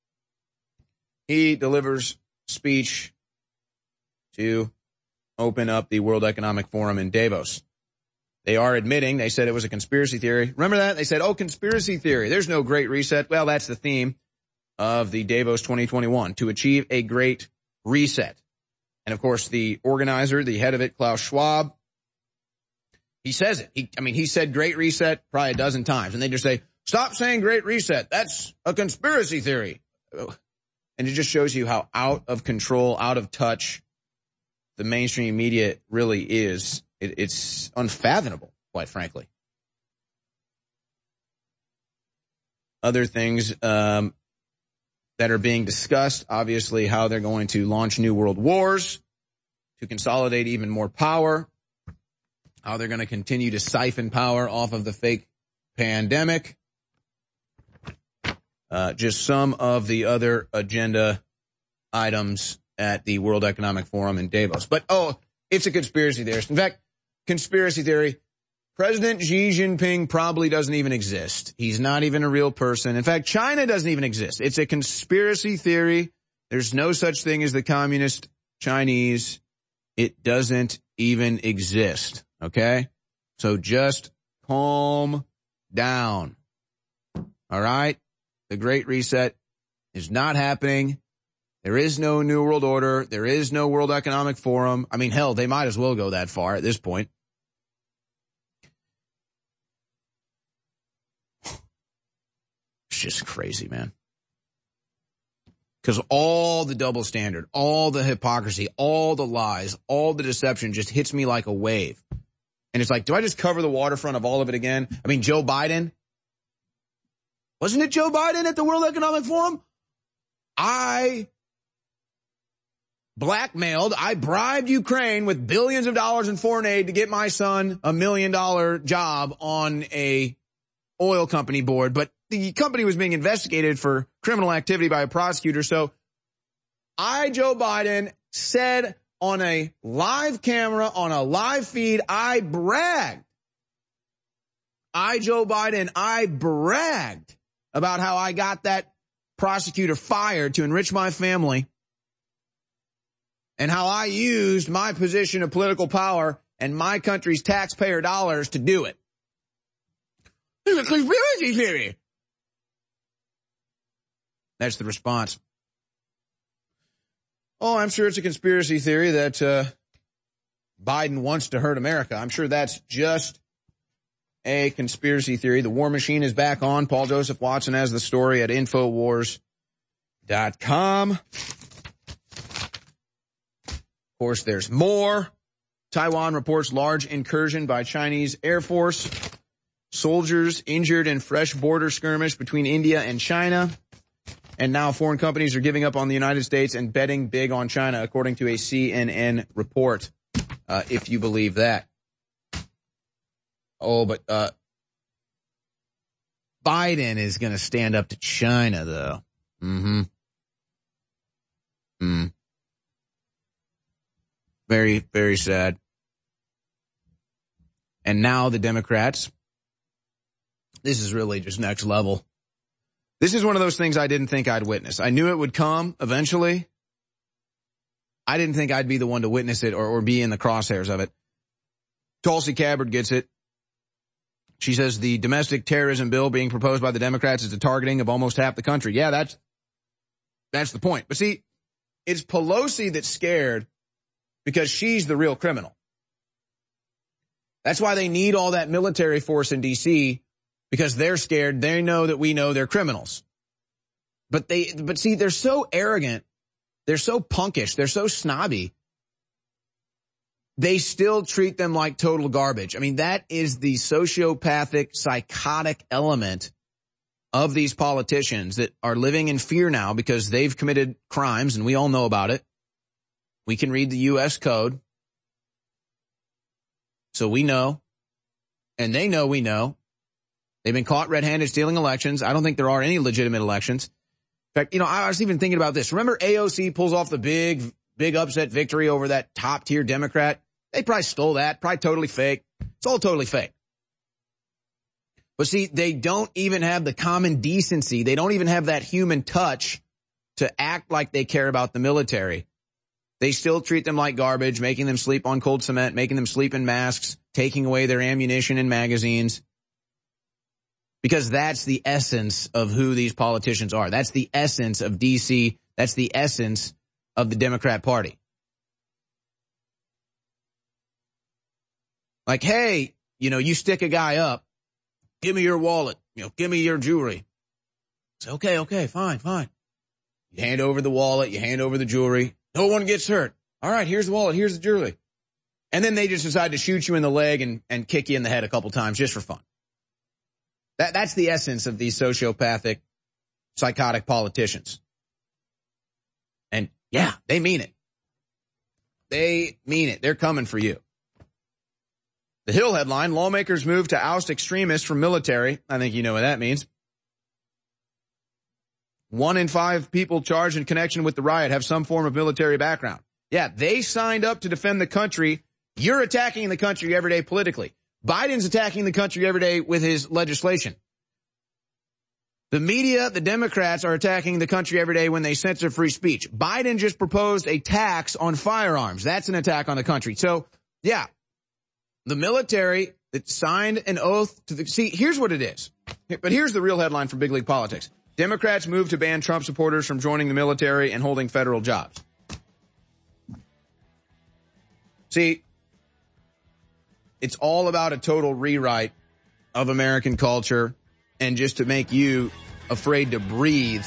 he delivers speech to open up the World Economic Forum in Davos. They are admitting, they said it was a conspiracy theory. Remember that? They said, oh, conspiracy theory. There's no great reset. Well, that's the theme of the Davos 2021, to achieve a great reset. And of course, the organizer, the head of it, Klaus Schwab, he says it. He said great reset probably a dozen times. And they just say, stop saying great reset. That's a conspiracy theory. And it just shows you how out of control, out of touch the mainstream media really is. It's unfathomable, quite frankly. Other things that are being discussed, obviously, how they're going to launch new world wars to consolidate even more power, how they're going to continue to siphon power off of the fake pandemic. Just some of the other agenda items at the World Economic Forum in Davos. But, it's a conspiracy theorist. In fact, conspiracy theory, President Xi Jinping probably doesn't even exist. He's not even a real person. In fact, China doesn't even exist. It's a conspiracy theory. There's no such thing as the communist Chinese. It doesn't even exist. Okay? So just calm down. All right? The Great Reset is not happening. There is no New World Order. There is no World Economic Forum. I mean, hell, they might as well go that far at this point. It's just crazy, man. Because all the double standard, all the hypocrisy, all the lies, all the deception just hits me like a wave. And it's like, do I just cover the waterfront of all of it again? I mean, Joe Biden. Wasn't it Joe Biden at the World Economic Forum? I bribed Ukraine with billions of dollars in foreign aid to get my son $1 million job on a oil company board. But the company was being investigated for criminal activity by a prosecutor. So Joe Biden, said on a live camera, on a live feed, I bragged. Joe Biden, I bragged about how I got that prosecutor fired to enrich my family and how I used my position of political power and my country's taxpayer dollars to do it. It's a conspiracy theory. That's the response. Oh, I'm sure it's a conspiracy theory that Biden wants to hurt America. I'm sure that's just a conspiracy theory. The war machine is back on. Paul Joseph Watson has the story at Infowars.com. Of course, there's more. Taiwan reports large incursion by Chinese Air Force. Soldiers injured in fresh border skirmish between India and China. And now foreign companies are giving up on the United States and betting big on China, according to a CNN report, if you believe that. Oh, but Biden is going to stand up to China, though. Very, very sad. And now the Democrats, this is really just next level. This is one of those things I didn't think I'd witness. I knew it would come eventually. I didn't think I'd be the one to witness it or be in the crosshairs of it. Tulsi Gabbard gets it. She says the domestic terrorism bill being proposed by the Democrats is a targeting of almost half the country. Yeah, that's the point. But see, it's Pelosi that's scared because she's the real criminal. That's why they need all that military force in D.C., because they're scared. They know that we know they're criminals. But see, they're so arrogant. They're so punkish. They're so snobby. They still treat them like total garbage. I mean, that is the sociopathic, psychotic element of these politicians that are living in fear now because they've committed crimes, and we all know about it. We can read the U.S. code. So we know, and they know we know. They've been caught red-handed stealing elections. I don't think there are any legitimate elections. In fact, I was even thinking about this. Remember AOC pulls off the big big upset victory over that top tier Democrat. They probably stole that, probably totally fake. It's all totally fake. But see, they don't even have the common decency. They don't even have that human touch to act like they care about the military. They still treat them like garbage, making them sleep on cold cement, making them sleep in masks, taking away their ammunition and magazines. Because that's the essence of who these politicians are. That's the essence of D.C. That's the essence of the Democrat Party. Like, hey, you stick a guy up, give me your wallet, give me your jewelry. Say, okay, fine. You hand over the wallet, you hand over the jewelry. No one gets hurt. All right, here's the wallet, here's the jewelry. And then they just decide to shoot you in the leg and kick you in the head a couple times just for fun. That's the essence of these sociopathic, psychotic politicians. And yeah, they mean it. They mean it. They're coming for you. The Hill headline, lawmakers move to oust extremists from military. I think you know what that means. 1 in 5 people charged in connection with the riot have some form of military background. Yeah, they signed up to defend the country. You're attacking the country every day politically. Biden's attacking the country every day with his legislation. The media, the Democrats, are attacking the country every day when they censor free speech. Biden just proposed a tax on firearms. That's an attack on the country. So, yeah, the military that signed an oath to see, here's what it is. But here's the real headline from Big League Politics. Democrats move to ban Trump supporters from joining the military and holding federal jobs. See, it's all about a total rewrite of American culture and just to make you afraid to breathe.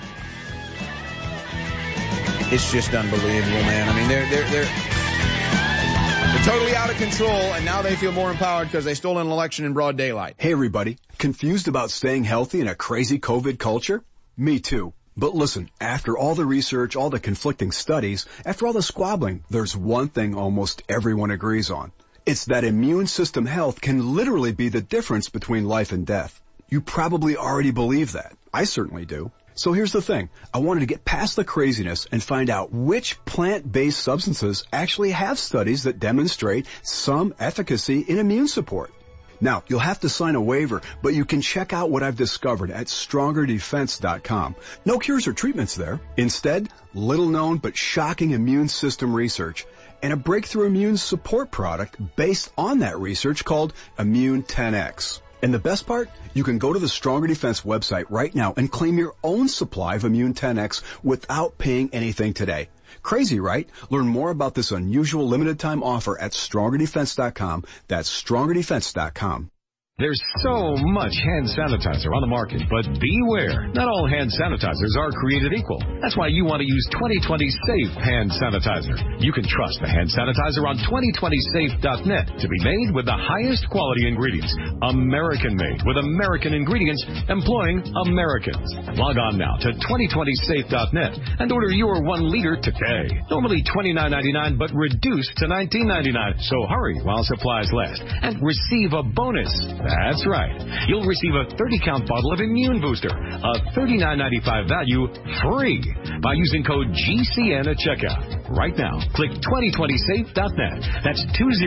It's just unbelievable, man. I mean, they're totally out of control, and now they feel more empowered because they stole an election in broad daylight. Hey, everybody. Confused about staying healthy in a crazy COVID culture? Me too. But listen, after all the research, all the conflicting studies, after all the squabbling, there's one thing almost everyone agrees on. It's that immune system health can literally be the difference between life and death. You probably already believe that. I certainly do. So here's the thing. I wanted to get past the craziness and find out which plant-based substances actually have studies that demonstrate some efficacy in immune support. Now, you'll have to sign a waiver, but you can check out what I've discovered at StrongerDefense.com. No cures or treatments there. Instead, little-known but shocking immune system research and a breakthrough immune support product based on that research called Immune 10X. And the best part? You can go to the Stronger Defense website right now and claim your own supply of Immune 10X without paying anything today. Crazy, right? Learn more about this unusual limited-time offer at StrongerDefense.com. That's StrongerDefense.com. There's so much hand sanitizer on the market, but beware. Not all hand sanitizers are created equal. That's why you want to use 2020 Safe Hand Sanitizer. You can trust the hand sanitizer on 2020safe.net to be made with the highest quality ingredients. American-made with American ingredients employing Americans. Log on now to 2020safe.net and order your 1 liter today. Normally $29.99, but reduced to $19.99. So hurry while supplies last and receive a bonus. That's right. You'll receive a 30-count bottle of Immune Booster, a $39.95 value, free by using code GCN at checkout. Right now, click 2020safe.net. That's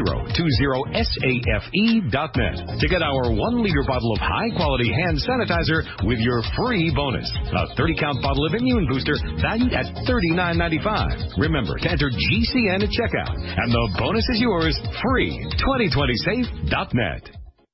2020safe.net to get our 1-liter bottle of high-quality hand sanitizer with your free bonus. A 30-count bottle of Immune Booster valued at $39.95. Remember to enter GCN at checkout, and the bonus is yours free. 2020safe.net.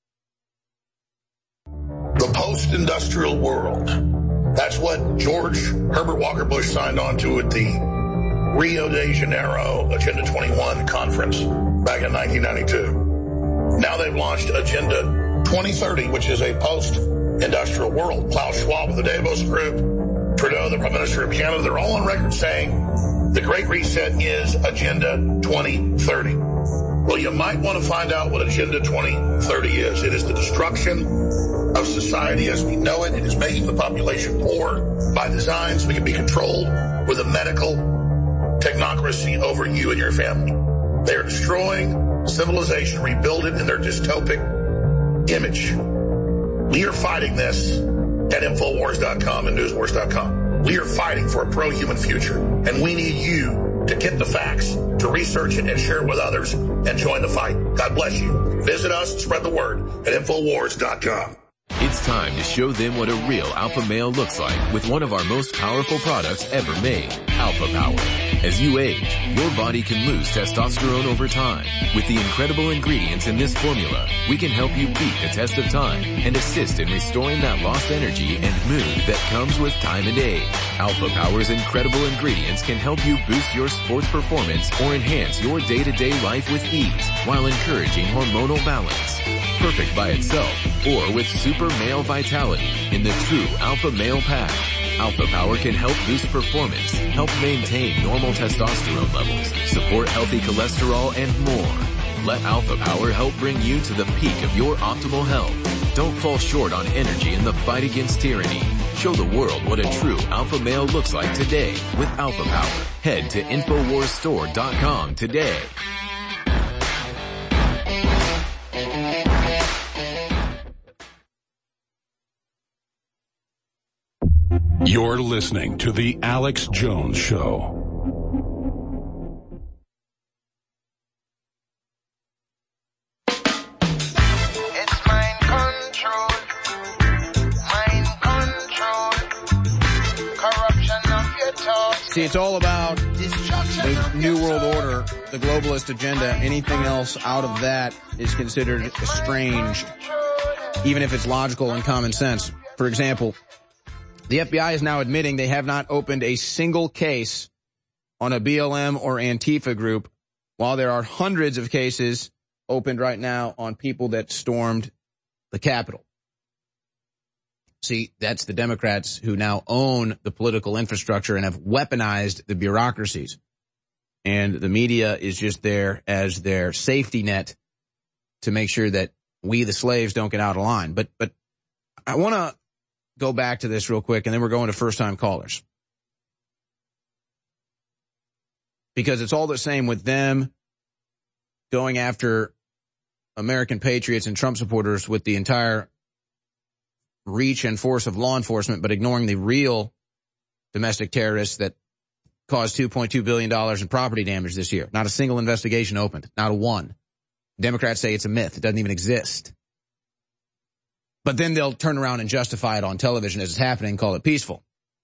The post-industrial world. That's what George Herbert Walker Bush signed on to at the Rio de Janeiro Agenda 21 conference back in 1992. Now they've launched Agenda 2030, which is a post-industrial world. Klaus Schwab of the Davos Group, Trudeau, the Prime Minister of Canada, they're all on record saying the Great Reset is Agenda 2030. Well, you might want to find out what Agenda 2030 is. It is the destruction of society as we know it. It is making the population poor by design so we can be controlled with a medical technocracy over you and your family. They are destroying civilization, rebuild it in their dystopic image. We are fighting this at Infowars.com and Newswars.com. We are fighting for a pro-human future, and we need you to get the facts, to research it and share it with others, and join the fight. God bless you. Visit us, spread the word at Infowars.com. It's time to show them what a real alpha male looks like with one of our most powerful products ever made, Alpha Power. As you age, your body can lose testosterone over time. With the incredible ingredients in this formula, we can help you beat the test of time and assist in restoring that lost energy and mood that comes with time and age. Alpha Power's incredible ingredients can help you boost your sports performance or enhance your day-to-day life with ease while encouraging hormonal balance. Perfect by itself or with super male vitality in the true Alpha Male Pack. Alpha Power can help boost performance, help maintain normal testosterone levels, support healthy cholesterol, and more. Let Alpha Power help bring you to the peak of your optimal health. Don't fall short on energy in the fight against tyranny. Show the world what a true alpha male looks like today with Alpha Power. Head to InfoWarsStore.com today. You're listening to The Alex Jones Show. It's mind control. Mind control. Corruption of your thoughts. See, it's all about the New World Order, the globalist agenda. Anything else out of that is considered strange, even if it's logical and common sense. For example, the FBI is now admitting they have not opened a single case on a BLM or Antifa group, while there are hundreds of cases opened right now on people that stormed the Capitol. See, that's the Democrats who now own the political infrastructure and have weaponized the bureaucracies. And the media is just there as their safety net to make sure that we, the slaves, don't get out of line. But I want to go back to this real quick, and then we're going to first-time callers. Because it's all the same with them going after American patriots and Trump supporters with the entire reach and force of law enforcement, but ignoring the real domestic terrorists that caused $2.2 billion in property damage this year. Not a single investigation opened. Not a one. Democrats say it's a myth. It doesn't even exist. But then they'll turn around and justify it on television as it's happening and call it peaceful.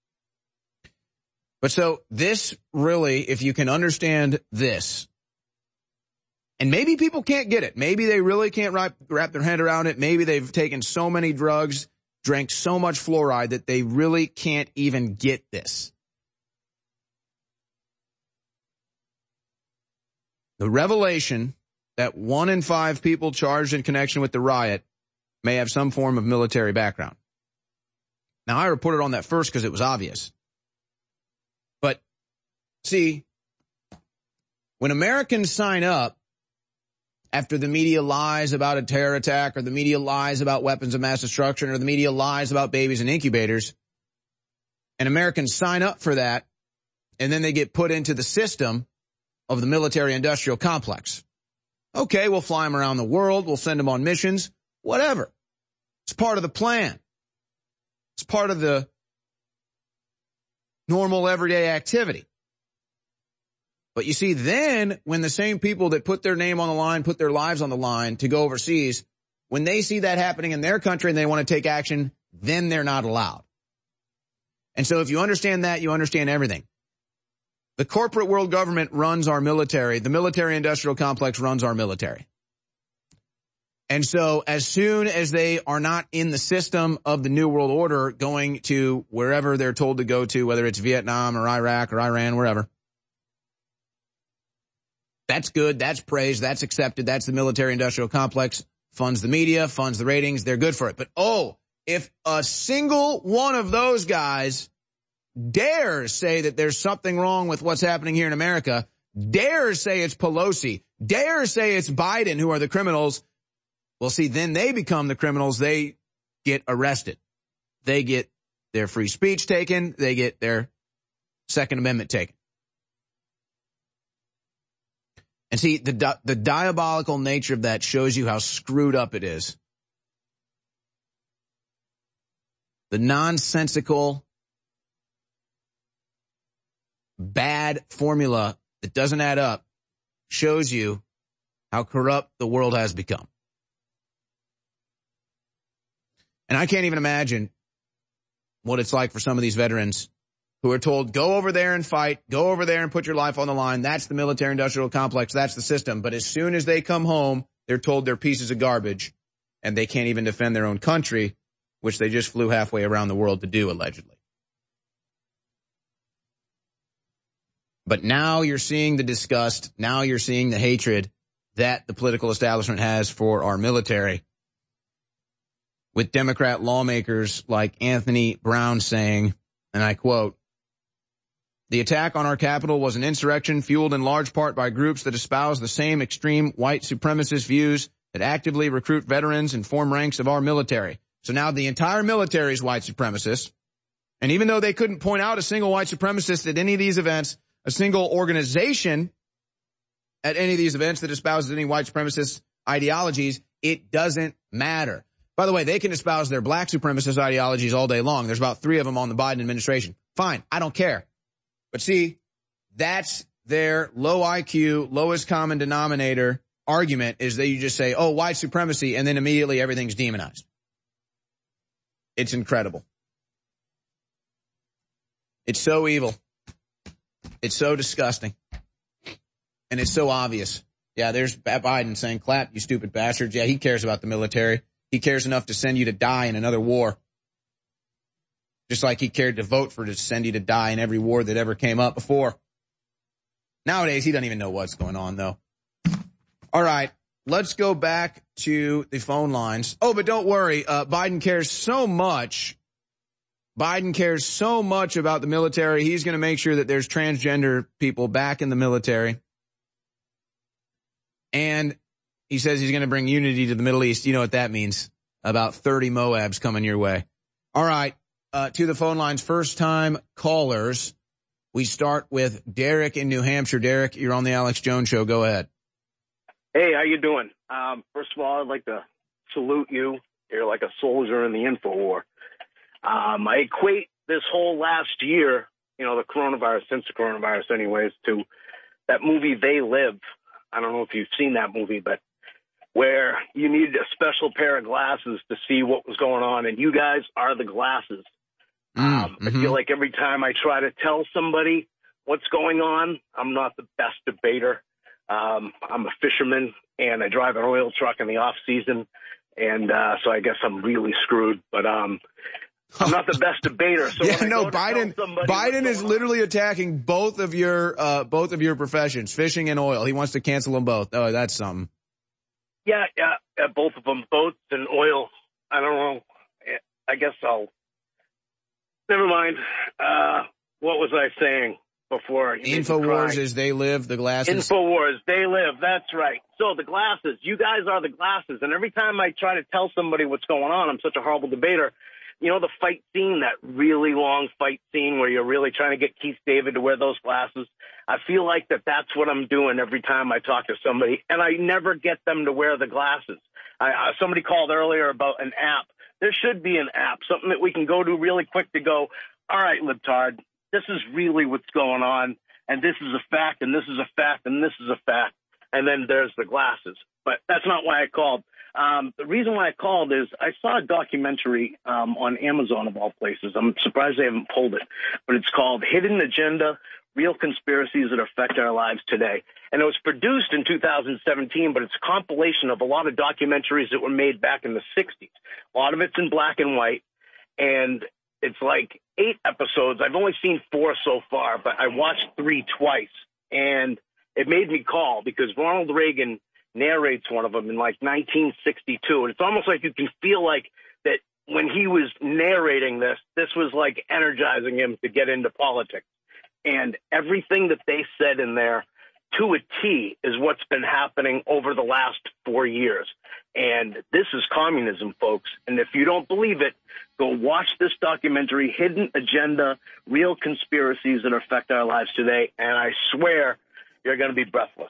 But so this really, if you can understand this, and maybe people can't get it. Maybe they really can't wrap their head around it. Maybe they've taken so many drugs, drank so much fluoride that they really can't even get this. The revelation that 1 in 5 people charged in connection with the riot may have some form of military background. Now, I reported on that first because it was obvious. But, see, when Americans sign up after the media lies about a terror attack, or the media lies about weapons of mass destruction, or the media lies about babies in incubators, and Americans sign up for that, and then they get put into the system of the military-industrial complex. Okay, we'll fly them around the world, we'll send them on missions, whatever. It's part of the plan. It's part of the normal everyday activity. But you see, then when the same people that put their name on the line, put their lives on the line to go overseas, when they see that happening in their country and they want to take action, then they're not allowed. And so if you understand that, you understand everything. The corporate world government runs our military. The military-industrial complex runs our military. And so as soon as they are not in the system of the New World Order going to wherever they're told to go to, whether it's Vietnam or Iraq or Iran, wherever, that's good, that's praised, that's accepted, that's the military-industrial complex, funds the media, funds the ratings, they're good for it. But if a single one of those guys dares say that there's something wrong with what's happening here in America, dares say it's Pelosi, dares say it's Biden who are the criminals, well, see, then they become the criminals. They get arrested. They get their free speech taken. They get their Second Amendment taken. And see, the diabolical nature of that shows you how screwed up it is. The nonsensical, bad formula that doesn't add up shows you how corrupt the world has become. And I can't even imagine what it's like for some of these veterans who are told, go over there and fight, go over there and put your life on the line. That's the military-industrial complex. That's the system. But as soon as they come home, they're told they're pieces of garbage and they can't even defend their own country, which they just flew halfway around the world to do, allegedly. But now you're seeing the disgust. Now you're seeing the hatred that the political establishment has for our military, with Democrat lawmakers like Anthony Brown saying, and I quote, "The attack on our Capitol was an insurrection fueled in large part by groups that espouse the same extreme white supremacist views that actively recruit veterans and form ranks of our military." So now the entire military is white supremacist. And even though they couldn't point out a single white supremacist at any of these events, a single organization at any of these events that espouses any white supremacist ideologies, it doesn't matter. By the way, they can espouse their black supremacist ideologies all day long. There's about 3 of them on the Biden administration. Fine, I don't care. But see, that's their low IQ, lowest common denominator argument, is that you just say, oh, white supremacy, and then immediately everything's demonized. It's incredible. It's so evil. It's so disgusting. And it's so obvious. Yeah, there's Biden saying, clap, you stupid bastards. Yeah, he cares about the military. He cares enough to send you to die in another war. Just like he cared to vote for to send you to die in every war that ever came up before. Nowadays, he doesn't even know what's going on, though. All right, let's go back to the phone lines. Oh, but don't worry. Biden cares so much. Biden cares so much about the military. He's going to make sure that there's transgender people back in the military. And he says he's going to bring unity to the Middle East. You know what that means. About 30 Moabs coming your way. All right, to the phone lines. First-time callers. We start with Derek in New Hampshire. Derek, you're on the Alex Jones Show. Go ahead. Hey, how you doing? First of all, I'd like to salute you. You're like a soldier in the InfoWar. I equate this whole last year, the coronavirus, since the coronavirus anyways, to that movie They Live. I don't know if you've seen that movie, but where you needed a special pair of glasses to see what was going on, and you guys are the glasses. I feel like every time I try to tell somebody what's going on, I'm not the best debater. I'm a fisherman, and I drive an oil truck in the off season, and so I guess I'm really screwed. But I'm not the best debater. So yeah, no, Biden is literally attacking both of your professions, fishing and oil. He wants to cancel them both. Oh, that's something. Yeah, both of them, boats and oil. I don't know. I guess I'll. Never mind. What was I saying before? InfoWars is They Live, the glasses. InfoWars, They Live. That's right. So the glasses, you guys are the glasses. And every time I try to tell somebody what's going on, I'm such a horrible debater. You know, the fight scene, that really long fight scene where you're really trying to get Keith David to wear those glasses. I feel like that's what I'm doing every time I talk to somebody, and I never get them to wear the glasses. Somebody called earlier about an app. There should be an app, something that we can go to really quick to go, all right, libtard, this is really what's going on, and this is a fact, and this is a fact, and this is a fact, and then there's the glasses. But that's not why I called. The reason why I called is I saw a documentary on Amazon, of all places. I'm surprised they haven't pulled it, but it's called Hidden Agenda, Real Conspiracies That Affect Our Lives Today. And it was produced in 2017, but it's a compilation of a lot of documentaries that were made back in the 60s. A lot of it's in black and white, and it's like 8 episodes. I've only seen 4 so far, but I watched 3 twice, and it made me call because Ronald Reagan narrates one of them in like 1962. And it's almost like you can feel like that when he was narrating this was like energizing him to get into politics. And everything that they said in there to a T is what's been happening over the last 4 years. And this is communism, folks. And if you don't believe it, go watch this documentary, Hidden Agenda, Real Conspiracies That Affect Our Lives Today. And I swear you're going to be breathless.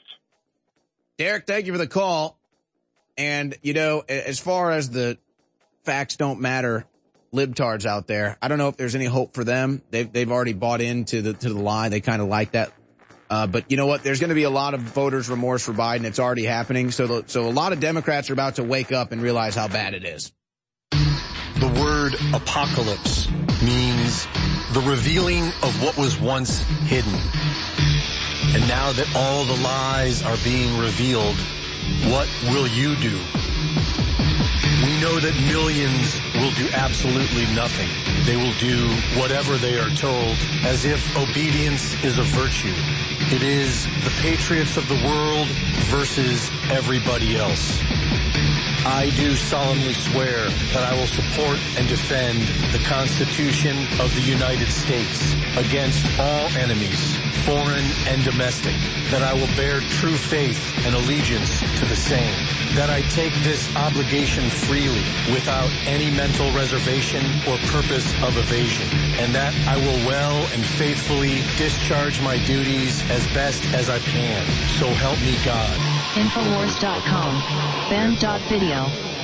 Derek, thank you for the call. And, as far as the facts don't matter libtards out there. I don't know if there's any hope for them. They've already bought into the lie. They kind of like that. But you know what? There's going to be a lot of voters' remorse for Biden. It's already happening. So a lot of Democrats are about to wake up and realize how bad it is. The word apocalypse means the revealing of what was once hidden. And now that all the lies are being revealed, what will you do? We know that millions will do absolutely nothing. They will do whatever they are told, as if obedience is a virtue. It is the patriots of the world versus everybody else. I do solemnly swear that I will support and defend the Constitution of the United States against all enemies, foreign and domestic, that I will bear true faith and allegiance to the same, that I take this obligation freely without any mental reservation or purpose of evasion, and that I will well and faithfully discharge my duties as best as I can. So help me God. Infowars.com. Band.video.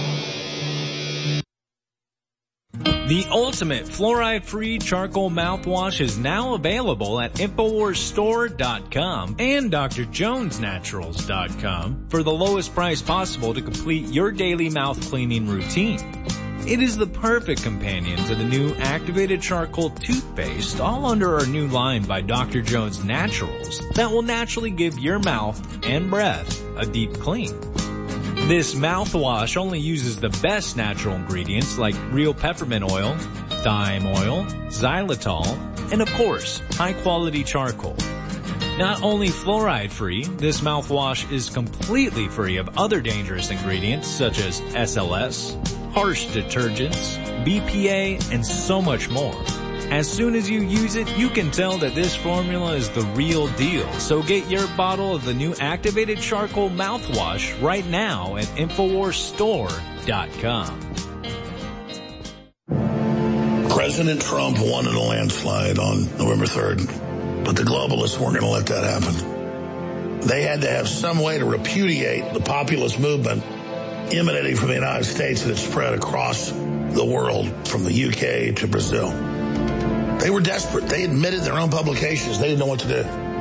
The ultimate fluoride-free charcoal mouthwash is now available at InfoWarsStore.com and DrJonesNaturals.com for the lowest price possible to complete your daily mouth cleaning routine. It is the perfect companion to the new activated charcoal toothpaste, all under our new line by Dr. Jones Naturals, that will naturally give your mouth and breath a deep clean. This mouthwash only uses the best natural ingredients like real peppermint oil, thyme oil, xylitol, and of course, high-quality charcoal. Not only fluoride-free, this mouthwash is completely free of other dangerous ingredients such as SLS, harsh detergents, BPA, and so much more. As soon as you use it, you can tell that this formula is the real deal. So get your bottle of the new activated charcoal mouthwash right now at InfoWarsStore.com. President Trump won in a landslide on November 3rd, but the globalists weren't going to let that happen. They had to have some way to repudiate the populist movement emanating from the United States that had spread across the world from the UK to Brazil. They were desperate. They admitted their own publications. They didn't know what to do.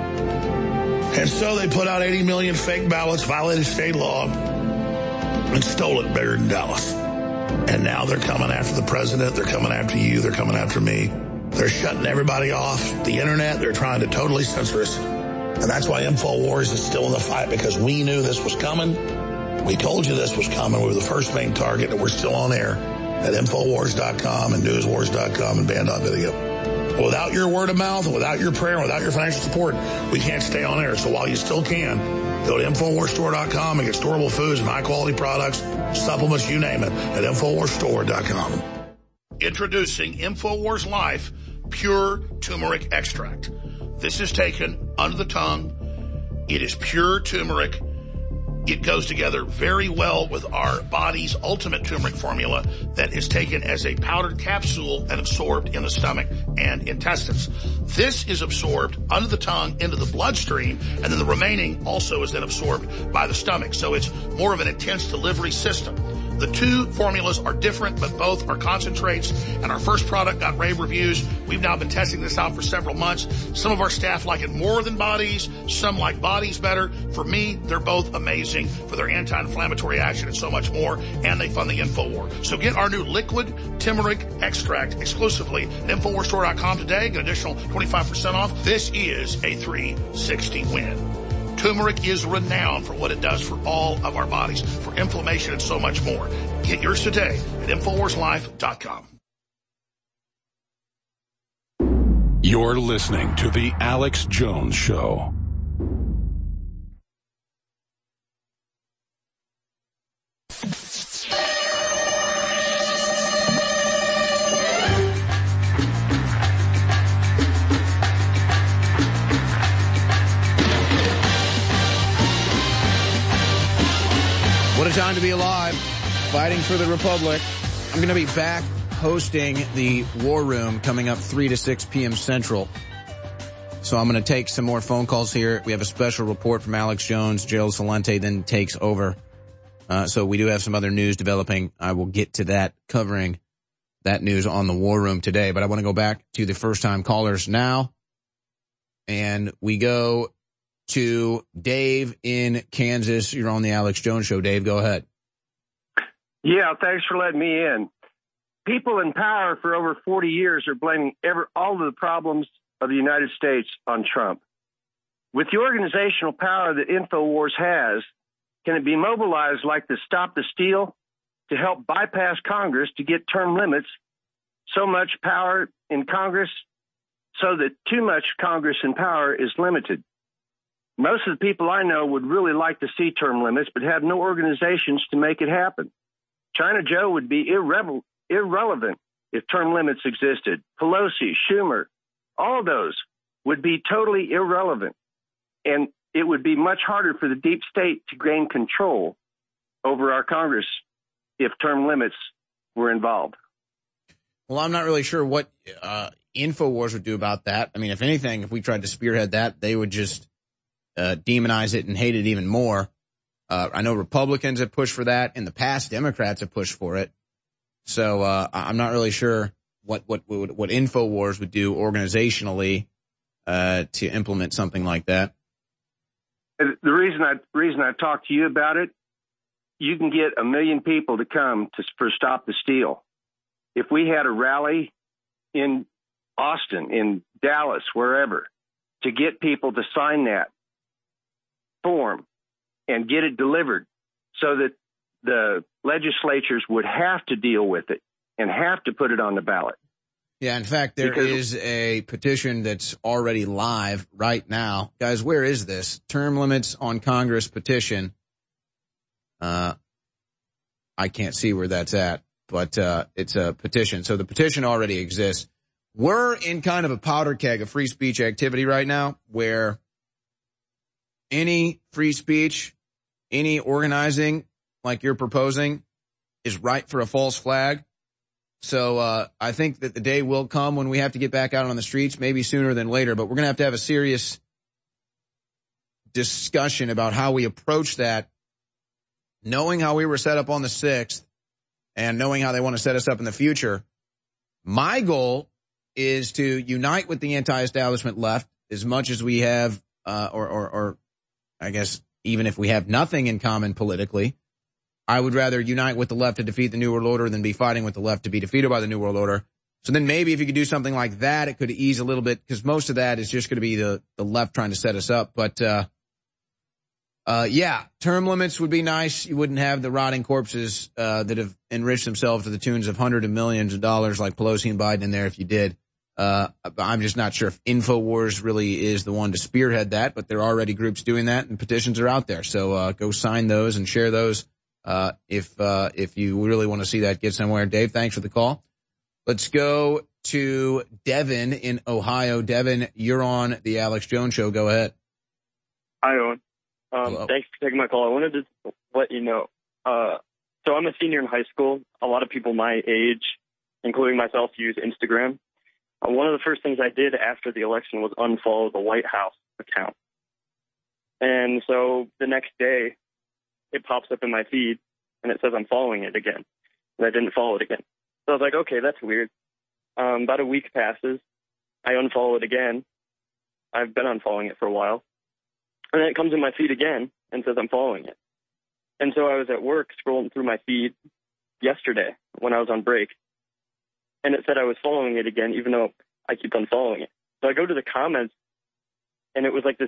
And so they put out 80 million fake ballots, violated state law, and stole it bigger than Dallas. And now they're coming after the president. They're coming after you. They're coming after me. They're shutting everybody off the internet. They're trying to totally censor us. And that's why InfoWars is still in the fight, because we knew this was coming. We told you this was coming. We were the first main target, and we're still on air at Infowars.com and Newswars.com and Band.video. Without your word of mouth, and without your prayer, and without your financial support, we can't stay on air. So while you still can, go to InfoWarsStore.com and get storable foods and high-quality products, supplements, you name it, at InfoWarsStore.com. Introducing InfoWars Life Pure Turmeric Extract. This is taken under the tongue. It is pure turmeric. It goes together very well with our body's ultimate turmeric formula that is taken as a powdered capsule and absorbed in the stomach and intestines. This is absorbed under the tongue into the bloodstream, and then the remaining also is then absorbed by the stomach. So it's more of an intense delivery system. The two formulas are different, but both are concentrates, and our first product got rave reviews. We've now been testing this out for several months. Some of our staff like it more than bodies. Some like bodies better. For me, they're both amazing for their anti-inflammatory action and so much more, and they fund the InfoWar. So get our new liquid turmeric extract exclusively at InfoWarsStore.com today. Get an additional 25% off. This is a 360 win. Turmeric is renowned for what it does for all of our bodies, for inflammation and so much more. Get yours today at InfoWarsLife.com. You're listening to The Alex Jones Show. What a time to be alive, fighting for the Republic. I'm going to be back hosting the War Room coming up 3 to 6 p.m. Central. So I'm going to take some more phone calls here. We have a special report from Alex Jones. Gerald Celente then takes over. So we do have some other news developing. I will get to that, covering that news on the War Room today. But I want to go back to the first-time callers now. And we go to Dave in Kansas. You're on the Alex Jones Show. Dave, go ahead. Yeah, thanks for letting me in. People in power for over 40 years are blaming all of the problems of the United States on Trump. With the organizational power that InfoWars has, can it be mobilized like the Stop the Steal to help bypass Congress to get term limits, so much power in Congress, so that too much Congress in power is limited? Most of the people I know would really like to see term limits, but have no organizations to make it happen. China Joe would be irrelevant if term limits existed. Pelosi, Schumer, all those would be totally irrelevant. And it would be much harder for the deep state to gain control over our Congress if term limits were involved. Well, I'm not really sure what InfoWars would do about that. I mean, if anything, if we tried to spearhead that, they would just demonize it and hate it even more. I know Republicans have pushed for that. In the past, Democrats have pushed for it. So I'm not really sure what InfoWars would do organizationally to implement something like that. The reason I talked to you about it, you can get 1 million people to come for Stop the Steal. If we had a rally in Austin, in Dallas, wherever, to get people to sign that form and get it delivered so that the legislatures would have to deal with it and have to put it on the ballot. Yeah, in fact, there is a petition that's already live right now. Guys, where is this? Term limits on Congress petition. I can't see where that's at, but it's a petition. So the petition already exists. We're in kind of a powder keg of free speech activity right now where any free speech, any organizing like you're proposing is right for a false flag. So I think that the day will come when we have to get back out on the streets, maybe sooner than later, but we're going to have a serious discussion about how we approach that, knowing how we were set up on the 6th and knowing how they want to set us up in the future. My goal is to unite with the anti-establishment left as much as we have, or I guess even if we have nothing in common politically. I would rather unite with the left to defeat the New World Order than be fighting with the left to be defeated by the New World Order. So then maybe if you could do something like that, it could ease a little bit, because most of that is just going to be the left trying to set us up. But, yeah, term limits would be nice. You wouldn't have the rotting corpses that have enriched themselves to the tunes of hundreds of millions of dollars like Pelosi and Biden in there if you did. I'm just not sure if InfoWars really is the one to spearhead that, but there are already groups doing that and petitions are out there. So go sign those and share those. If you really want to see that get somewhere. Dave, thanks for the call. Let's go to Devin in Ohio. Devin, you're on the Alex Jones Show. Go ahead. Hi, Owen. Thanks for taking my call. I wanted to let you know. So I'm a senior in high school. A lot of people my age, including myself, use Instagram. One of the first things I did after the election was unfollow the White House account. And so the next day, it pops up in my feed, and it says I'm following it again. And I didn't follow it again. So I was like, okay, that's weird. About a week passes. I unfollow it again. I've been unfollowing it for a while. And then it comes in my feed again and says I'm following it. And so I was at work scrolling through my feed yesterday when I was on break. And it said I was following it again, even though I keep unfollowing it. So I go to the comments, and it was like this.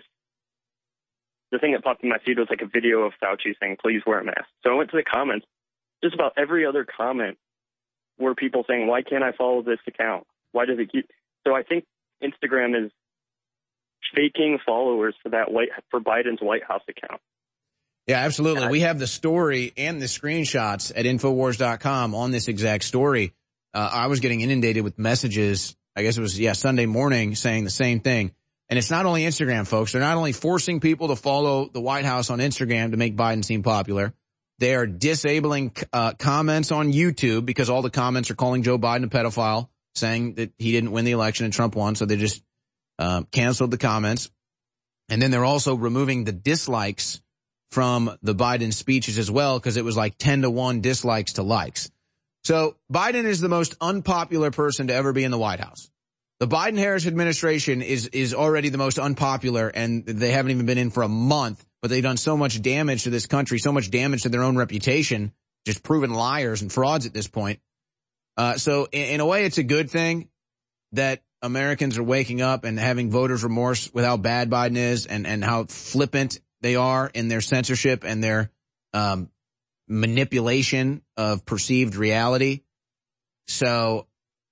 The thing that popped in my feed was like a video of Fauci saying, please wear a mask. So I went to the comments. Just about every other comment were people saying, why can't I follow this account? Why does it keep? So I think Instagram is faking followers for Biden's White House account. Yeah, absolutely. We have the story and the screenshots at Infowars.com on this exact story. I was getting inundated with messages, I guess it was, Sunday morning, saying the same thing. And it's not only Instagram, folks. They're not only forcing people to follow the White House on Instagram to make Biden seem popular. They are disabling comments on YouTube because all the comments are calling Joe Biden a pedophile, saying that he didn't win the election and Trump won. So they just canceled the comments. And then they're also removing the dislikes from the Biden speeches as well, because it was like 10-to-1 dislikes to likes. So Biden is the most unpopular person to ever be in the White House. The Biden-Harris administration is already the most unpopular, and they haven't even been in for a month, but they've done so much damage to this country, so much damage to their own reputation, just proven liars and frauds at this point. So in a way, it's a good thing that Americans are waking up and having voters' remorse with how bad Biden is and how flippant they are in their censorship and their manipulation of perceived reality. So,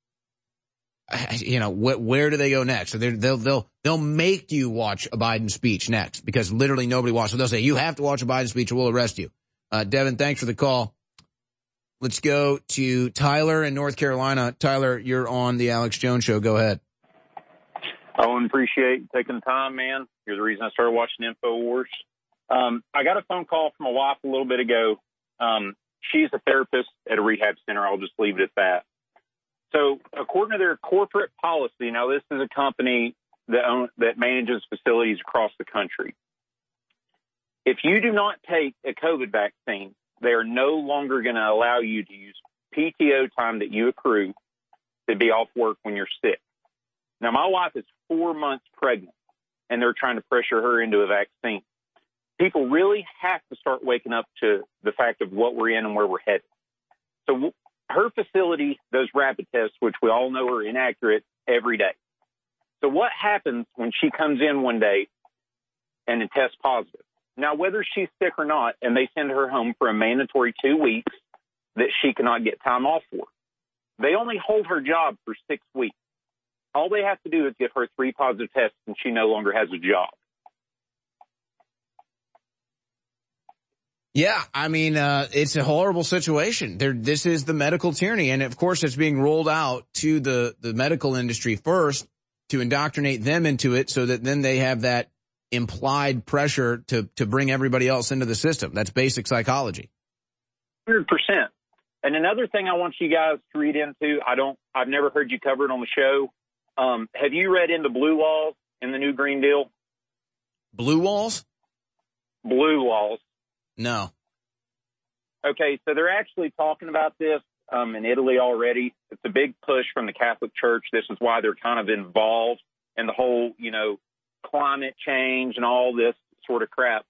where do they go next? So they'll make you watch a Biden speech next because literally nobody watches. So they'll say, you have to watch a Biden speech or we'll arrest you. Devin, thanks for the call. Let's go to Tyler in North Carolina. Tyler, you're on the Alex Jones Show. Go ahead. I appreciate you taking the time, man. You're the reason I started watching InfoWars. I got a phone call from my wife a little bit ago. She's a therapist at a rehab center. I'll just leave it at that. So according to their corporate policy, now this is a company that manages facilities across the country. If you do not take a COVID vaccine, they are no longer going to allow you to use PTO time that you accrue to be off work when you're sick. Now, my wife is 4 months pregnant, and they're trying to pressure her into a vaccine. People really have to start waking up to the fact of what we're in and where we're headed. So her facility does rapid tests, which we all know are inaccurate every day. So what happens when she comes in one day and it tests positive? Now, whether she's sick or not, and they send her home for a mandatory 2 weeks that she cannot get time off for, they only hold her job for 6 weeks. All they have to do is give her 3 positive tests, and she no longer has a job. Yeah, I mean, it's a horrible situation. This is the medical tyranny, and of course it's being rolled out to the medical industry first to indoctrinate them into it so that then they have that implied pressure to bring everybody else into the system. That's basic psychology. 100%. And another thing I want you guys to read into, I've never heard you cover it on the show. Have you read into blue walls in the new Green Deal? Blue walls? Blue walls. No. Okay, so they're actually talking about this in Italy already. It's a big push from the Catholic Church. This is why they're kind of involved in the whole, climate change and all this sort of crap.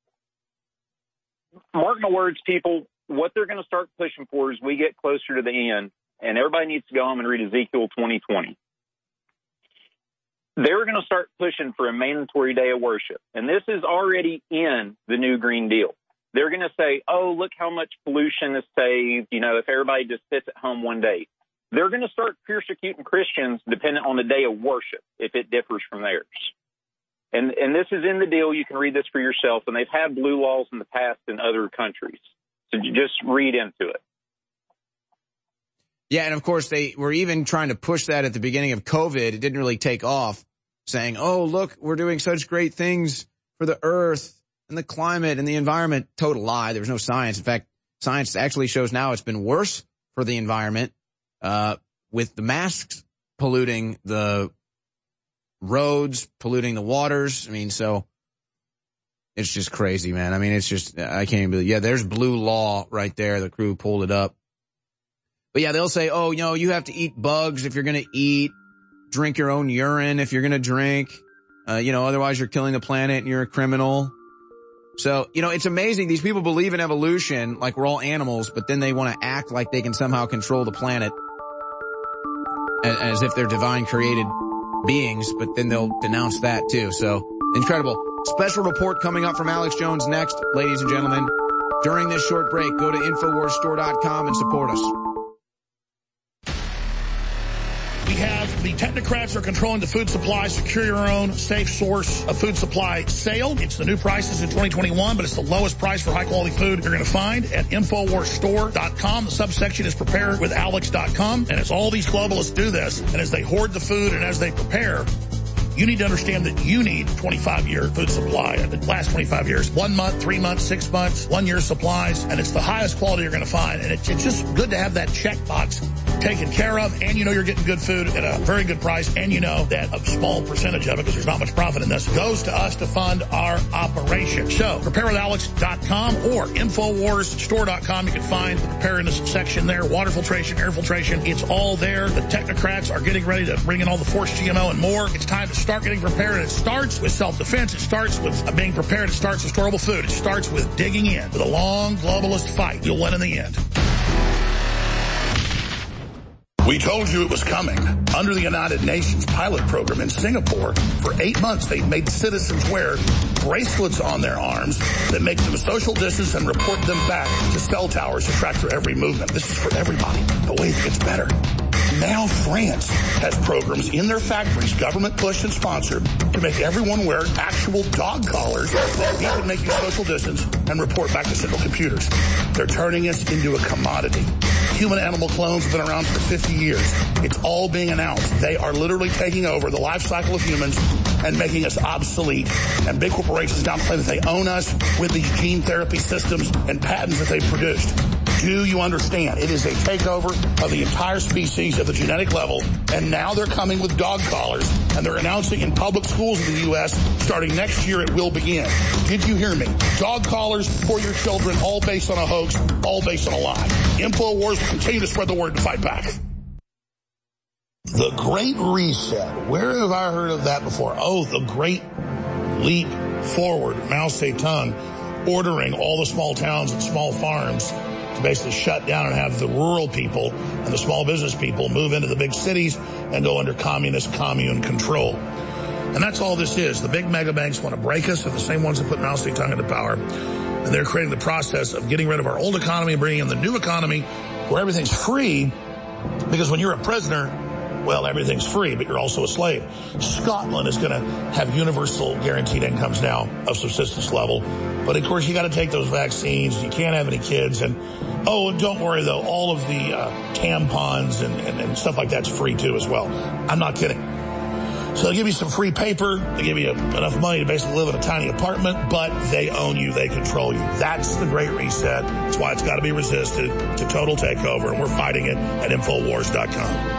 Mark my words, people, what they're going to start pushing for as we get closer to the end, and everybody needs to go home and read Ezekiel 20:20. They're going to start pushing for a mandatory day of worship, and this is already in the new Green Deal. They're going to say, oh, look how much pollution is saved, if everybody just sits at home one day. They're going to start persecuting Christians dependent on the day of worship if it differs from theirs. And this is in the deal. You can read this for yourself, and they've had blue laws in the past in other countries. So you just read into it. Yeah, and of course they were even trying to push that at the beginning of COVID. It didn't really take off, saying, oh, look, we're doing such great things for the earth and the climate and the environment. Total lie. There was no science. In fact, science actually shows now it's been worse for the environment with the masks polluting the roads, polluting the waters. I mean, so it's just crazy, man. I mean, it's just, I can't even believe, there's blue law right there. The crew pulled it up. But yeah, they'll say, oh, you have to eat bugs if you're going to eat, drink your own urine if you're going to drink, otherwise you're killing the planet and you're a criminal. So, it's amazing. These people believe in evolution like we're all animals, but then they want to act like they can somehow control the planet as if they're divine created beings, but then they'll denounce that too. So incredible. Special report coming up from Alex Jones next, ladies and gentlemen. During this short break, go to InfoWarsStore.com and support us. We have the technocrats are controlling the food supply. Secure your own safe source of food supply sale. It's the new prices in 2021, but it's the lowest price for high-quality food you're going to find at InfoWarsStore.com. The subsection is preparewithalex.com, and as all these globalists do this, and as they hoard the food and as they prepare, You need to understand that you need 25-year food supply. The last 25 years, 1 month, 3 months, 6 months, 1 year supplies, and it's the highest quality you're going to find. And it's just good to have that checkbox taken care of, and you know you're getting good food at a very good price, and you know that a small percentage of it, because there's not much profit in this, goes to us to fund our operation. So, preparewithalex.com or InfoWarsStore.com. You can find the preparedness section there, water filtration, air filtration. It's all there. The technocrats are getting ready to bring in all the forced GMO and more. It's time to start getting prepared, and it starts with self-defense. It starts with being prepared. It starts with storable food. It starts with digging in with a long globalist fight. You'll win in the end. We told you it was coming. Under the United Nations pilot program in Singapore, for 8 months, they made citizens wear bracelets on their arms that make them social distance and report them back to cell towers to track their every movement. This is for everybody. But wait, it gets better. Now France has programs in their factories, government pushed and sponsored, to make everyone wear actual dog collars that even make you social distance and report back to central computers. They're turning us into a commodity. Human-animal clones have been around for 50 years. It's all being announced. They are literally taking over the life cycle of humans and making us obsolete. And big corporations now claim that they own us with these gene therapy systems and patents that they've produced. Do you understand? It is a takeover of the entire species at the genetic level, and now they're coming with dog collars, and they're announcing in public schools in the U.S. starting next year it will begin. Did you hear me? Dog collars for your children, all based on a hoax, all based on a lie. InfoWars will continue to spread the word and fight back. The Great Reset. Where have I heard of that before? Oh, the Great Leap Forward. Mao Zedong ordering all the small towns and small farms to basically shut down and have the rural people and the small business people move into the big cities and go under communist commune control. And that's all this is. The big mega banks want to break us. They're the same ones that put Mao Zedong into power. And they're creating the process of getting rid of our old economy and bringing in the new economy where everything's free. Because when you're a prisoner, well, everything's free, but you're also a slave. Scotland is going to have universal guaranteed incomes now of subsistence level. But, of course, you got to take those vaccines. You can't have any kids. And, oh, don't worry, though. All of the tampons and stuff like that's free, too, as well. I'm not kidding. So they give you some free paper. They give you enough money to basically live in a tiny apartment, but they own you. They control you. That's the Great Reset. That's why it's got to be resisted to total takeover, and we're fighting it at Infowars.com.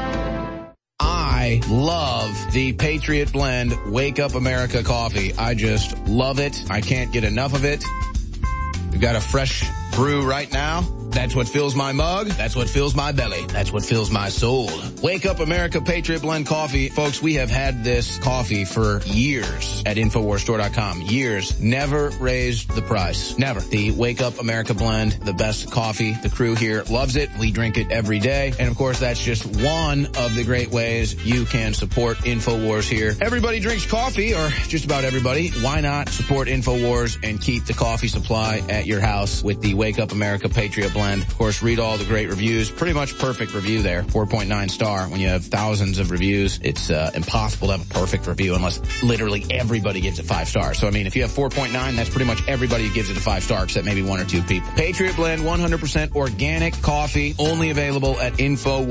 I love the Patriot Blend Wake Up America coffee. I just love it. I can't get enough of it. We've got a fresh brew right now. That's what fills my mug. That's what fills my belly. That's what fills my soul. Wake Up America Patriot Blend coffee. Folks, we have had this coffee for years at InfoWarsStore.com. Years. Never raised the price. Never. The Wake Up America Blend, the best coffee. The crew here loves it. We drink it every day. And of course, that's just one of the great ways you can support InfoWars here. Everybody drinks coffee, or just about everybody. Why not support InfoWars and keep the coffee supply at your house with the Wake Up America Patriot Blend? Of course, read all the great reviews. Pretty much perfect review there. 4.9 star. When you have thousands of reviews, it's impossible to have a perfect review unless literally everybody gives it 5 stars. So, I mean, if you have 4.9, that's pretty much everybody who gives it a 5 star except maybe 1 or 2 people. Patriot Blend, 100% organic coffee, only available at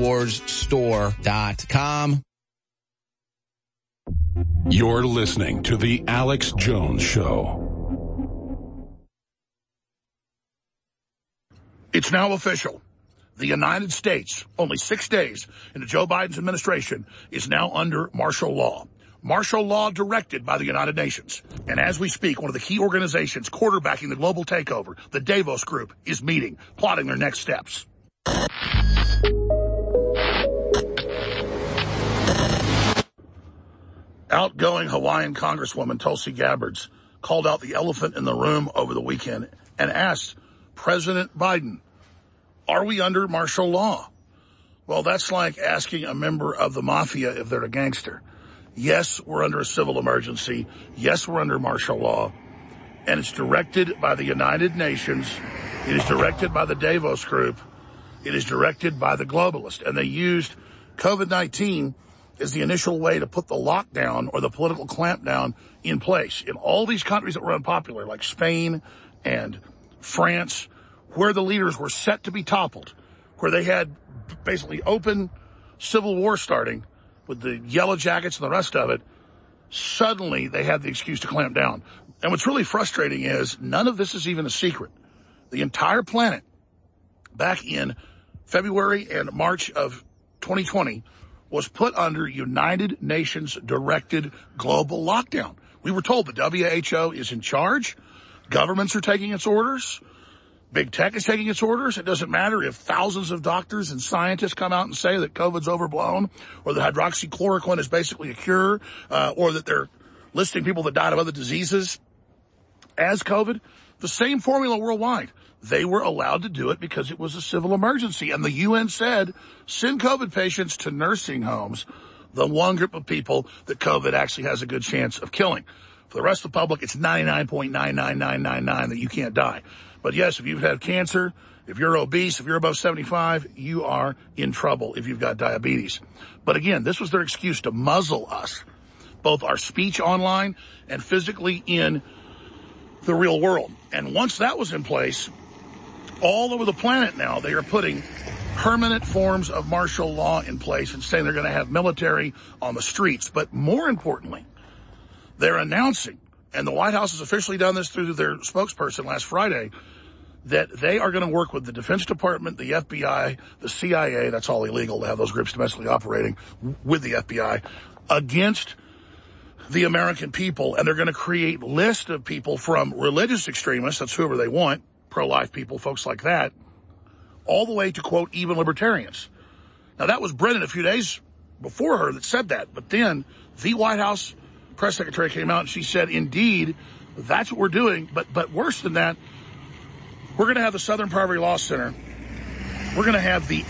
InfoWarsStore.com. You're listening to The Alex Jones Show. It's now official. The United States, only 6 days into Joe Biden's administration, is now under martial law. Martial law directed by the United Nations. And as we speak, one of the key organizations quarterbacking the global takeover, the Davos Group, is meeting, plotting their next steps. Outgoing Hawaiian Congresswoman Tulsi Gabbard called out the elephant in the room over the weekend and asked President Biden, are we under martial law? Well, that's like asking a member of the mafia if they're a gangster. Yes, we're under a civil emergency. Yes, we're under martial law. And it's directed by the United Nations. It is directed by the Davos Group. It is directed by the globalists. And they used COVID-19 as the initial way to put the lockdown or the political clampdown in place. In all these countries that were unpopular, like Spain and France, where the leaders were set to be toppled, where they had basically open civil war starting with the yellow jackets and the rest of it, suddenly they had the excuse to clamp down. And what's really frustrating is none of this is even a secret. The entire planet, back in February and March of 2020, was put under United Nations directed global lockdown. We were told the WHO is in charge. Governments are taking its orders. Big tech is taking its orders. It doesn't matter if thousands of doctors and scientists come out and say that COVID's overblown, or that hydroxychloroquine is basically a cure, or that they're listing people that died of other diseases as COVID. The same formula worldwide. They were allowed to do it because it was a civil emergency. And the UN said, send COVID patients to nursing homes, the one group of people that COVID actually has a good chance of killing. For the rest of the public, it's 99.99999 that you can't die. But yes, if you've had cancer, if you're obese, if you're above 75, you are in trouble if you've got diabetes. But again, this was their excuse to muzzle us, both our speech online and physically in the real world. And once that was in place, all over the planet now, they are putting permanent forms of martial law in place and saying they're going to have military on the streets. But more importantly, they're announcing, and the White House has officially done this through their spokesperson last Friday, that they are going to work with the Defense Department, the FBI, the CIA, that's all illegal to have those groups domestically operating with the FBI, against the American people. And they're going to create lists of people from religious extremists, that's whoever they want, pro-life people, folks like that, all the way to, quote, even libertarians. Now, that was Brennan a few days before her that said that. But then the White House press secretary came out and she said, indeed, that's what we're doing. But worse than that, we're going to have the Southern Poverty Law Center. We're going to have the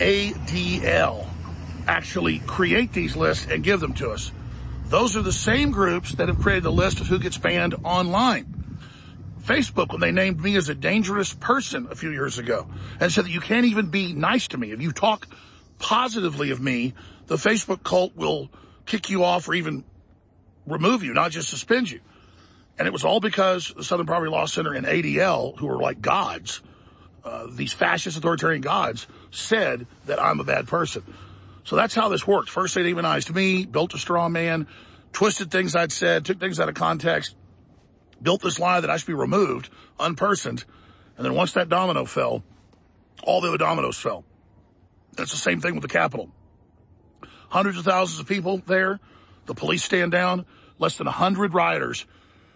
ADL actually create these lists and give them to us. Those are the same groups that have created the list of who gets banned online. Facebook, when they named me as a dangerous person a few years ago and said that you can't even be nice to me. If you talk positively of me, the Facebook cult will kick you off or even remove you, not just suspend you. And it was all because the Southern Poverty Law Center and ADL, who are like gods, these fascist authoritarian gods, said that I'm a bad person. So that's how this worked. First they demonized me, built a straw man, twisted things I'd said, took things out of context, built this lie that I should be removed, unpersoned, and then once that domino fell, all the other dominoes fell. That's the same thing with the Capitol. Hundreds of thousands of people there. The police stand down. Less than 100 rioters,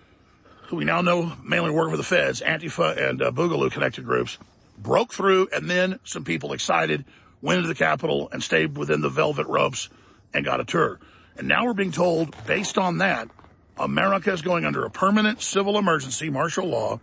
who we now know mainly work for the feds, Antifa and Boogaloo-connected groups, broke through, and then some people excited went into the Capitol and stayed within the velvet ropes and got a tour. And now we're being told, based on that, America is going under a permanent civil emergency, martial law,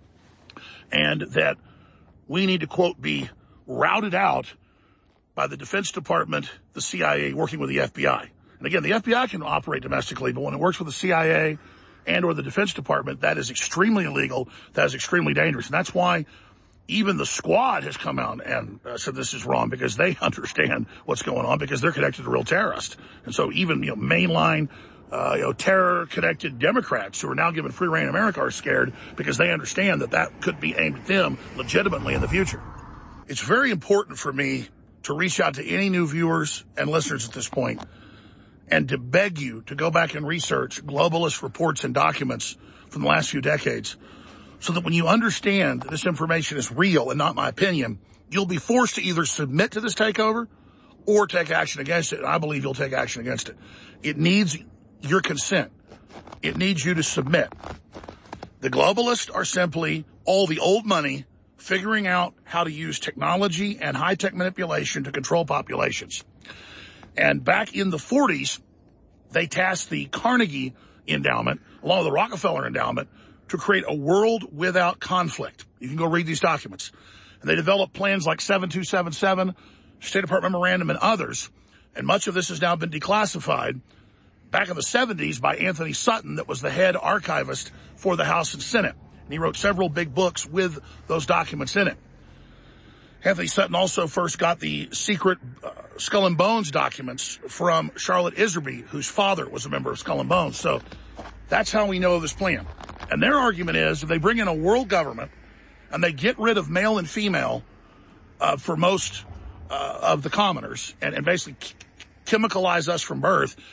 and that we need to, quote, be routed out by the Defense Department, the CIA, working with the FBI. And again, the FBI can operate domestically, but when it works with the CIA and or the Defense Department, that is extremely illegal. That is extremely dangerous. And that's why even the Squad has come out and said this is wrong, because they understand what's going on, because they're connected to real terrorists. And so even, mainline, terror-connected Democrats who are now given free reign in America are scared because they understand that that could be aimed at them legitimately in the future. It's very important for me to reach out to any new viewers and listeners at this point and to beg you to go back and research globalist reports and documents from the last few decades so that when you understand that this information is real and not my opinion, you'll be forced to either submit to this takeover or take action against it. And I believe you'll take action against it. It needs your consent. It needs you to submit. The globalists are simply all the old money figuring out how to use technology and high-tech manipulation to control populations. And back in the 40s, they tasked the Carnegie Endowment, along with the Rockefeller Endowment, to create a world without conflict. You can go read these documents. And they developed plans like 7277, State Department Memorandum, and others. And much of this has now been declassified back in the 70s by Anthony Sutton, that was the head archivist for the House and Senate. And he wrote several big books with those documents in it. Anthony Sutton also first got the secret Skull and Bones documents from Charlotte Iserby, whose father was a member of Skull and Bones. So that's how we know this plan. And their argument is if they bring in a world government and they get rid of male and female for most of the commoners and basically chemicalize us from birth,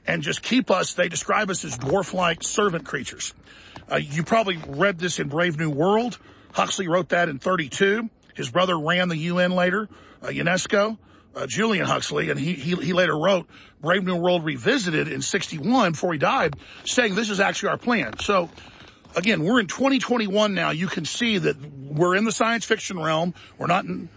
and just keep us. They describe us as dwarf-like servant creatures. You probably read this in Brave New World. Huxley wrote that in 1932. His brother ran the UN later, UNESCO, Julian Huxley, and he later wrote Brave New World Revisited in 1961 before he died, saying this is actually our plan. So, again, we're in 2021 now. You can see that we're in the science fiction realm. We're not in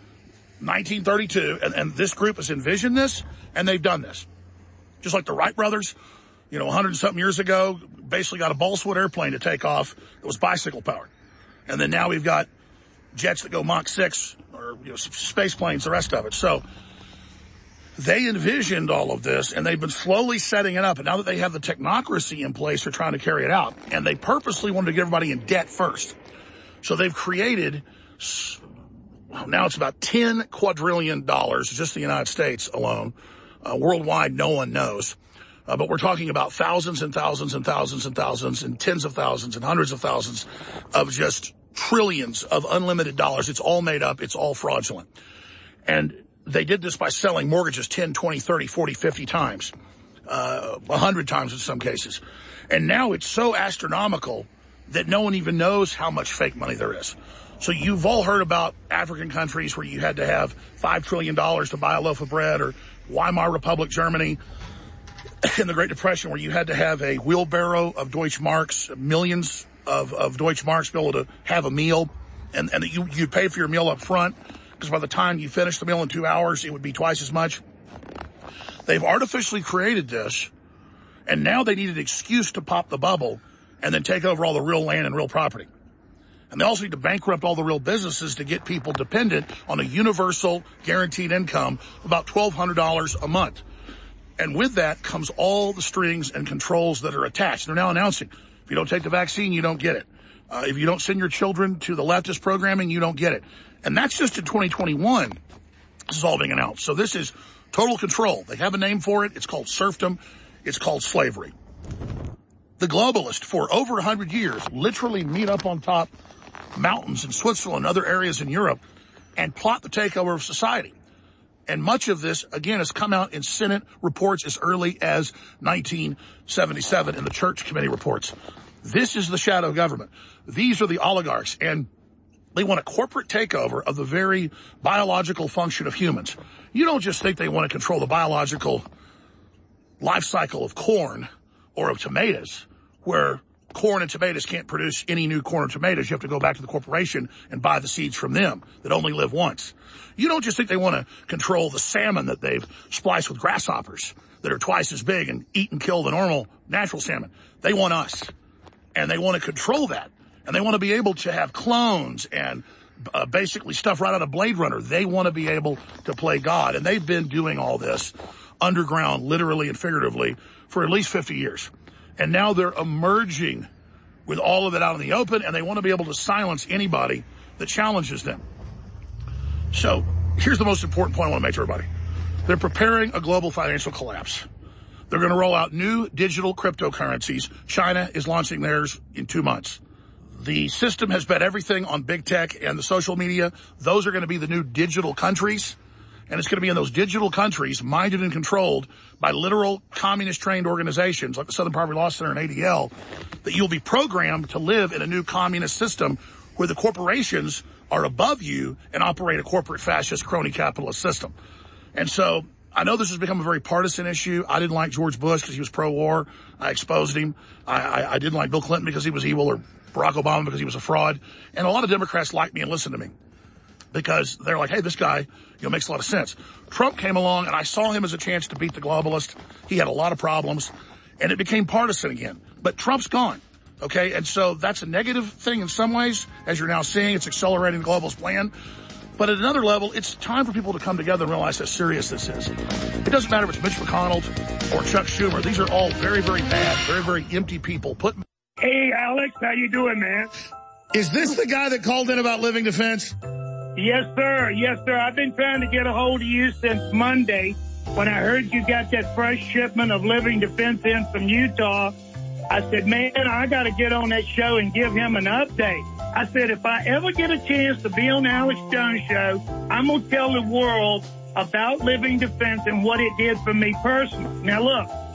1932, and this group has envisioned this, and they've done this. Just like the Wright brothers, 100-something years ago, basically got a balsa wood airplane to take off that was bicycle powered. And then now we've got jets that go Mach 6, or space planes, the rest of it. So they envisioned all of this, and they've been slowly setting it up. And now that they have the technocracy in place, they're trying to carry it out. And they purposely wanted to get everybody in debt first. So they've created, now it's about $10 quadrillion, just the United States alone. Worldwide, no one knows. But we're talking about thousands and thousands and thousands and thousands and tens of thousands and hundreds of thousands of just trillions of unlimited dollars. It's all made up. It's all fraudulent. And they did this by selling mortgages 10, 20, 30, 40, 50 times, 100 times in some cases. And now it's so astronomical that no one even knows how much fake money there is. So you've all heard about African countries where you had to have $5 trillion to buy a loaf of bread, or Weimar Republic, Germany, in the Great Depression, where you had to have a wheelbarrow of Deutschmarks, millions of Deutschmarks to be able to have a meal, and that you'd pay for your meal up front, because by the time you finished the meal in 2 hours, it would be twice as much. They've artificially created this, and now they need an excuse to pop the bubble and then take over all the real land and real property. And they also need to bankrupt all the real businesses to get people dependent on a universal guaranteed income of about $1,200 a month. And with that comes all the strings and controls that are attached. They're now announcing, if you don't take the vaccine, you don't get it. If you don't send your children to the leftist programming, you don't get it. And that's just in 2021. This is all being announced. So this is total control. They have a name for it. It's called serfdom. It's called slavery. The globalists, for over 100 years, literally meet up on top mountains in Switzerland and other areas in Europe and plot the takeover of society. And much of this, again, has come out in Senate reports as early as 1977 in the Church Committee reports. This is the shadow government. These are the oligarchs, and they want a corporate takeover of the very biological function of humans. You don't just think they want to control the biological life cycle of corn or of tomatoes, where corn and tomatoes can't produce any new corn or tomatoes. You have to go back to the corporation and buy the seeds from them that only live once. You don't just think they want to control the salmon that they've spliced with grasshoppers that are twice as big and eat and kill the normal natural salmon. They want us, and they want to control that, and they want to be able to have clones and basically stuff right out of Blade Runner. They want to be able to play God, and they've been doing all this underground, literally and figuratively, for at least 50 years. And now they're emerging with all of it out in the open, and they want to be able to silence anybody that challenges them. So here's the most important point I want to make to everybody. They're preparing a global financial collapse. They're going to roll out new digital cryptocurrencies. China is launching theirs in 2 months. The system has bet everything on big tech and the social media. Those are going to be the new digital countries. And it's going to be in those digital countries, minded and controlled by literal communist-trained organizations like the Southern Poverty Law Center and ADL, that you'll be programmed to live in a new communist system where the corporations are above you and operate a corporate fascist crony capitalist system. And so I know this has become a very partisan issue. I didn't like George Bush because he was pro-war. I exposed him. I didn't like Bill Clinton because he was evil, or Barack Obama because he was a fraud. And a lot of Democrats like me and listen to me, because they're like, hey, this guy, makes a lot of sense. Trump came along, and I saw him as a chance to beat the globalist. He had a lot of problems, and it became partisan again. But Trump's gone, okay? And so that's a negative thing in some ways, as you're now seeing. It's accelerating the globalist plan. But at another level, it's time for people to come together and realize how serious this is. It doesn't matter if it's Mitch McConnell or Chuck Schumer. These are all very, very bad, very, very empty people. Hey, Alex, how you doing, man? Is this the guy that called in about Living Defense? Yes, sir. Yes, sir. I've been trying to get a hold of you since Monday when I heard you got that fresh shipment of Living Defense in from Utah. I said, man, I got to get on that show and give him an update. I said, if I ever get a chance to be on the Alex Jones show, I'm going to tell the world about Living Defense and what it did for me personally. Now, look,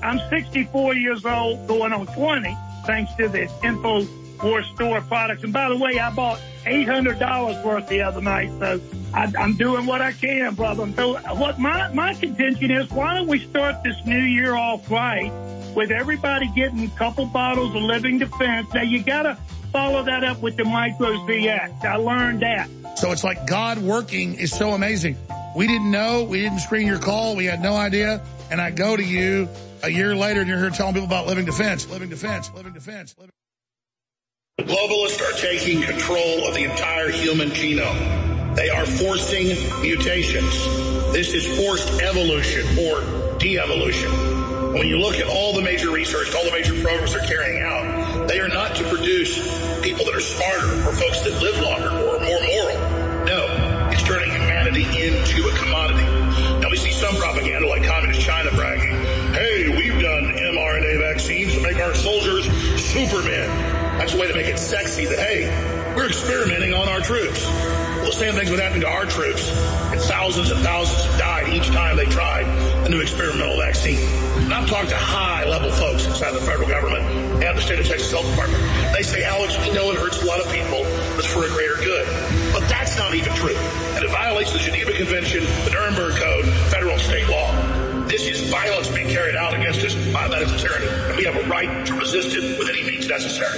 I'm 64 years old, going on 20, thanks to the InfoWars store products. And by the way, I bought $800 worth the other night, so I'm doing what I can, brother. So what my contention is, why don't we start this new year off right with everybody getting a couple bottles of Living Defense? Now, you got to follow that up with the Micro ZX. I learned that. So it's like God working is so amazing. We didn't know. We didn't screen your call. We had no idea. And I go to you a year later, and you're here telling people about Living Defense. Living Defense. Living Defense. The globalists are taking control of the entire human genome. They are forcing mutations. This is forced evolution or de-evolution. When you look at all the major research, all the major programs they're carrying out, they are not to produce people that are smarter or folks that live longer or more moral. No, it's turning humanity into a commodity. Now we see some propaganda like Communist China bragging, hey, we've done mRNA vaccines to make our soldiers supermen. That's a way to make it sexy that, hey, we're experimenting on our troops. Well, the same thing's been happening to our troops. And thousands have died each time they tried a new experimental vaccine. And I've talked to high-level folks inside the federal government and the state of Texas Health Department. They say, Alex, we know it hurts a lot of people, but it's for a greater good. But that's not even true. And it violates the Geneva Convention, the Nuremberg Code, federal and state law. This is violence being carried out against us by medical tyranny, and we have a right to resist it with any means necessary.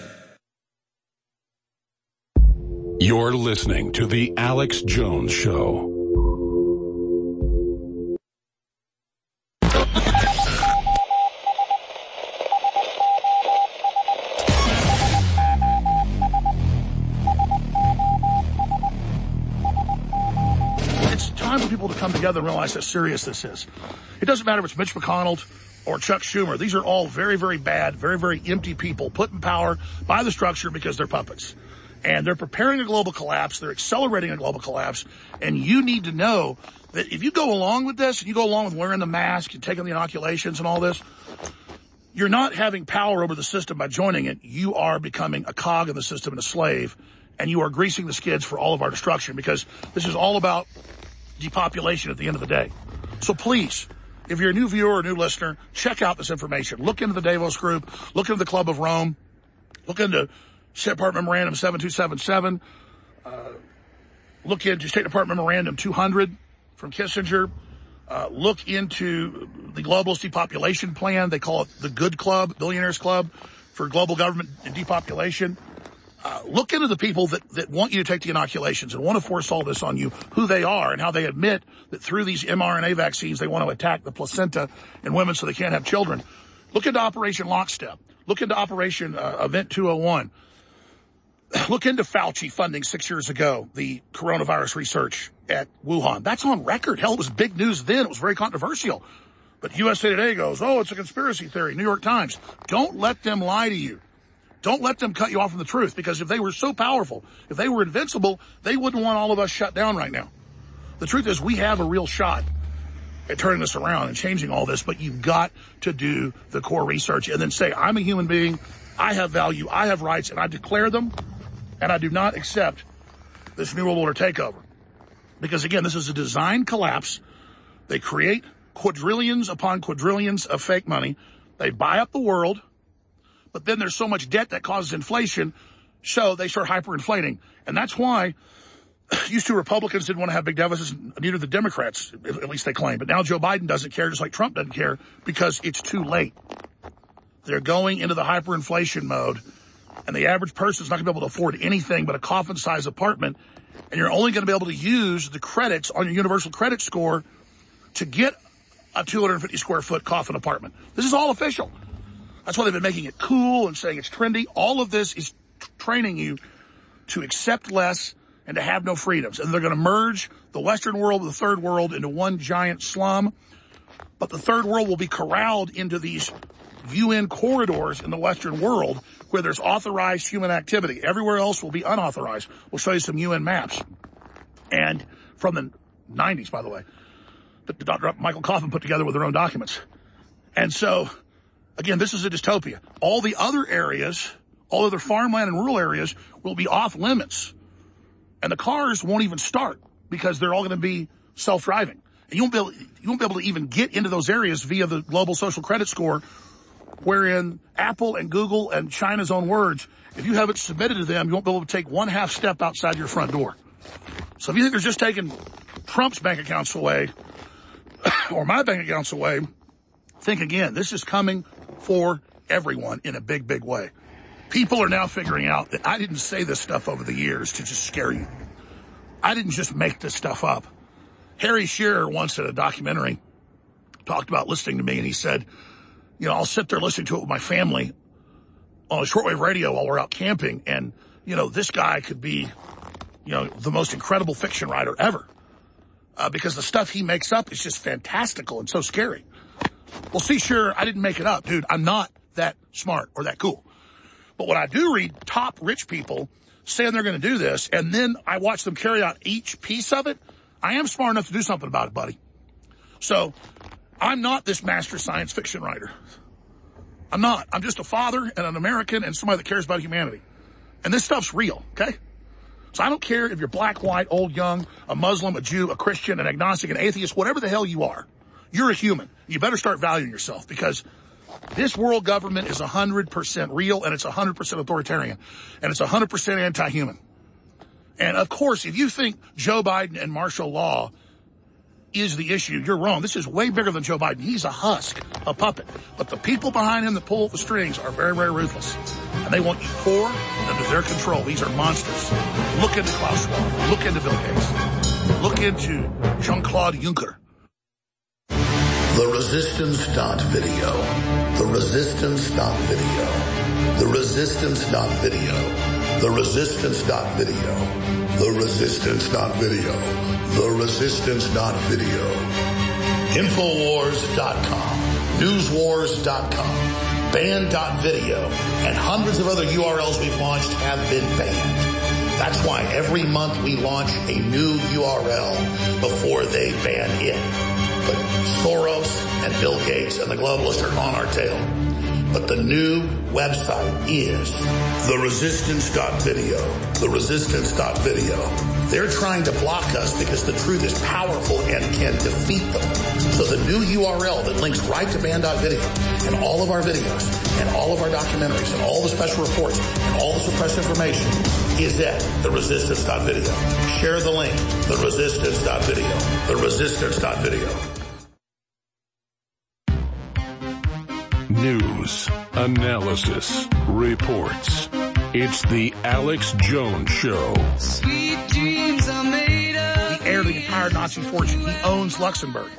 You're listening to The Alex Jones Show. It's time for people to come together and realize how serious this is. It doesn't matter if it's Mitch McConnell or Chuck Schumer. These are all very, very bad, very, very empty people put in power by the structure because they're puppets. And they're preparing a global collapse. They're accelerating a global collapse. And you need to know that if you go along with this, and you go along with wearing the mask and taking the inoculations and all this, you're not having power over the system by joining it. You are becoming a cog in the system and a slave. And you are greasing the skids for all of our destruction, because this is all about depopulation at the end of the day. So please, if you're a new viewer or a new listener, check out this information. Look into the Davos Group. Look into the Club of Rome. Look into State Department Memorandum 7277. Look into State Department Memorandum 200 from Kissinger. Look into the Globalist Depopulation Plan. They call it the Good Club, Billionaires Club for Global Government and Depopulation. Look into the people that want you to take the inoculations and want to force all this on you, who they are, and how they admit that through these mRNA vaccines they want to attack the placenta in women so they can't have children. Look into Operation Lockstep. Look into Operation Event 201. Look into Fauci funding 6 years ago, the coronavirus research at Wuhan. That's on record. Hell, it was big news then. It was very controversial. But USA Today goes, oh, it's a conspiracy theory. New York Times. Don't let them lie to you. Don't let them cut you off from the truth, because if they were so powerful, if they were invincible, they wouldn't want all of us shut down right now. The truth is we have a real shot at turning this around and changing all this, but you've got to do the core research and then say, I'm a human being, I have value, I have rights, and I declare them. And I do not accept this New World Order takeover. Because, again, this is a design collapse. They create quadrillions upon quadrillions of fake money. They buy up the world. But then there's so much debt that causes inflation, so they start hyperinflating. And that's why used to Republicans didn't want to have big deficits, neither the Democrats, at least they claim. But now Joe Biden doesn't care, just like Trump doesn't care, because it's too late. They're going into the hyperinflation mode. And the average person is not going to be able to afford anything but a coffin-sized apartment. And you're only going to be able to use the credits on your universal credit score to get a 250 square foot coffin apartment. This is all official. That's why they've been making it cool and saying it's trendy. All of this is training you to accept less and to have no freedoms. And they're going to merge the Western world with the Third World into one giant slum. But the Third World will be corralled into these UN corridors in the Western world where there's authorized human activity. Everywhere else will be unauthorized. We'll show you some UN maps. And from the 90s, by the way, that Dr. Michael Kaufman put together with their own documents. And so, again, this is a dystopia. All the other areas, all other farmland and rural areas will be off limits. And the cars won't even start because they're all going to be self-driving. And you won't be able to even get into those areas via the global social credit score, wherein Apple and Google and China's own words, if you haven't submitted to them, you won't be able to take one half step outside your front door. So if you think they're just taking Trump's bank accounts away or my bank accounts away, think again. This is coming for everyone in a big, big way. People are now figuring out that I didn't say this stuff over the years to just scare you. I didn't just make this stuff up. Harry Shearer once in a documentary talked about listening to me, and he said, you know, I'll sit there listening to it with my family on a shortwave radio while we're out camping, and, you know, this guy could be, you know, the most incredible fiction writer ever. Because the stuff he makes up is just fantastical and so scary. Well, see, sure, I didn't make it up, dude. I'm not that smart or that cool. But when I do read top rich people saying they're going to do this, and then I watch them carry out each piece of it, I am smart enough to do something about it, buddy. So I'm not this master science fiction writer. I'm not. I'm just a father and an American and somebody that cares about humanity. And this stuff's real, okay? So I don't care if you're black, white, old, young, a Muslim, a Jew, a Christian, an agnostic, an atheist, whatever the hell you are. You're a human. You better start valuing yourself, because this world government is 100% real, and it's 100% authoritarian, and it's 100% anti-human. And of course, if you think Joe Biden and martial law is the issue, you're wrong. This is way bigger than Joe Biden. He's a husk, a puppet. But the people behind him that pull the strings are very, very ruthless. And they want you poor and under their control. These are monsters. Look into Klaus Schwab. Look into Bill Gates. Look into Jean-Claude Juncker. The Resistance.video. The Resistance.video. The Resistance.video. The Resistance.video. The Resistance.video. The Resistance.video. Infowars.com. Newswars.com. Banned.video. And hundreds of other URLs we've launched have been banned. That's why every month we launch a new URL before they ban it. But Soros and Bill Gates and the globalists are on our tail. But the new website is theresistance.video. Theresistance.video. They're trying to block us because the truth is powerful and can defeat them. So the new URL that links right to band.video and all of our videos and all of our documentaries and all the special reports and all the suppressed information is at theresistance.video. Share the link, theresistance.video. Theresistance.video. News, analysis, reports. It's the Alex Jones Show. Sweet dreams are made of. He heired the entire Nazi fortune. He owns Luxembourg.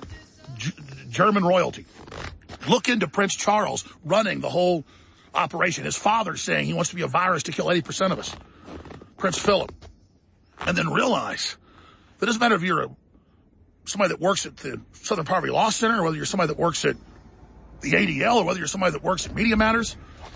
German royalty. Look into Prince Charles running the whole operation. His father's saying he wants to be a virus to kill 80% of us. Prince Philip. And then realize that it doesn't matter if you're somebody that works at the Southern Poverty Law Center, or whether you're somebody that works at the ADL, or whether you're somebody that works at Media Matters.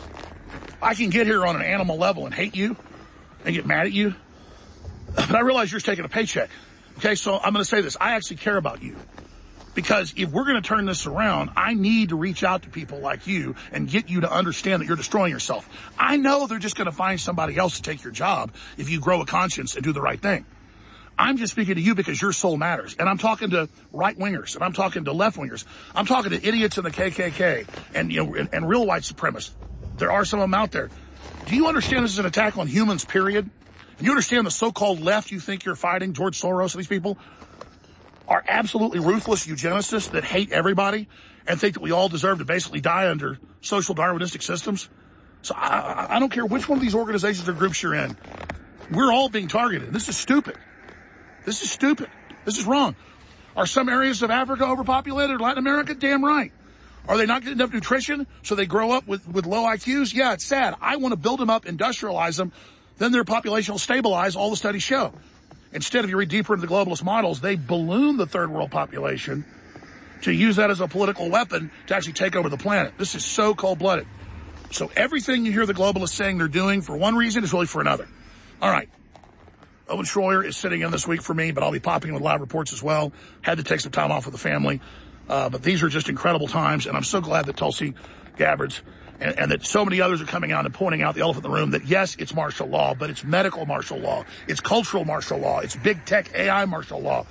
I can get here on an animal level and hate you and get mad at you, but I realize you're just taking a paycheck. Okay, so I'm going to say this. I actually care about you, because if we're going to turn this around, I need to reach out to people like you and get you to understand that you're destroying yourself. I know they're just going to find somebody else to take your job if you grow a conscience and do the right thing. I'm just speaking to you because your soul matters. And I'm talking to right-wingers, and I'm talking to left-wingers. I'm talking to idiots in the KKK and, you know, and real white supremacists. There are some of them out there. Do you understand this is an attack on humans, period? And you understand the so-called left you think you're fighting, George Soros and these people, are absolutely ruthless eugenicists that hate everybody and think that we all deserve to basically die under social Darwinistic systems? So I don't care which one of these organizations or groups you're in. We're all being targeted. This is stupid. This is stupid. This is wrong. Are some areas of Africa overpopulated, Latin America? Damn right. Are they not getting enough nutrition so they grow up with low IQs? Yeah, it's sad. I want to build them up, industrialize them, then their population will stabilize, all the studies show. Instead, if you read deeper into the globalist models, they balloon the third world population to use that as a political weapon to actually take over the planet. This is so cold-blooded. So everything you hear the globalists saying they're doing for one reason is really for another. All right. Owen Schroyer is sitting in this week for me, but I'll be popping in with live reports as well. Had to take some time off with the family. But these are just incredible times, and I'm so glad that Tulsi Gabbard's and that so many others are coming out and pointing out the elephant in the room that, yes, it's martial law, but it's medical martial law. It's cultural martial law. It's big tech AI martial law.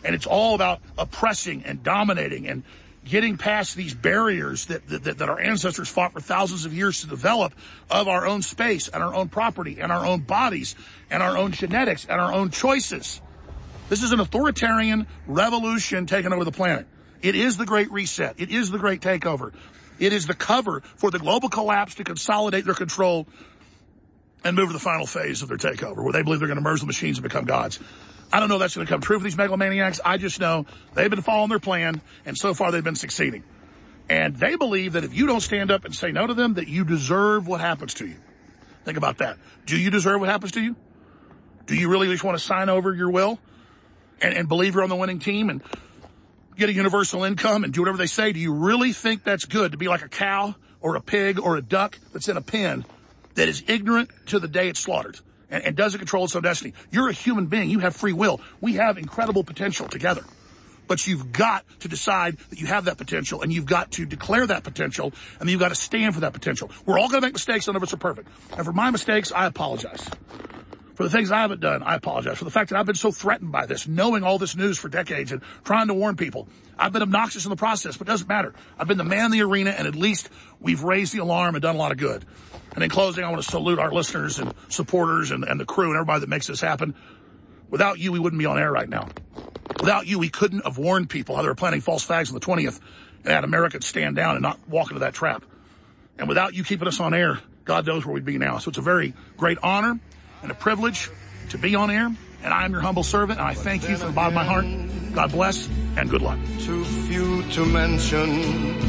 And it's all about oppressing and dominating and getting past these barriers that our ancestors fought for thousands of years to develop of our own space and our own property and our own bodies and our own genetics and our own choices. This is an authoritarian revolution taking over the planet. It is the Great Reset. It is the Great Takeover. It is the cover for the global collapse to consolidate their control and move to the final phase of their takeover, where they believe they're going to merge the machines and become gods. I don't know if that's going to come true for these megalomaniacs. I just know they've been following their plan, and so far they've been succeeding. And they believe that if you don't stand up and say no to them, that you deserve what happens to you. Think about that. Do you deserve what happens to you? Do you really just want to sign over your will and believe you're on the winning team and get a universal income and do whatever they say? Do you really think that's good to be like a cow or a pig or a duck that's in a pen that is ignorant to the day it's slaughtered and doesn't control its own destiny? You're a human being. You have free will. We have incredible potential together. But you've got to decide that you have that potential, and you've got to declare that potential, and you've got to stand for that potential. We're all going to make mistakes. None of us are perfect. And for my mistakes, I apologize. For the things I haven't done, I apologize. For the fact that I've been so threatened by this, knowing all this news for decades and trying to warn people. I've been obnoxious in the process, but it doesn't matter. I've been the man in the arena, and at least we've raised the alarm and done a lot of good. And in closing, I want to salute our listeners and supporters and the crew and everybody that makes this happen. Without you, we wouldn't be on air right now. Without you, we couldn't have warned people how they were planting false flags on the 20th and had Americans stand down and not walk into that trap. And without you keeping us on air, God knows where we'd be now. So it's a very great honor and a privilege to be on air. And I am your humble servant, and I thank you from the bottom of my heart. God bless and good luck. Too few to mention.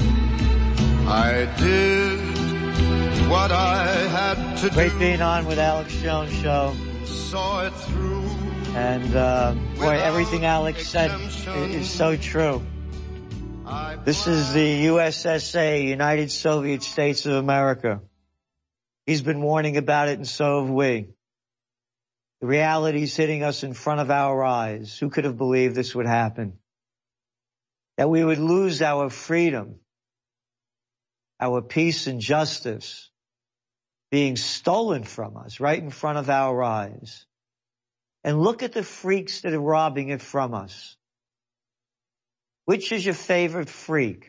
I did what I had to do. Great being on with Alex Jones Show. Saw it through. And, boy, everything Alex said is so true. This is the USSA, United Soviet States of America. He's been warning about it, and so have we. The reality's hitting us in front of our eyes. Who could have believed this would happen? That we would lose our freedom, our peace and justice being stolen from us right in front of our eyes. And look at the freaks that are robbing it from us. Which is your favorite freak?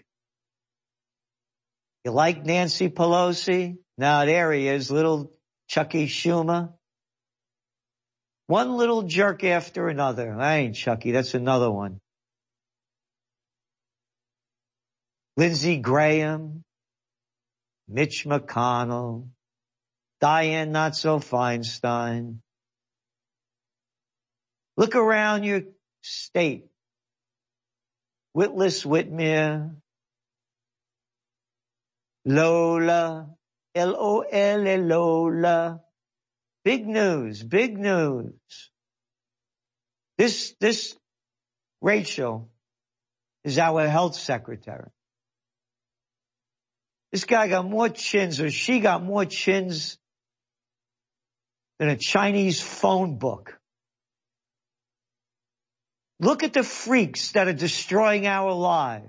You like Nancy Pelosi? Now there he is, little Chucky Schumer. One little jerk after another. I ain't Chucky, that's another one. Lindsey Graham, Mitch McConnell, Dianne Not-So-Feinstein. Look around your state. Witless Whitmer, Lola, L-O-L, Lola. Big news, big news. This Rachel is our health secretary. This guy got more chins, or she got more chins than a Chinese phone book. Look at the freaks that are destroying our lives.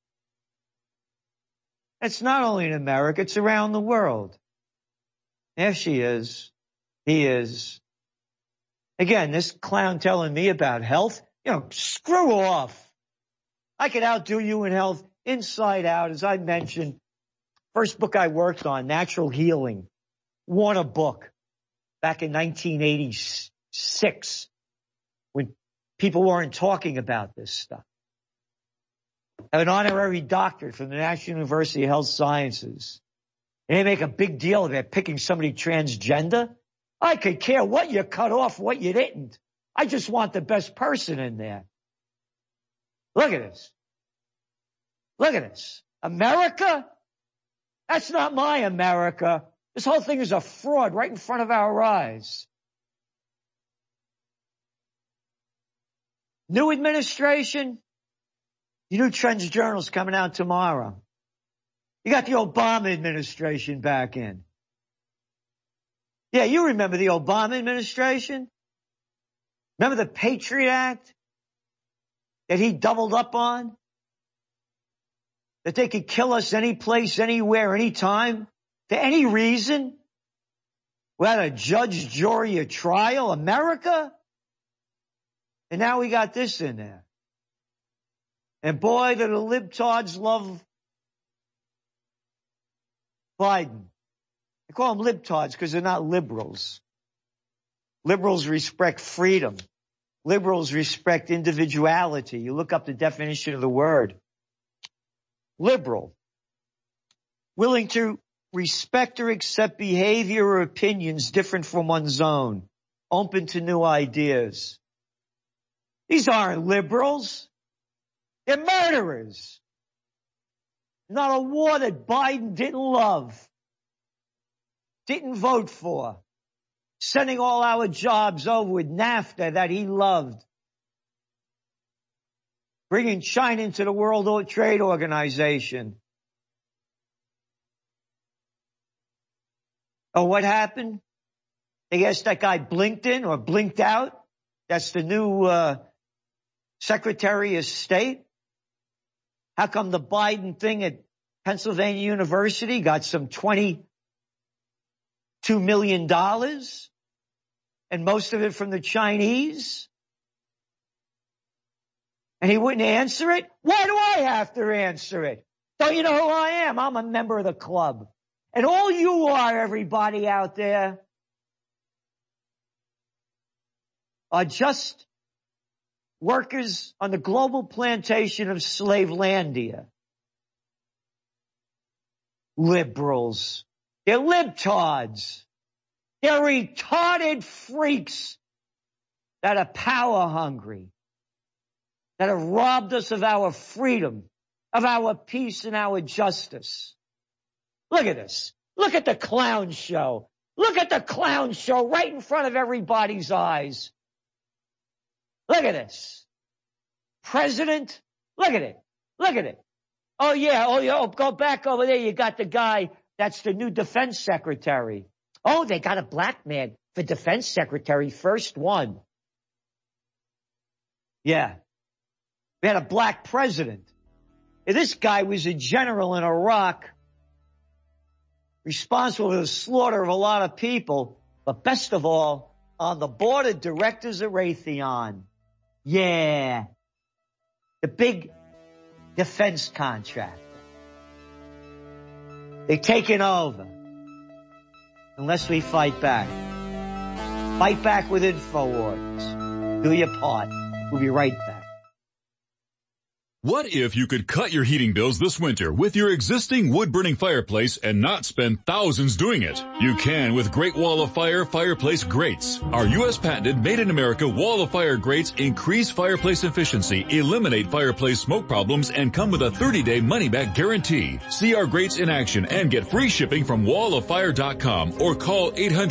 It's not only in America, it's around the world. There she is. He is. Again, this clown telling me about health, screw off. I could outdo you in health inside out. As I mentioned, first book I worked on, Natural Healing, won a book back in 1986 when people weren't talking about this stuff. I have an honorary doctorate from the National University of Health Sciences. And they make a big deal about picking somebody transgender. I could care what you cut off, what you didn't. I just want the best person in there. Look at this. Look at this. America? That's not my America. This whole thing is a fraud right in front of our eyes. New administration. The new Trends Journal's coming out tomorrow. You got the Obama administration back in. Yeah, you remember the Obama administration? Remember the Patriot Act that he doubled up on? That they could kill us any place, anywhere, anytime, for any reason? Without a judge, jury, or trial? America? And now we got this in there. And boy, do the libtards love Biden. I call them libtards because they're not liberals. Liberals respect freedom. Liberals respect individuality. You look up the definition of the word. Liberal. Willing to respect or accept behavior or opinions different from one's own. Open to new ideas. These aren't liberals. They're murderers. Not a war that Biden didn't love. Didn't vote for. Sending all our jobs over with NAFTA that he loved. Bringing China into the World Trade Organization. Oh, what happened? I guess that guy blinked in or blinked out. That's the new Secretary of State. How come the Biden thing at Pennsylvania University got some $22 million and most of it from the Chinese? And he wouldn't answer it? Why do I have to answer it? Don't you know who I am? I'm a member of the club. And all you are, everybody out there, are just workers on the global plantation of Slavelandia. Liberals. They're libtards. They're retarded freaks that are power hungry, that have robbed us of our freedom, of our peace and our justice. Look at this. Look at the clown show. Look at the clown show right in front of everybody's eyes. Look at this. President, look at it. Look at it. Oh, yeah, go back over there. You got the guy that's the new defense secretary. Oh, they got a black man for defense secretary, first one. Yeah. We had a black president. And this guy was a general in Iraq, responsible for the slaughter of a lot of people, but best of all, on the board of directors of Raytheon. Yeah. The big defense contractor. They're taking over. Unless we fight back. Fight back with InfoWars. Do your part. We'll be right back. What if you could cut your heating bills this winter with your existing wood-burning fireplace and not spend thousands doing it? You can with Great Wall of Fire fireplace grates. Our U.S. patented made-in-America Wall of Fire grates increase fireplace efficiency, eliminate fireplace smoke problems, and come with a 30-day money-back guarantee. See our grates in action and get free shipping from walloffire.com or call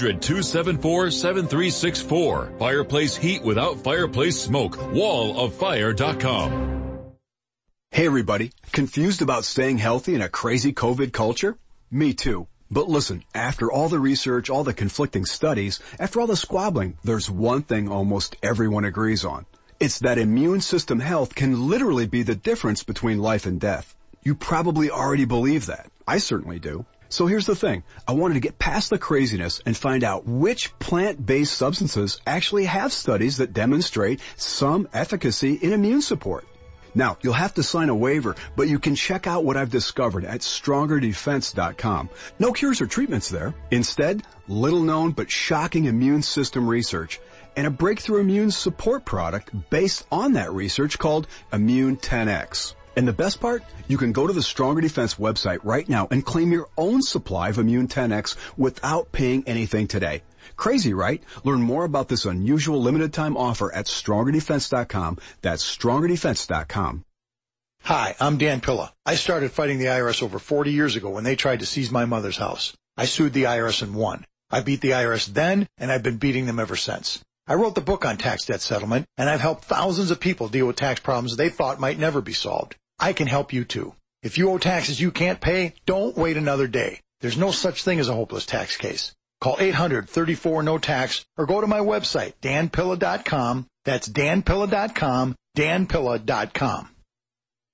800-274-7364. Fireplace heat without fireplace smoke. walloffire.com. Hey everybody, confused about staying healthy in a crazy COVID culture? Me too. But listen, after all the research, all the conflicting studies, after all the squabbling, there's one thing almost everyone agrees on. It's that immune system health can literally be the difference between life and death. You probably already believe that. I certainly do. So here's the thing. I wanted to get past the craziness and find out which plant-based substances actually have studies that demonstrate some efficacy in immune support. Now, you'll have to sign a waiver, but you can check out what I've discovered at StrongerDefense.com. No cures or treatments there. Instead, little-known but shocking immune system research and a breakthrough immune support product based on that research called Immune 10X. And the best part? You can go to the Stronger Defense website right now and claim your own supply of Immune 10X without paying anything today. Crazy, right? Learn more about this unusual limited-time offer at StrongerDefense.com. That's StrongerDefense.com. Hi, I'm Dan Pilla. I started fighting the IRS over 40 years ago when they tried to seize my mother's house. I sued the IRS and won. I beat the IRS then, and I've been beating them ever since. I wrote the book on tax debt settlement, and I've helped thousands of people deal with tax problems they thought might never be solved. I can help you too. If you owe taxes you can't pay, don't wait another day. There's no such thing as a hopeless tax case. Call 800-34-NO-TAX or go to my website, danpilla.com. That's danpilla.com, danpilla.com.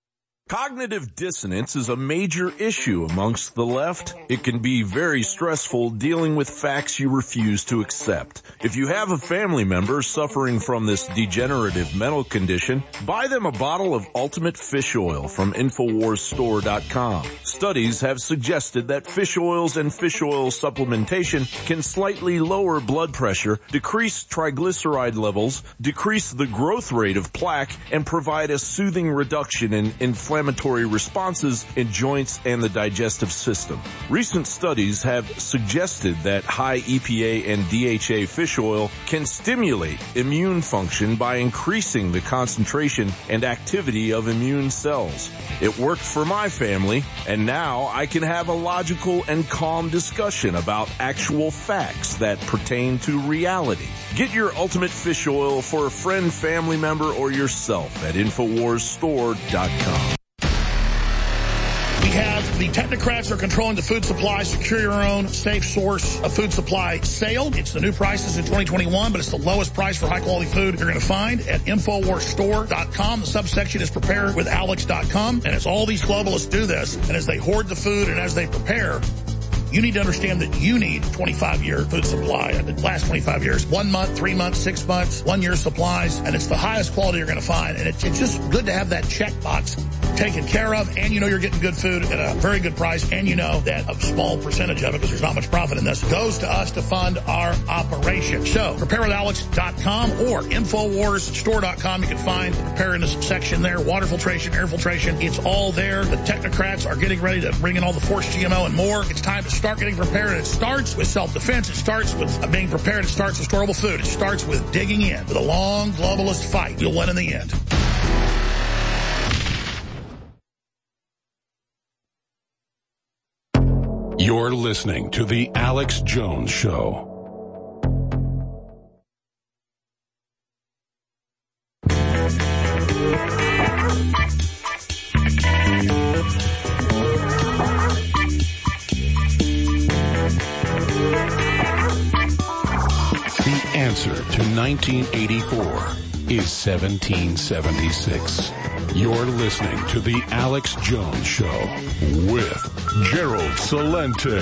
Cognitive dissonance is a major issue amongst the left. It can be very stressful dealing with facts you refuse to accept. If you have a family member suffering from this degenerative mental condition, buy them a bottle of Ultimate Fish Oil from InfoWarsStore.com. Studies have suggested that fish oils and fish oil supplementation can slightly lower blood pressure, decrease triglyceride levels, decrease the growth rate of plaque, and provide a soothing reduction in inflammatory responses in joints and the digestive system. Recent studies have suggested that high EPA and DHA fish oil can stimulate immune function by increasing the concentration and activity of immune cells. It worked for my family, and now I can have a logical and calm discussion about actual facts that pertain to reality. Get your Ultimate Fish Oil for a friend, family member, or yourself at InfoWarsStore.com. We have the technocrats are controlling the food supply. Secure your own safe source of food supply sale. It's the new prices in 2021, but it's the lowest price for high-quality food you're going to find at InfoWarsStore.com. The subsection is preparewithalex.com, and as all these globalists do this, and as they hoard the food and as they prepare, you need to understand that you need 25-year food supply. And it lasts 25 years. 1 month, 3 months, 6 months, 1 year supplies. And it's the highest quality you're going to find. And it's just good to have that checkbox taken care of. And you know you're getting good food at a very good price. And you know that a small percentage of it, because there's not much profit in this, goes to us to fund our operation. So preparewithalex.com or InfoWarsStore.com. You can find the preparedness section there. Water filtration, air filtration. It's all there. The technocrats are getting ready to bring in all the forced GMO and more. It's time to start getting prepared. It starts with self-defense. It starts with being prepared. It starts with storable food. It starts with digging in. With a long globalist fight, you'll win in the end. You're listening to The Alex Jones Show. The answer to 1984 is 1776. You're listening to The Alex Jones Show with Gerald Celente.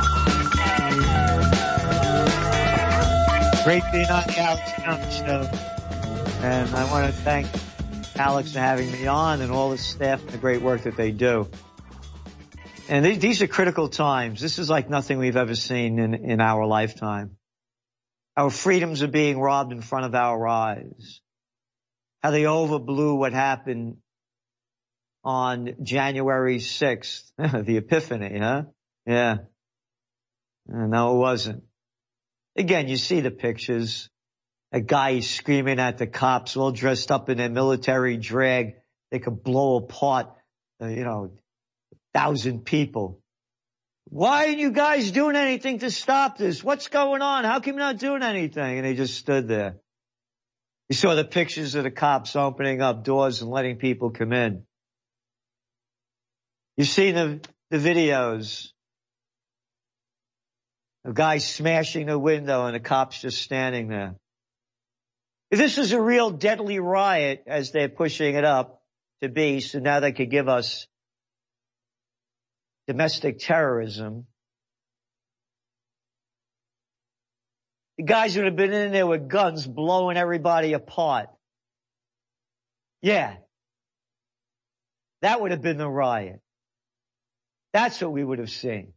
Great being on the Alex Jones Show. And I want to thank Alex for having me on and all the staff and the great work that they do. And these are critical times. This is like nothing we've ever seen in our lifetime. Our freedoms are being robbed in front of our eyes. How they overblew what happened on January 6th, the Epiphany, huh? Yeah. No, it wasn't. Again, you see the pictures. A guy screaming at the cops, all dressed up in their military drag. They could blow apart, 1,000 people. Why aren't you guys doing anything to stop this? What's going on? How come you're not doing anything? And they just stood there. You saw the pictures of the cops opening up doors and letting people come in. You've seen the videos of guys smashing the window and the cops just standing there. If this is a real deadly riot, as they're pushing it up to be, so now they could give us domestic terrorism, the guys would have been in there with guns blowing everybody apart. Yeah. That would have been the riot. That's what we would have seen.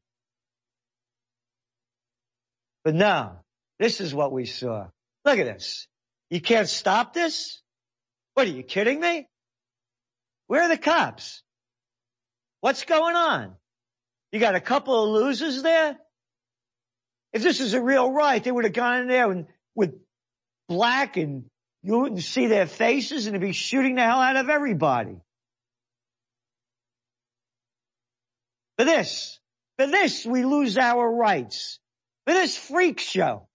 But no, this is what we saw. Look at this. You can't stop this? What, are you kidding me? Where are the cops? What's going on? You got a couple of losers there? If this is a real riot, they would have gone in there with black and you wouldn't see their faces and they'd be shooting the hell out of everybody. For this, we lose our rights. For this freak show.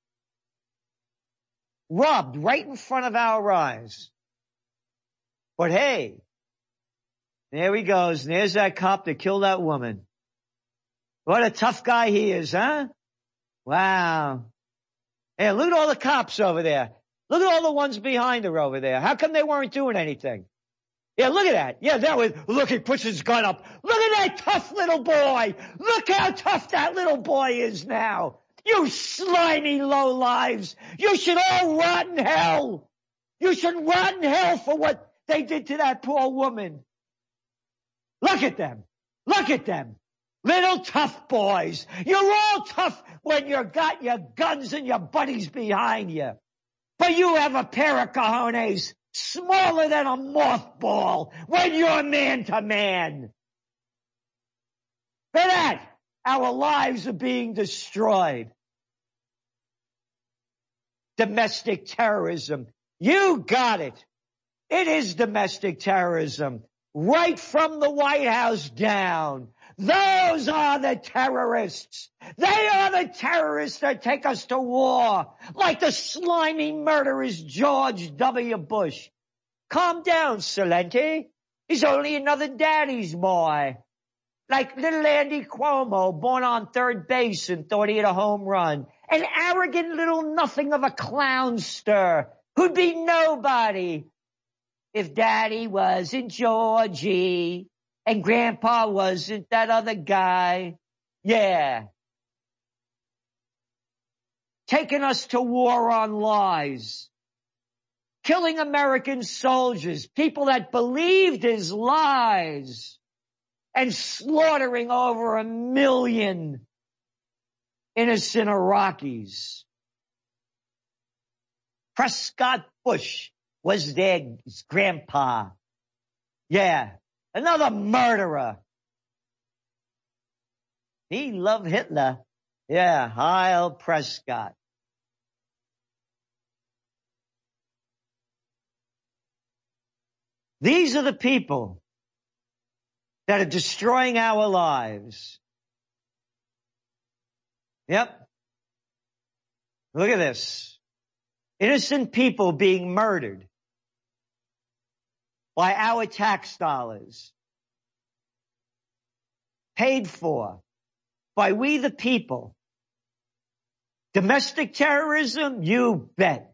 Robbed right in front of our eyes. But hey, there he goes. And there's that cop that killed that woman. What a tough guy he is, huh? Wow. Hey, look at all the cops over there. Look at all the ones behind her over there. How come they weren't doing anything? Yeah, look at that. Yeah, that was, look, he puts his gun up. Look at that tough little boy. Look how tough that little boy is now. You slimy lowlives. You should all rot in hell. You should rot in hell for what they did to that poor woman. Look at them. Look at them. Little tough boys. You're all tough when you got your guns and your buddies behind you. But you have a pair of cojones smaller than a mothball when you're man to man. For that, our lives are being destroyed. Domestic terrorism. You got it. It is domestic terrorism. Right from the White House down. Those are the terrorists. They are the terrorists that take us to war, like the slimy murderous George W. Bush. Calm down, Celente. He's only another daddy's boy. Like little Andy Cuomo, born on third base and thought he had a home run. An arrogant little nothing of a clownster who'd be nobody if daddy wasn't Georgie. And Grandpa wasn't that other guy. Yeah. Taking us to war on lies. Killing American soldiers, people that believed his lies. And slaughtering over 1 million innocent Iraqis. Prescott Bush was their grandpa. Yeah. Another murderer. He loved Hitler. Yeah, Heil Prescott. These are the people that are destroying our lives. Yep. Look at this. Innocent people being murdered by our tax dollars, paid for by we the people. Domestic terrorism, you bet.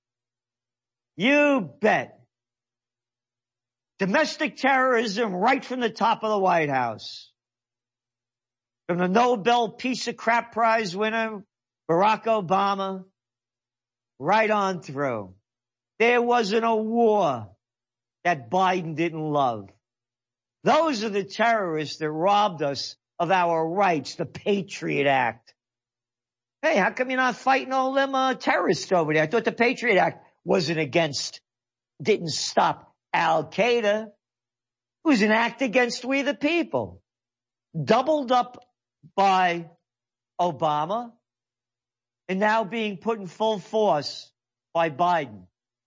You bet. Domestic terrorism right from the top of the White House. From the Nobel Peace of Crap Prize winner, Barack Obama, right on through. There wasn't a war that Biden didn't love. Those are the terrorists that robbed us of our rights, the Patriot Act. Hey, how come you're not fighting all them terrorists over there? I thought the Patriot Act didn't stop Al-Qaeda. It was an act against we the people. Doubled up by Obama and now being put in full force by Biden.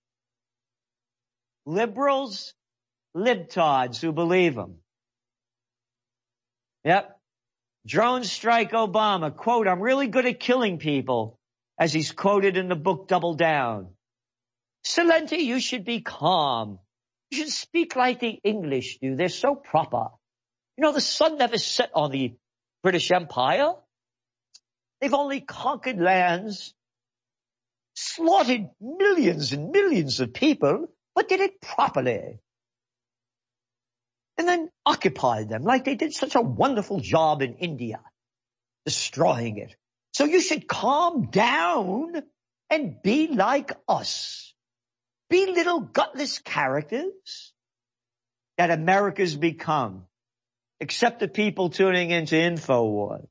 Liberals, libtards who believe them. Yep. Drone strike Obama. Quote, I'm really good at killing people, as he's quoted in the book Double Down. Celente, you should be calm. You should speak like the English do. They're so proper. You know, the sun never set on the British Empire. They've only conquered lands, slaughtered millions and millions of people, but did it properly. And then occupied them like they did such a wonderful job in India, destroying it. So you should calm down and be like us. Be little gutless characters that America's become, except the people tuning into InfoWars.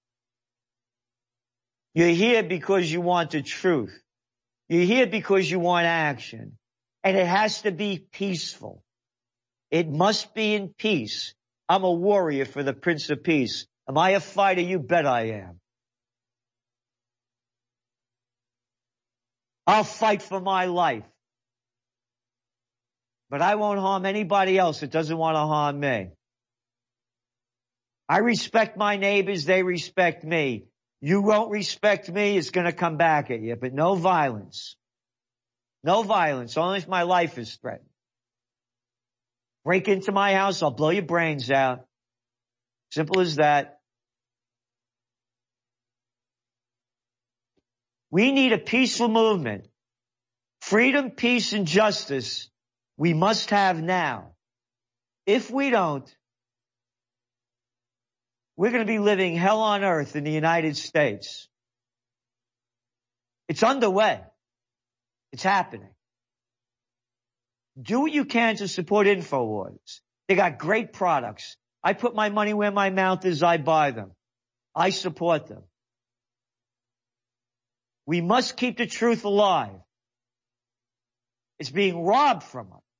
You're here because you want the truth. You're here because you want action. And it has to be peaceful. It must be in peace. I'm a warrior for the Prince of Peace. Am I a fighter? You bet I am. I'll fight for my life. But I won't harm anybody else that doesn't want to harm me. I respect my neighbors. They respect me. You won't respect me. It's going to come back at you. But no violence. No violence. Only if my life is threatened. Break into my house. I'll blow your brains out. Simple as that. We need a peaceful movement. Freedom, peace, and justice we must have now. If we don't, we're going to be living hell on earth in the United States. It's underway. It's happening. Do what you can to support InfoWars. They got great products. I put my money where my mouth is. I buy them. I support them. We must keep the truth alive. It's being robbed from us.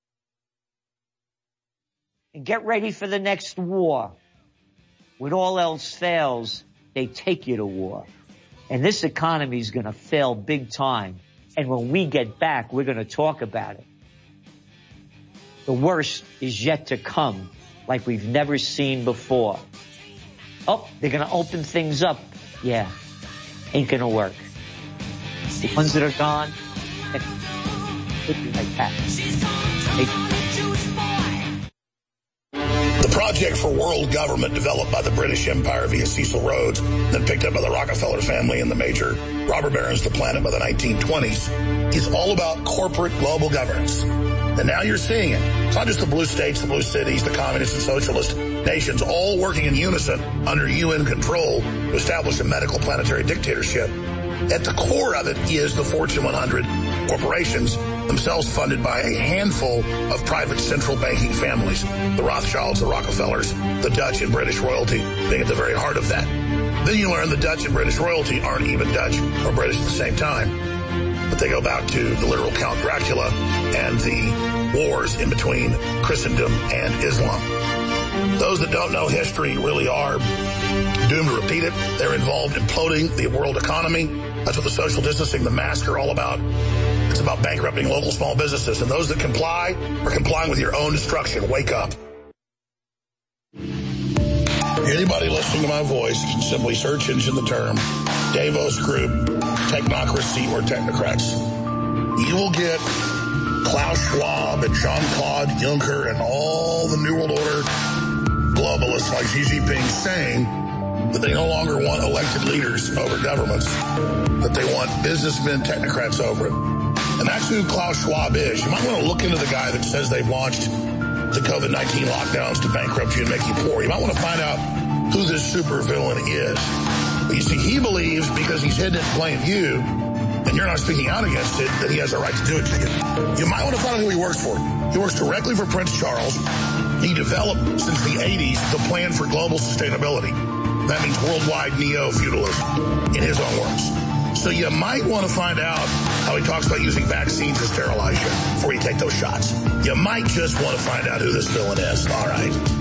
And get ready for the next war. When all else fails, they take you to war. And this economy is going to fail big time. And when we get back, we're going to talk about it. The worst is yet to come, like we've never seen before. Oh, they're going to open things up. Yeah, ain't going to work. The ones that are gone, could be like that. The Project for World Government, developed by the British Empire via Cecil Rhodes, then picked up by the Rockefeller family and the major robber barons of the planet by the 1920s, is all about corporate global governance. And now you're seeing it. It's not just the blue states, the blue cities, the communist and socialist nations all working in unison under UN control to establish a medical planetary dictatorship. At the core of it is the Fortune 100 corporations, themselves funded by a handful of private central banking families, the Rothschilds, the Rockefellers, the Dutch and British royalty being at the very heart of that. Then you learn the Dutch and British royalty aren't even Dutch or British at the same time, but they go back to the literal Count Dracula and the wars in between Christendom and Islam. Those that don't know history really are doomed to repeat it. They're involved in imploding the world economy. That's what the social distancing, the mask are all about. It's about bankrupting local small businesses. And those that comply are complying with your own destruction. Wake up. Anybody listening to my voice can simply search engine the term Davos Group, technocracy, or technocrats. You will get Klaus Schwab and Jean-Claude Juncker and all the New World Order globalists like Xi Jinping saying that they no longer want elected leaders over governments, that they want businessmen, technocrats over it. And that's who Klaus Schwab is. You might want to look into the guy that says they've launched the COVID-19 lockdowns to bankrupt you and make you poor. You might want to find out who this supervillain is. But you see, he believes because he's hidden it in plain view, and you're not speaking out against it, that he has a right to do it to you. You might want to find out who he works for. He works directly for Prince Charles. He developed, since the 80s, the plan for global sustainability. That means worldwide neo-feudalism, in his own words. So you might want to find out how he talks about using vaccines to sterilize you before you take those shots. You might just want to find out who this villain is. All right.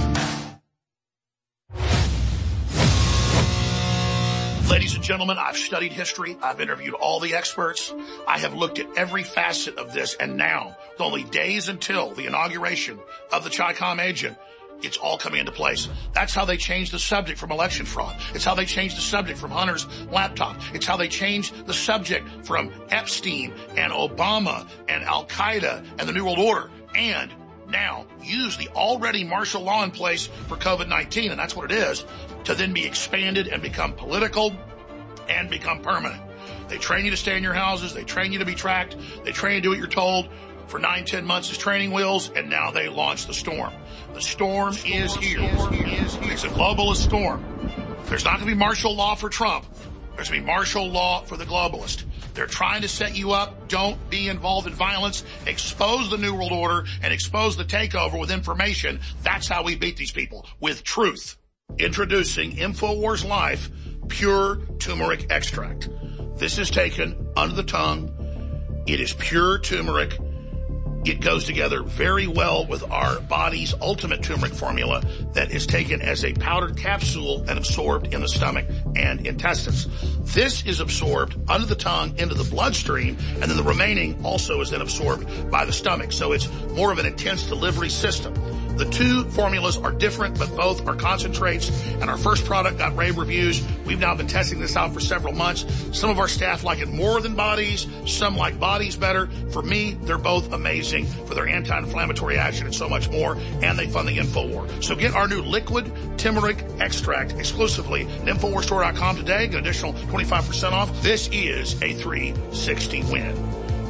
Ladies and gentlemen, I've studied history. I've interviewed all the experts. I have looked at every facet of this. And now, with only days until the inauguration of the Chi-Com agent, it's all coming into place. That's how they changed the subject from election fraud. It's how they changed the subject from Hunter's laptop. It's how they changed the subject from Epstein and Obama and Al-Qaeda and the New World Order. And now use the already martial law in place for COVID-19, and that's what it is, to then be expanded and become political and become permanent. They train you to stay in your houses. They train you to be tracked. They train you to do what you're told for 9-10 months as training wheels, and now they launch the storm. The storm is here. It's a globalist storm. There's not going to be martial law for Trump. There's going to be martial law for the globalist. They're trying to set you up. Don't be involved in violence. Expose the New World Order and expose the takeover with information. That's how we beat these people, with truth. Introducing InfoWars Life Pure Turmeric Extract. This is taken under the tongue. It is pure turmeric. It goes together very well with our body's ultimate turmeric formula that is taken as a powdered capsule and absorbed in the stomach and intestines. This is absorbed under the tongue into the bloodstream, and then the remaining also is then absorbed by the stomach. So it's more of an intense delivery system. The two formulas are different, but both are concentrates, and our first product got rave reviews. We've now been testing this out for several months. Some of our staff like it more than bodies. Some like bodies better. For me, they're both amazing for their anti-inflammatory action and so much more, and they fund the InfoWar. So get our new liquid turmeric extract exclusively at InfoWarsStore.com today. Get an additional 25% off. This is a 360 win.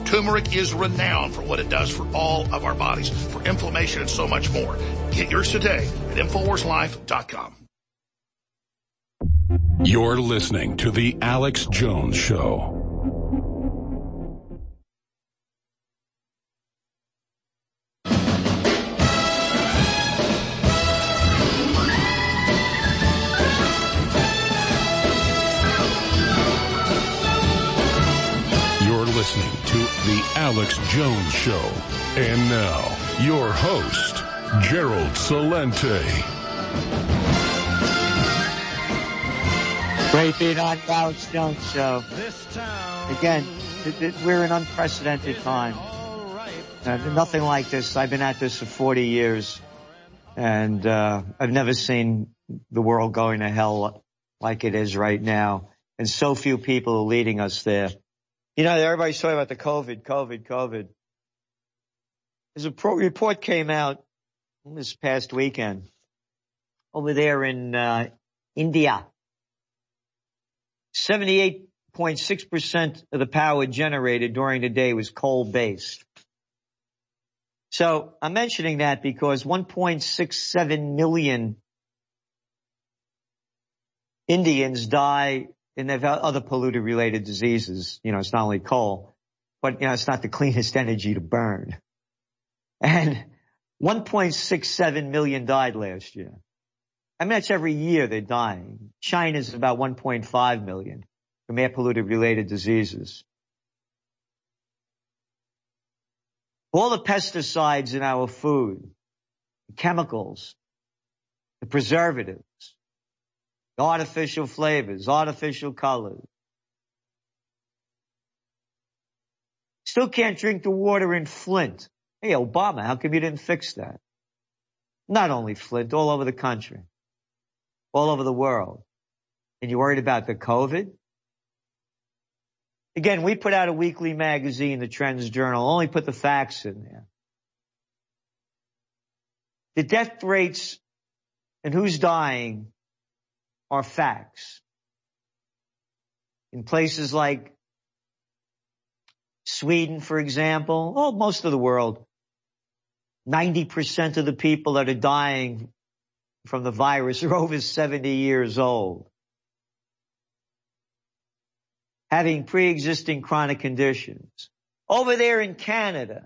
Turmeric is renowned for what it does for all of our bodies, for inflammation and so much more. Get yours today at InfoWarsLife.com. You're listening to The Alex Jones Show. You're listening to The Alex Jones Show. And now, your host, Gerald Celente. Great being on the Alex Jones Show. Again, we're in unprecedented time. Nothing like this. I've been at this for 40 years, and I've never seen the world going to hell like it is right now. And so few people are leading us there. You know, everybody's talking about the COVID. There's a report came out this past weekend over there in India. 78.6% of the power generated during the day was coal-based. So I'm mentioning that because 1.67 million Indians die, and they've had other polluted-related diseases. You know, it's not only coal, but, you know, it's not the cleanest energy to burn. And 1.67 million died last year. I mean, that's every year they're dying. China's about 1.5 million from air polluted-related diseases. All the pesticides in our food, the chemicals, the preservatives, the artificial flavors, artificial colors. Still can't drink the water in Flint. Hey, Obama, how come you didn't fix that? Not only Flint, all over the country. All over the world. And you're worried about the COVID? Again, we put out a weekly magazine, the Trends Journal, only put the facts in there. The death rates and who's dying are facts. In places like Sweden, for example, well, most of the world, 90% of the people that are dying from the virus are over 70 years old, having pre-existing chronic conditions. Over there in Canada,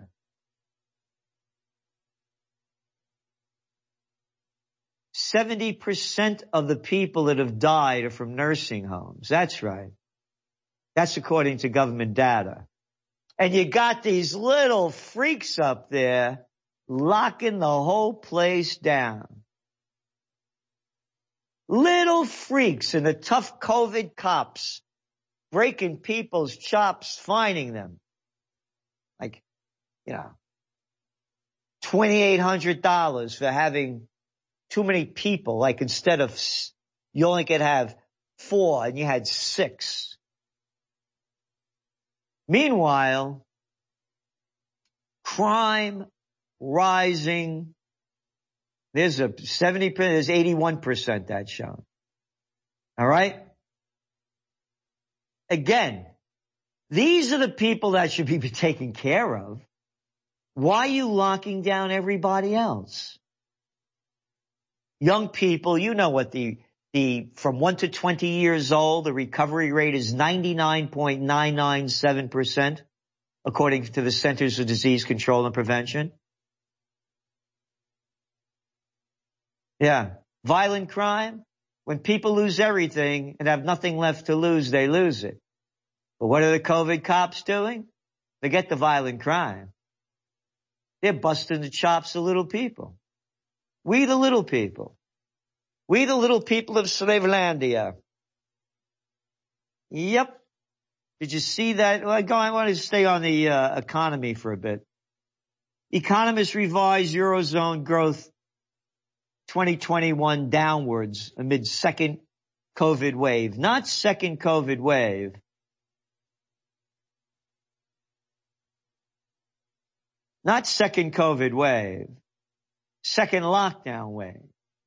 %70 of the people that have died are from nursing homes. That's right. That's according to government data. And you got these little freaks up there locking the whole place down. Little freaks and the tough COVID cops breaking people's chops, fining them. Like, you know, $2,800 for having too many people. Like instead of, you only could have 4 and you had 6. Meanwhile, crime rising. There's 81% that's shown. All right? Again, these are the people that should be taken care of. Why are you locking down everybody else? Young people, you know what the from 1 to 20 years old, the recovery rate is 99.997%, according to the Centers for Disease Control and Prevention. Yeah. Violent crime, when people lose everything and have nothing left to lose, they lose it. But what are the COVID cops doing? Forget the violent crime. They're busting the chops of little people. We the little people. We the little people of Slavelandia. Yep. Did you see that? Well, I want to stay on the economy for a bit. Economists revise Eurozone growth 2021 downwards amid second COVID wave. Not second COVID wave. Not second COVID wave. Second lockdown wave.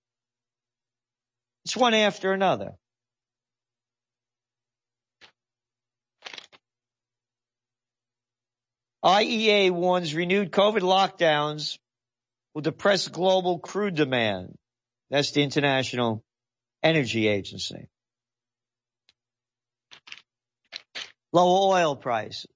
It's one after another. IEA warns renewed COVID lockdowns will depress global crude demand. That's the International Energy Agency. Lower oil prices.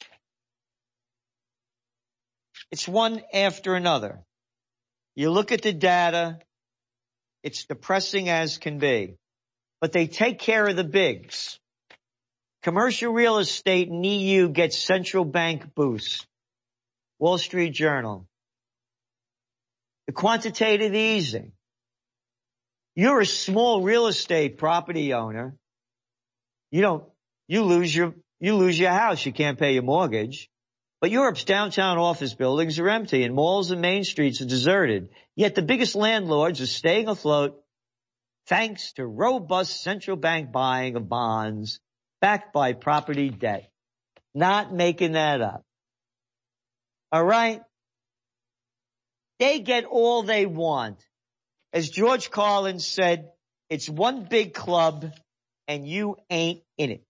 It's one after another. You look at the data, it's depressing as can be. But they take care of the bigs. Commercial real estate in EU gets central bank boost. Wall Street Journal. The quantitative easing. You're a small real estate property owner. You lose your house. You can't pay your mortgage. But Europe's downtown office buildings are empty and malls and main streets are deserted. Yet the biggest landlords are staying afloat thanks to robust central bank buying of bonds backed by property debt. Not making that up. All right? They get all they want. As George Carlin said, it's one big club and you ain't in it.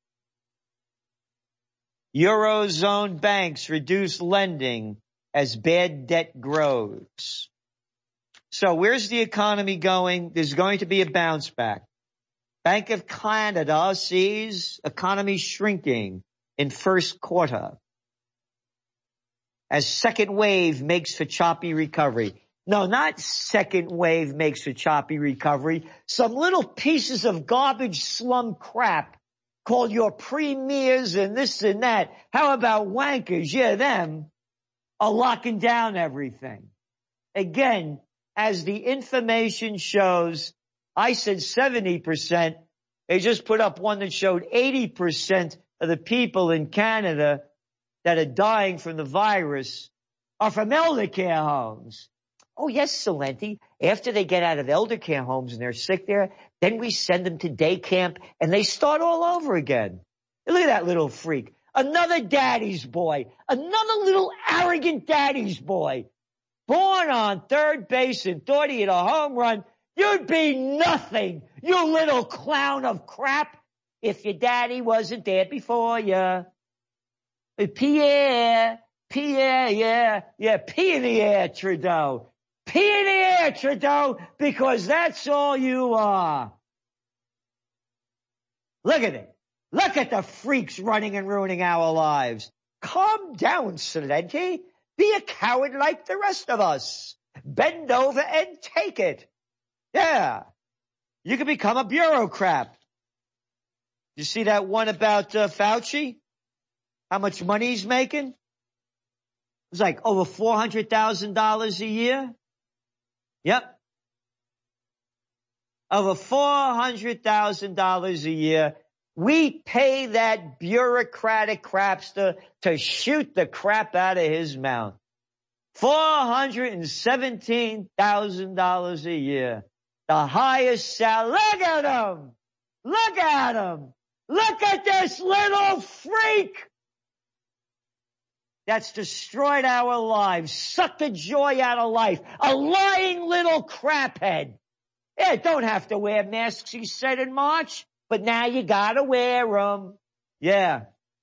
Eurozone banks reduce lending as bad debt grows. So where's the economy going? There's going to be a bounce back. Bank of Canada sees economy shrinking in first quarter as second wave makes for choppy recovery. No, not second wave makes for choppy recovery. Some little pieces of garbage slum crap called your premiers and this and that. How about wankers? Yeah, them are locking down everything. Again, as the information shows, I said 70%. They just put up one that showed 80% of the people in Canada that are dying from the virus are from elder care homes. Oh, yes, Salenti. After they get out of elder care homes and they're sick there, then we send them to day camp and they start all over again. Look at that little freak. Another daddy's boy. Another little arrogant daddy's boy. Born on third base and thought he had a home run. You'd be nothing, you little clown of crap, if your daddy wasn't there before you. Pierre, yeah, pee in the air, Trudeau. Pee in the air, Trudeau, because that's all you are. Look at it. Look at the freaks running and ruining our lives. Calm down, Salenti. Be a coward like the rest of us. Bend over and take it. Yeah. You can become a bureaucrat. You see that one about Fauci? How much money he's making? It was like over $400,000 a year. Yep. Over $400,000 a year. We pay that bureaucratic crapster to shoot the crap out of his mouth. $417,000 a year. The highest salary. Look at him. Look at him. Look at this little freak. That's destroyed our lives, sucked the joy out of life. A lying little craphead. Yeah, don't have to wear masks, he said in March, but now you gotta wear them. Yeah.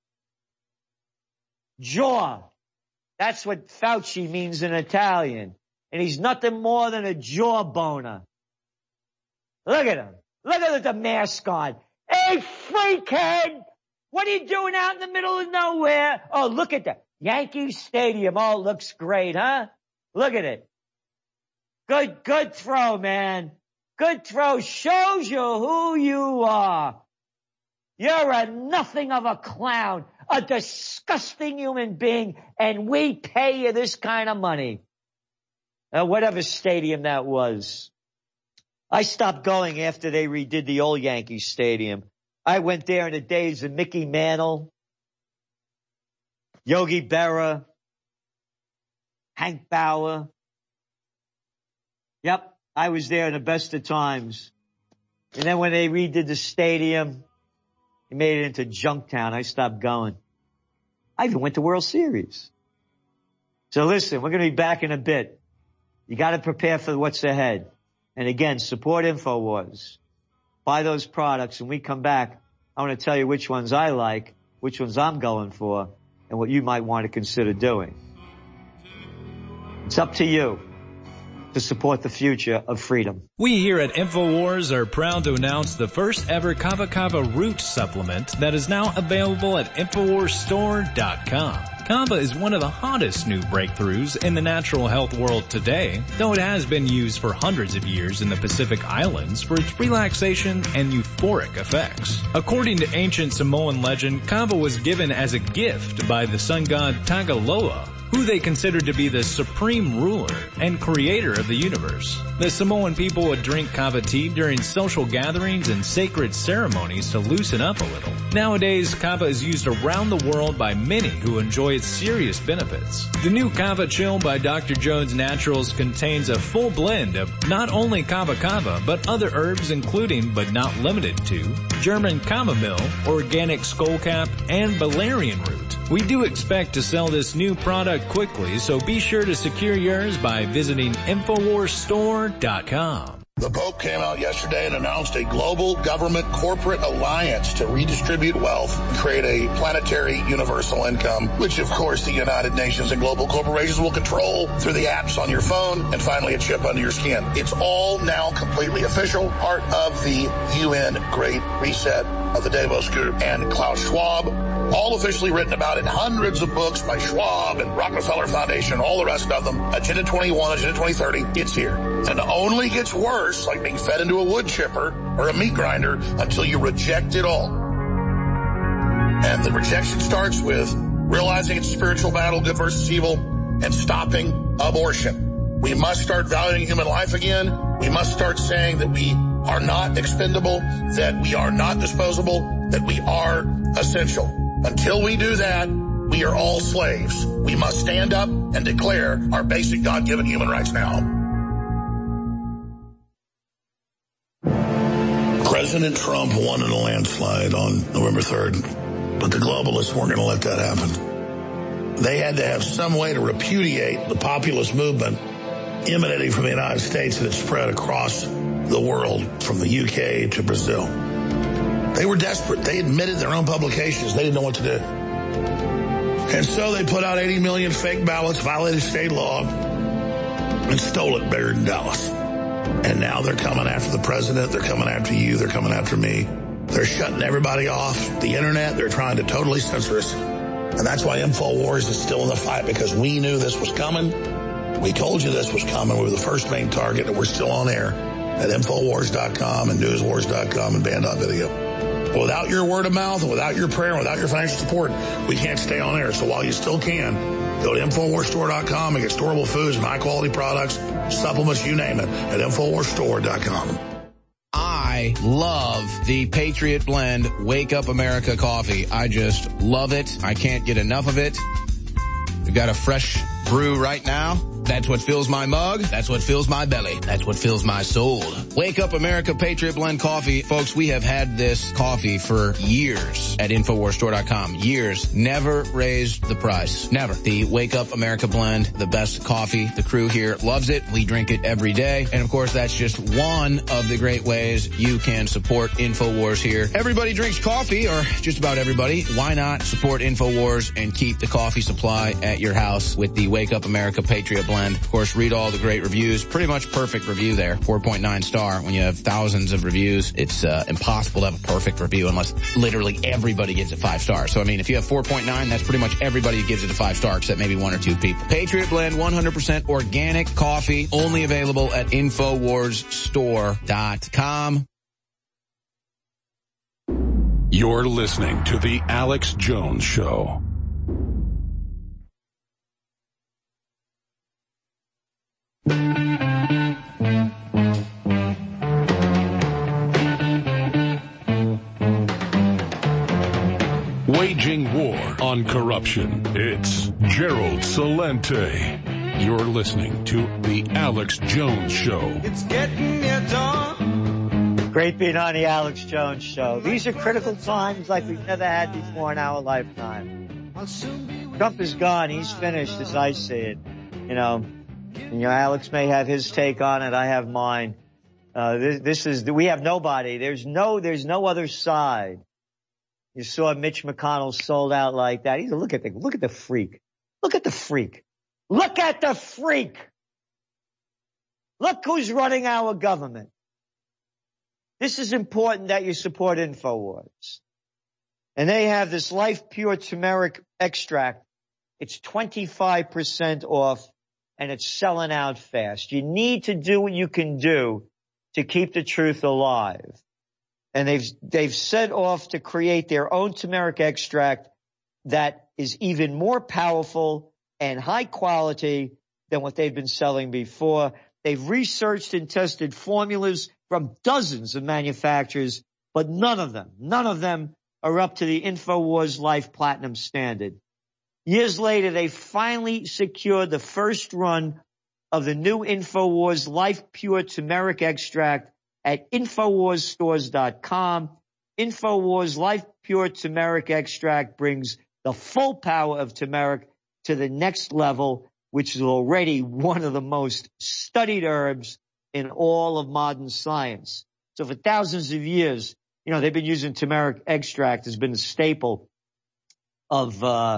Jaw. That's what Fauci means in Italian. And he's nothing more than a jawboner. Look at him. Look at the mask on. Hey, freakhead! What are you doing out in the middle of nowhere? Oh, look at that. Yankee Stadium. Oh, looks great, huh? Look at it. Good throw, man. Good throw. Shows you who you are. You're a nothing of a clown, a disgusting human being, and we pay you this kind of money. Whatever stadium that was. I stopped going after they redid the old Yankee Stadium. I went there in the days of Mickey Mantle, Yogi Berra, Hank Bauer. Yep, I was there in the best of times. And then when they redid the stadium, they made it into Junktown. I stopped going. I even went to World Series. So listen, we're going to be back in a bit. You got to prepare for what's ahead. And again, support InfoWars. Buy those products. When we come back, I want to tell you which ones I like, which ones I'm going for, and what you might want to consider doing. It's up to you to support the future of freedom. We here at InfoWars are proud to announce the first ever Kava Kava root supplement that is now available at InfoWarsStore.com. Kava is one of the hottest new breakthroughs in the natural health world today, though it has been used for hundreds of years in the Pacific Islands for its relaxation and euphoric effects. According to ancient Samoan legend, Kava was given as a gift by the sun god Tagaloa, who they considered to be the supreme ruler and creator of the universe. The Samoan people would drink kava tea during social gatherings and sacred ceremonies to loosen up a little. Nowadays, kava is used around the world by many who enjoy its serious benefits. The new Kava Chill by Dr. Jones Naturals contains a full blend of not only kava kava, but other herbs including, but not limited to, German chamomile, organic skullcap, and valerian root. We do expect to sell this new product quickly, so be sure to secure yours by visiting InfoWarsStore.com. The Pope came out yesterday and announced a global government corporate alliance to redistribute wealth and create a planetary universal income, which of course the United Nations and global corporations will control through the apps on your phone and finally a chip under your skin. It's all now completely official, part of the UN Great Reset of the Davos Group and Klaus Schwab, all officially written about in hundreds of books by Schwab and Rockefeller Foundation, all the rest of them. Agenda 21, Agenda 2030, it's here. And it only gets worse, like being fed into a wood chipper or a meat grinder, until you reject it all. And the rejection starts with realizing it's a spiritual battle, good versus evil, and stopping abortion. We must start valuing human life again. We must start saying that we are not expendable, that we are not disposable, that we are essential. Until we do that, we are all slaves. We must stand up and declare our basic God-given human rights now. President Trump won in a landslide on November 3rd, but the globalists weren't going to let that happen. They had to have some way to repudiate the populist movement emanating from the United States that had spread across the world from the UK to Brazil. They were desperate. They admitted their own publications. They didn't know what to do. And so they put out 80 million fake ballots, violated state law, and stole it buried in Dallas. And now they're coming after the president. They're coming after you. They're coming after me. They're shutting everybody off the internet. They're trying to totally censor us. And that's why InfoWars is still in the fight, because we knew this was coming. We told you this was coming. We were the first main target, and we're still on air at InfoWars.com and NewsWars.com and Band.video. Without your word of mouth, and without your prayer, and without your financial support, we can't stay on air. So while you still can, go to InfoWarsStore.com and get storable foods and high-quality products, supplements, you name it, at InfoWarsStore.com. I love the Patriot Blend Wake Up America coffee. I just love it. I can't get enough of it. We've got a fresh brew right now. That's what fills my mug. That's what fills my belly. That's what fills my soul. Wake Up America Patriot Blend Coffee. Folks, we have had this coffee for years at InfoWarsStore.com. Years. Never raised the price. Never. The Wake Up America Blend, the best coffee. The crew here loves it. We drink it every day. And of course, that's just one of the great ways you can support InfoWars here. Everybody drinks coffee, or just about everybody. Why not support InfoWars and keep the coffee supply at your house with the Wake Up America Patriot Blend? Of course, read all the great reviews. Pretty much perfect review there. 4.9 star. When you have thousands of reviews, it's impossible to have a perfect review unless literally everybody gives it 5 stars. So, I mean, if you have 4.9, that's pretty much everybody who gives it a 5 star, except maybe 1 or 2 people. Patriot Blend, 100% organic coffee, only available at InfoWarsStore.com. You're listening to The Alex Jones Show. Waging war on corruption. It's Gerald Celente. You're listening to The Alex Jones Show. It's getting you done. Great being on The Alex Jones Show. These are critical times like we've never had before in our lifetime. Trump is gone. He's finished as I see it. Alex may have his take on it. I have mine. We have nobody. There's no other side You saw Mitch McConnell sold out like that. Look at the freak. Look at the freak. Look at the freak. Look who's running our government. This is important that you support InfoWars. And they have this Life Pure turmeric extract. It's 25% off and it's selling out fast. You need to do what you can do to keep the truth alive. And they've set off to create their own turmeric extract that is even more powerful and high quality than what they've been selling before. They've researched and tested formulas from dozens of manufacturers, but none of them are up to the InfoWars Life Platinum standard. Years later, they finally secured the first run of the new InfoWars Life Pure Turmeric Extract at InfoWarsStores.com. InfoWars Life Pure Turmeric Extract brings the full power of turmeric to the next level, which is already one of the most studied herbs in all of modern science. So for thousands of years, they've been using turmeric extract has been a staple of,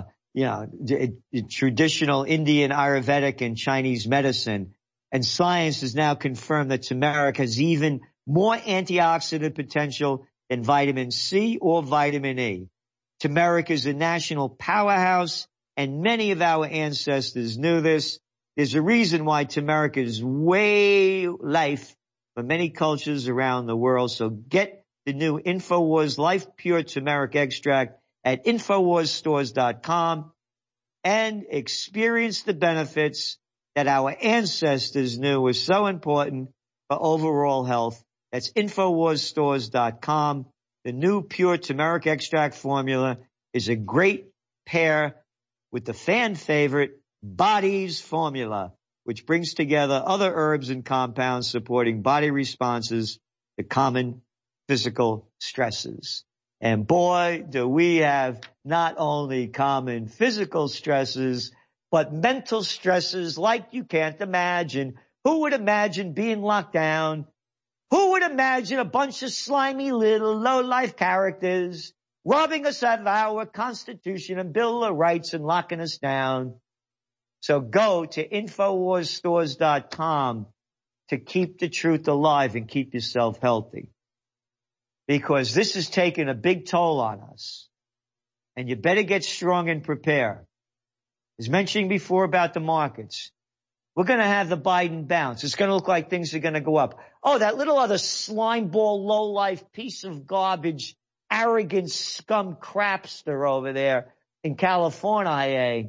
traditional Indian, Ayurvedic, and Chinese medicine. And science has now confirmed that turmeric has even more antioxidant potential than vitamin C or vitamin E. Turmeric is a national powerhouse, and many of our ancestors knew this. There's a reason why turmeric is way life for many cultures around the world. So get the new InfoWars Life Pure Turmeric Extract at InfoWarsStores.com and experience the benefits that our ancestors knew were so important for overall health. That's InfoWarsStores.com. The new Pure Turmeric Extract formula is a great pair with the fan favorite Body's formula, which brings together other herbs and compounds supporting body responses to common physical stresses. And boy, do we have not only common physical stresses, but mental stresses like you can't imagine. Who would imagine being locked down? Who would imagine a bunch of slimy little low-life characters robbing us of our Constitution and Bill of Rights and locking us down? So go to InfoWarsStores.com to keep the truth alive and keep yourself healthy. Because this has taken a big toll on us. And you better get strong and prepare. As mentioned before about the markets, we're going to have the Biden bounce. It's going to look like things are going to go up. Oh, that little other slimeball, low-life piece of garbage, arrogant scum crapster over there in California,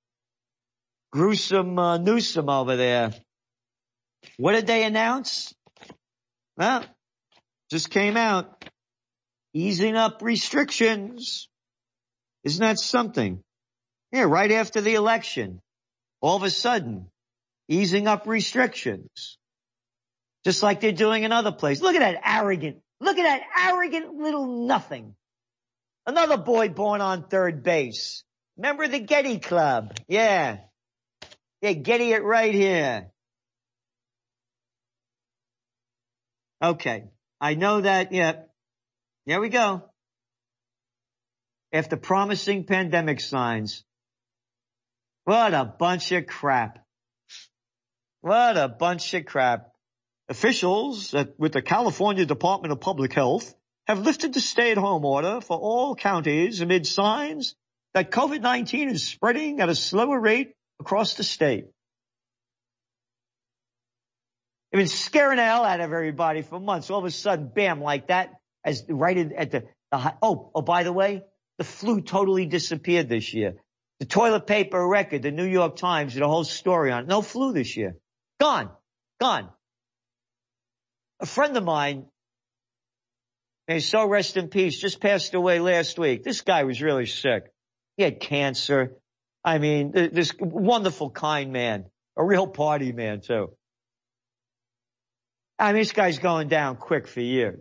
gruesome Newsom over there. What did they announce? Well, just came out. Easing up restrictions. Isn't that something? Yeah, right after the election. All of a sudden, easing up restrictions. Just like they're doing in other places. Look at that arrogant little nothing. Another boy born on third base. Remember the Getty Club? Yeah. Yeah, Getty it right here. Okay. I know that, yeah. Here we go. After promising pandemic signs. What a bunch of crap. What a bunch of crap. Officials with the California Department of Public Health have lifted the stay-at-home order for all counties amid signs that COVID-19 is spreading at a slower rate across the state. They've been scaring the hell out of everybody for months. All of a sudden, bam, like that, as right at the by the way, the flu totally disappeared this year. The toilet paper record, the New York Times did a whole story on it. No flu this year. Gone. A friend of mine, may so rest in peace, just passed away last week. This guy was really sick. He had cancer. I mean, this wonderful, kind man, a real party man too. I mean, this guy's going down quick for years.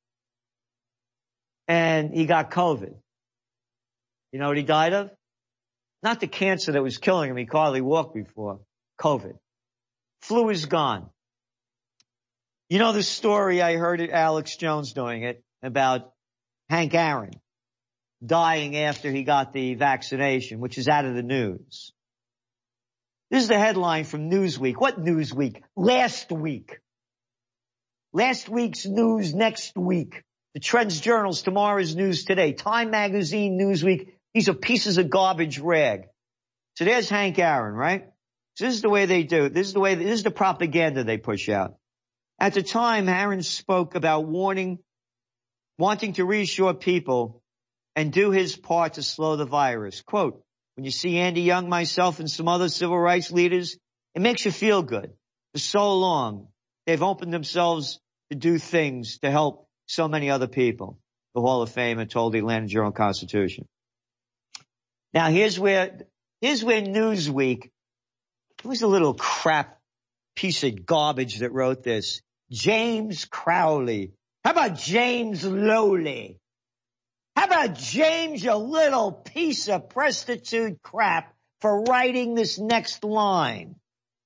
And he got COVID. You know what he died of? Not the cancer that was killing him. He could hardly walk before. COVID. Flu is gone. You know the story, I heard it, Alex Jones doing it, about Hank Aaron. dying after he got the vaccination, which is out of the news. This is the headline from Newsweek. What Newsweek? Last week. Last week's news next week. The Trends Journal's tomorrow's news today. Time Magazine, Newsweek. These are pieces of garbage rag. So there's Hank Aaron, right? So this is the way they do it. This is the propaganda they push out. At the time, Aaron spoke about wanting to reassure people and do his part to slow the virus. Quote, when you see Andy Young, myself, and some other civil rights leaders, it makes you feel good. For so long, they've opened themselves to do things to help so many other people. The Hall of Famer told the Atlanta Journal-Constitution. Now, here's where Newsweek, it was a little crap piece of garbage that wrote this. James Crowley. How about James Lowley? How about James, you little piece of prostitute crap, for writing this next line?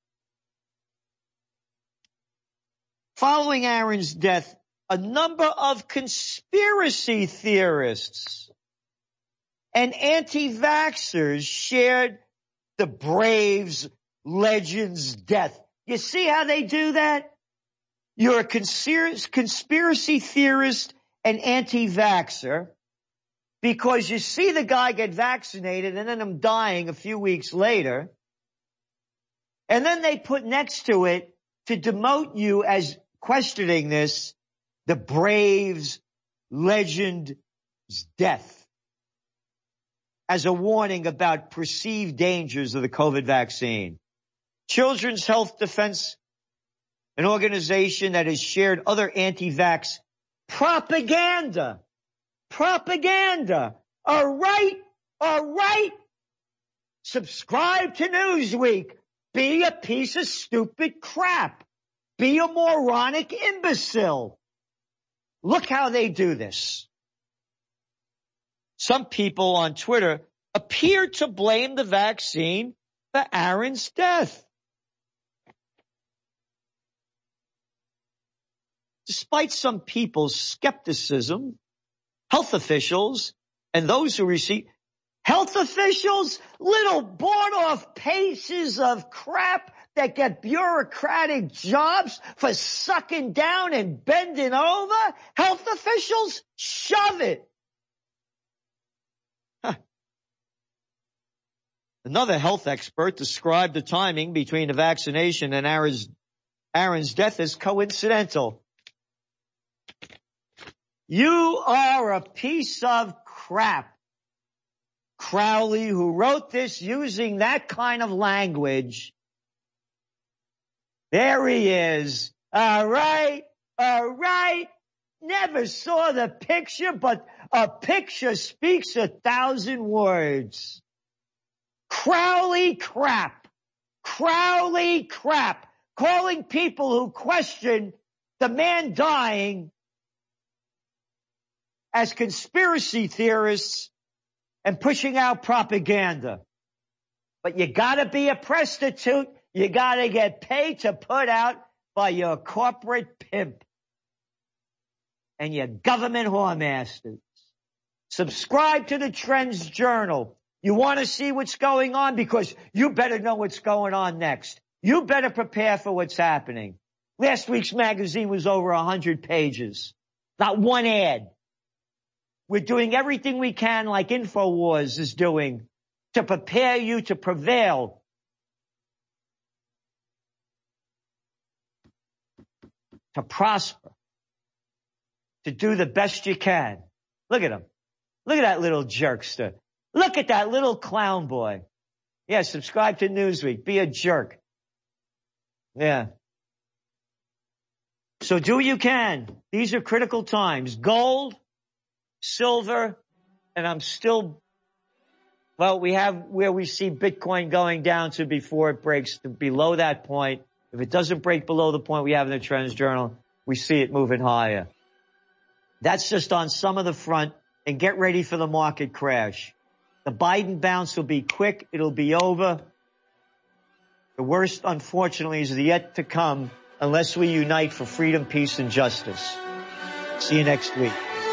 Following Aaron's death, a number of conspiracy theorists and anti-vaxxers shared the Braves legend's death. You see how they do that? You're a conspiracy theorist and anti-vaxxer because you see the guy get vaccinated and then him dying a few weeks later. And then they put next to it, to demote you as questioning this, the Braves legend's death, as a warning about perceived dangers of the COVID vaccine. Children's Health Defense, an organization that has shared other anti-vax propaganda. All right. Subscribe to Newsweek. Be a piece of stupid crap. Be a moronic imbecile. Look how they do this. Some people on Twitter appear to blame the vaccine for Aaron's death. Despite some people's skepticism, health officials and those who receive health officials, little bought-off pieces of crap that get bureaucratic jobs for sucking down and bending over, health officials, shove it. Another health expert described the timing between the vaccination and Aaron's death as coincidental. You are a piece of crap. Crowley, who wrote this using that kind of language. There he is. All right. Never saw the picture, but a picture speaks 1,000 words. Crowley crap. Calling people who question the man dying as conspiracy theorists and pushing out propaganda. But you gotta be a prostitute. You gotta get paid to put out by your corporate pimp and your government whoremasters. Subscribe to the Trends Journal. You want to see what's going on because you better know what's going on next. You better prepare for what's happening. Last week's magazine was over 100 pages. Not one ad. We're doing everything we can, like InfoWars is doing, to prepare you to prevail. To prosper. To do the best you can. Look at him. Look at that little jerkster. Look at that little clown boy. Yeah, subscribe to Newsweek. Be a jerk. Yeah. So do what you can. These are critical times. Gold, silver, and I'm still, well, we have where we see Bitcoin going down to before it breaks to below that point. If it doesn't break below the point we have in the Trends Journal, we see it moving higher. That's just on some of the front, and get ready for the market crash. The Biden bounce will be quick. It'll be over. The worst, unfortunately, is yet to come unless we unite for freedom, peace, and justice. See you next week.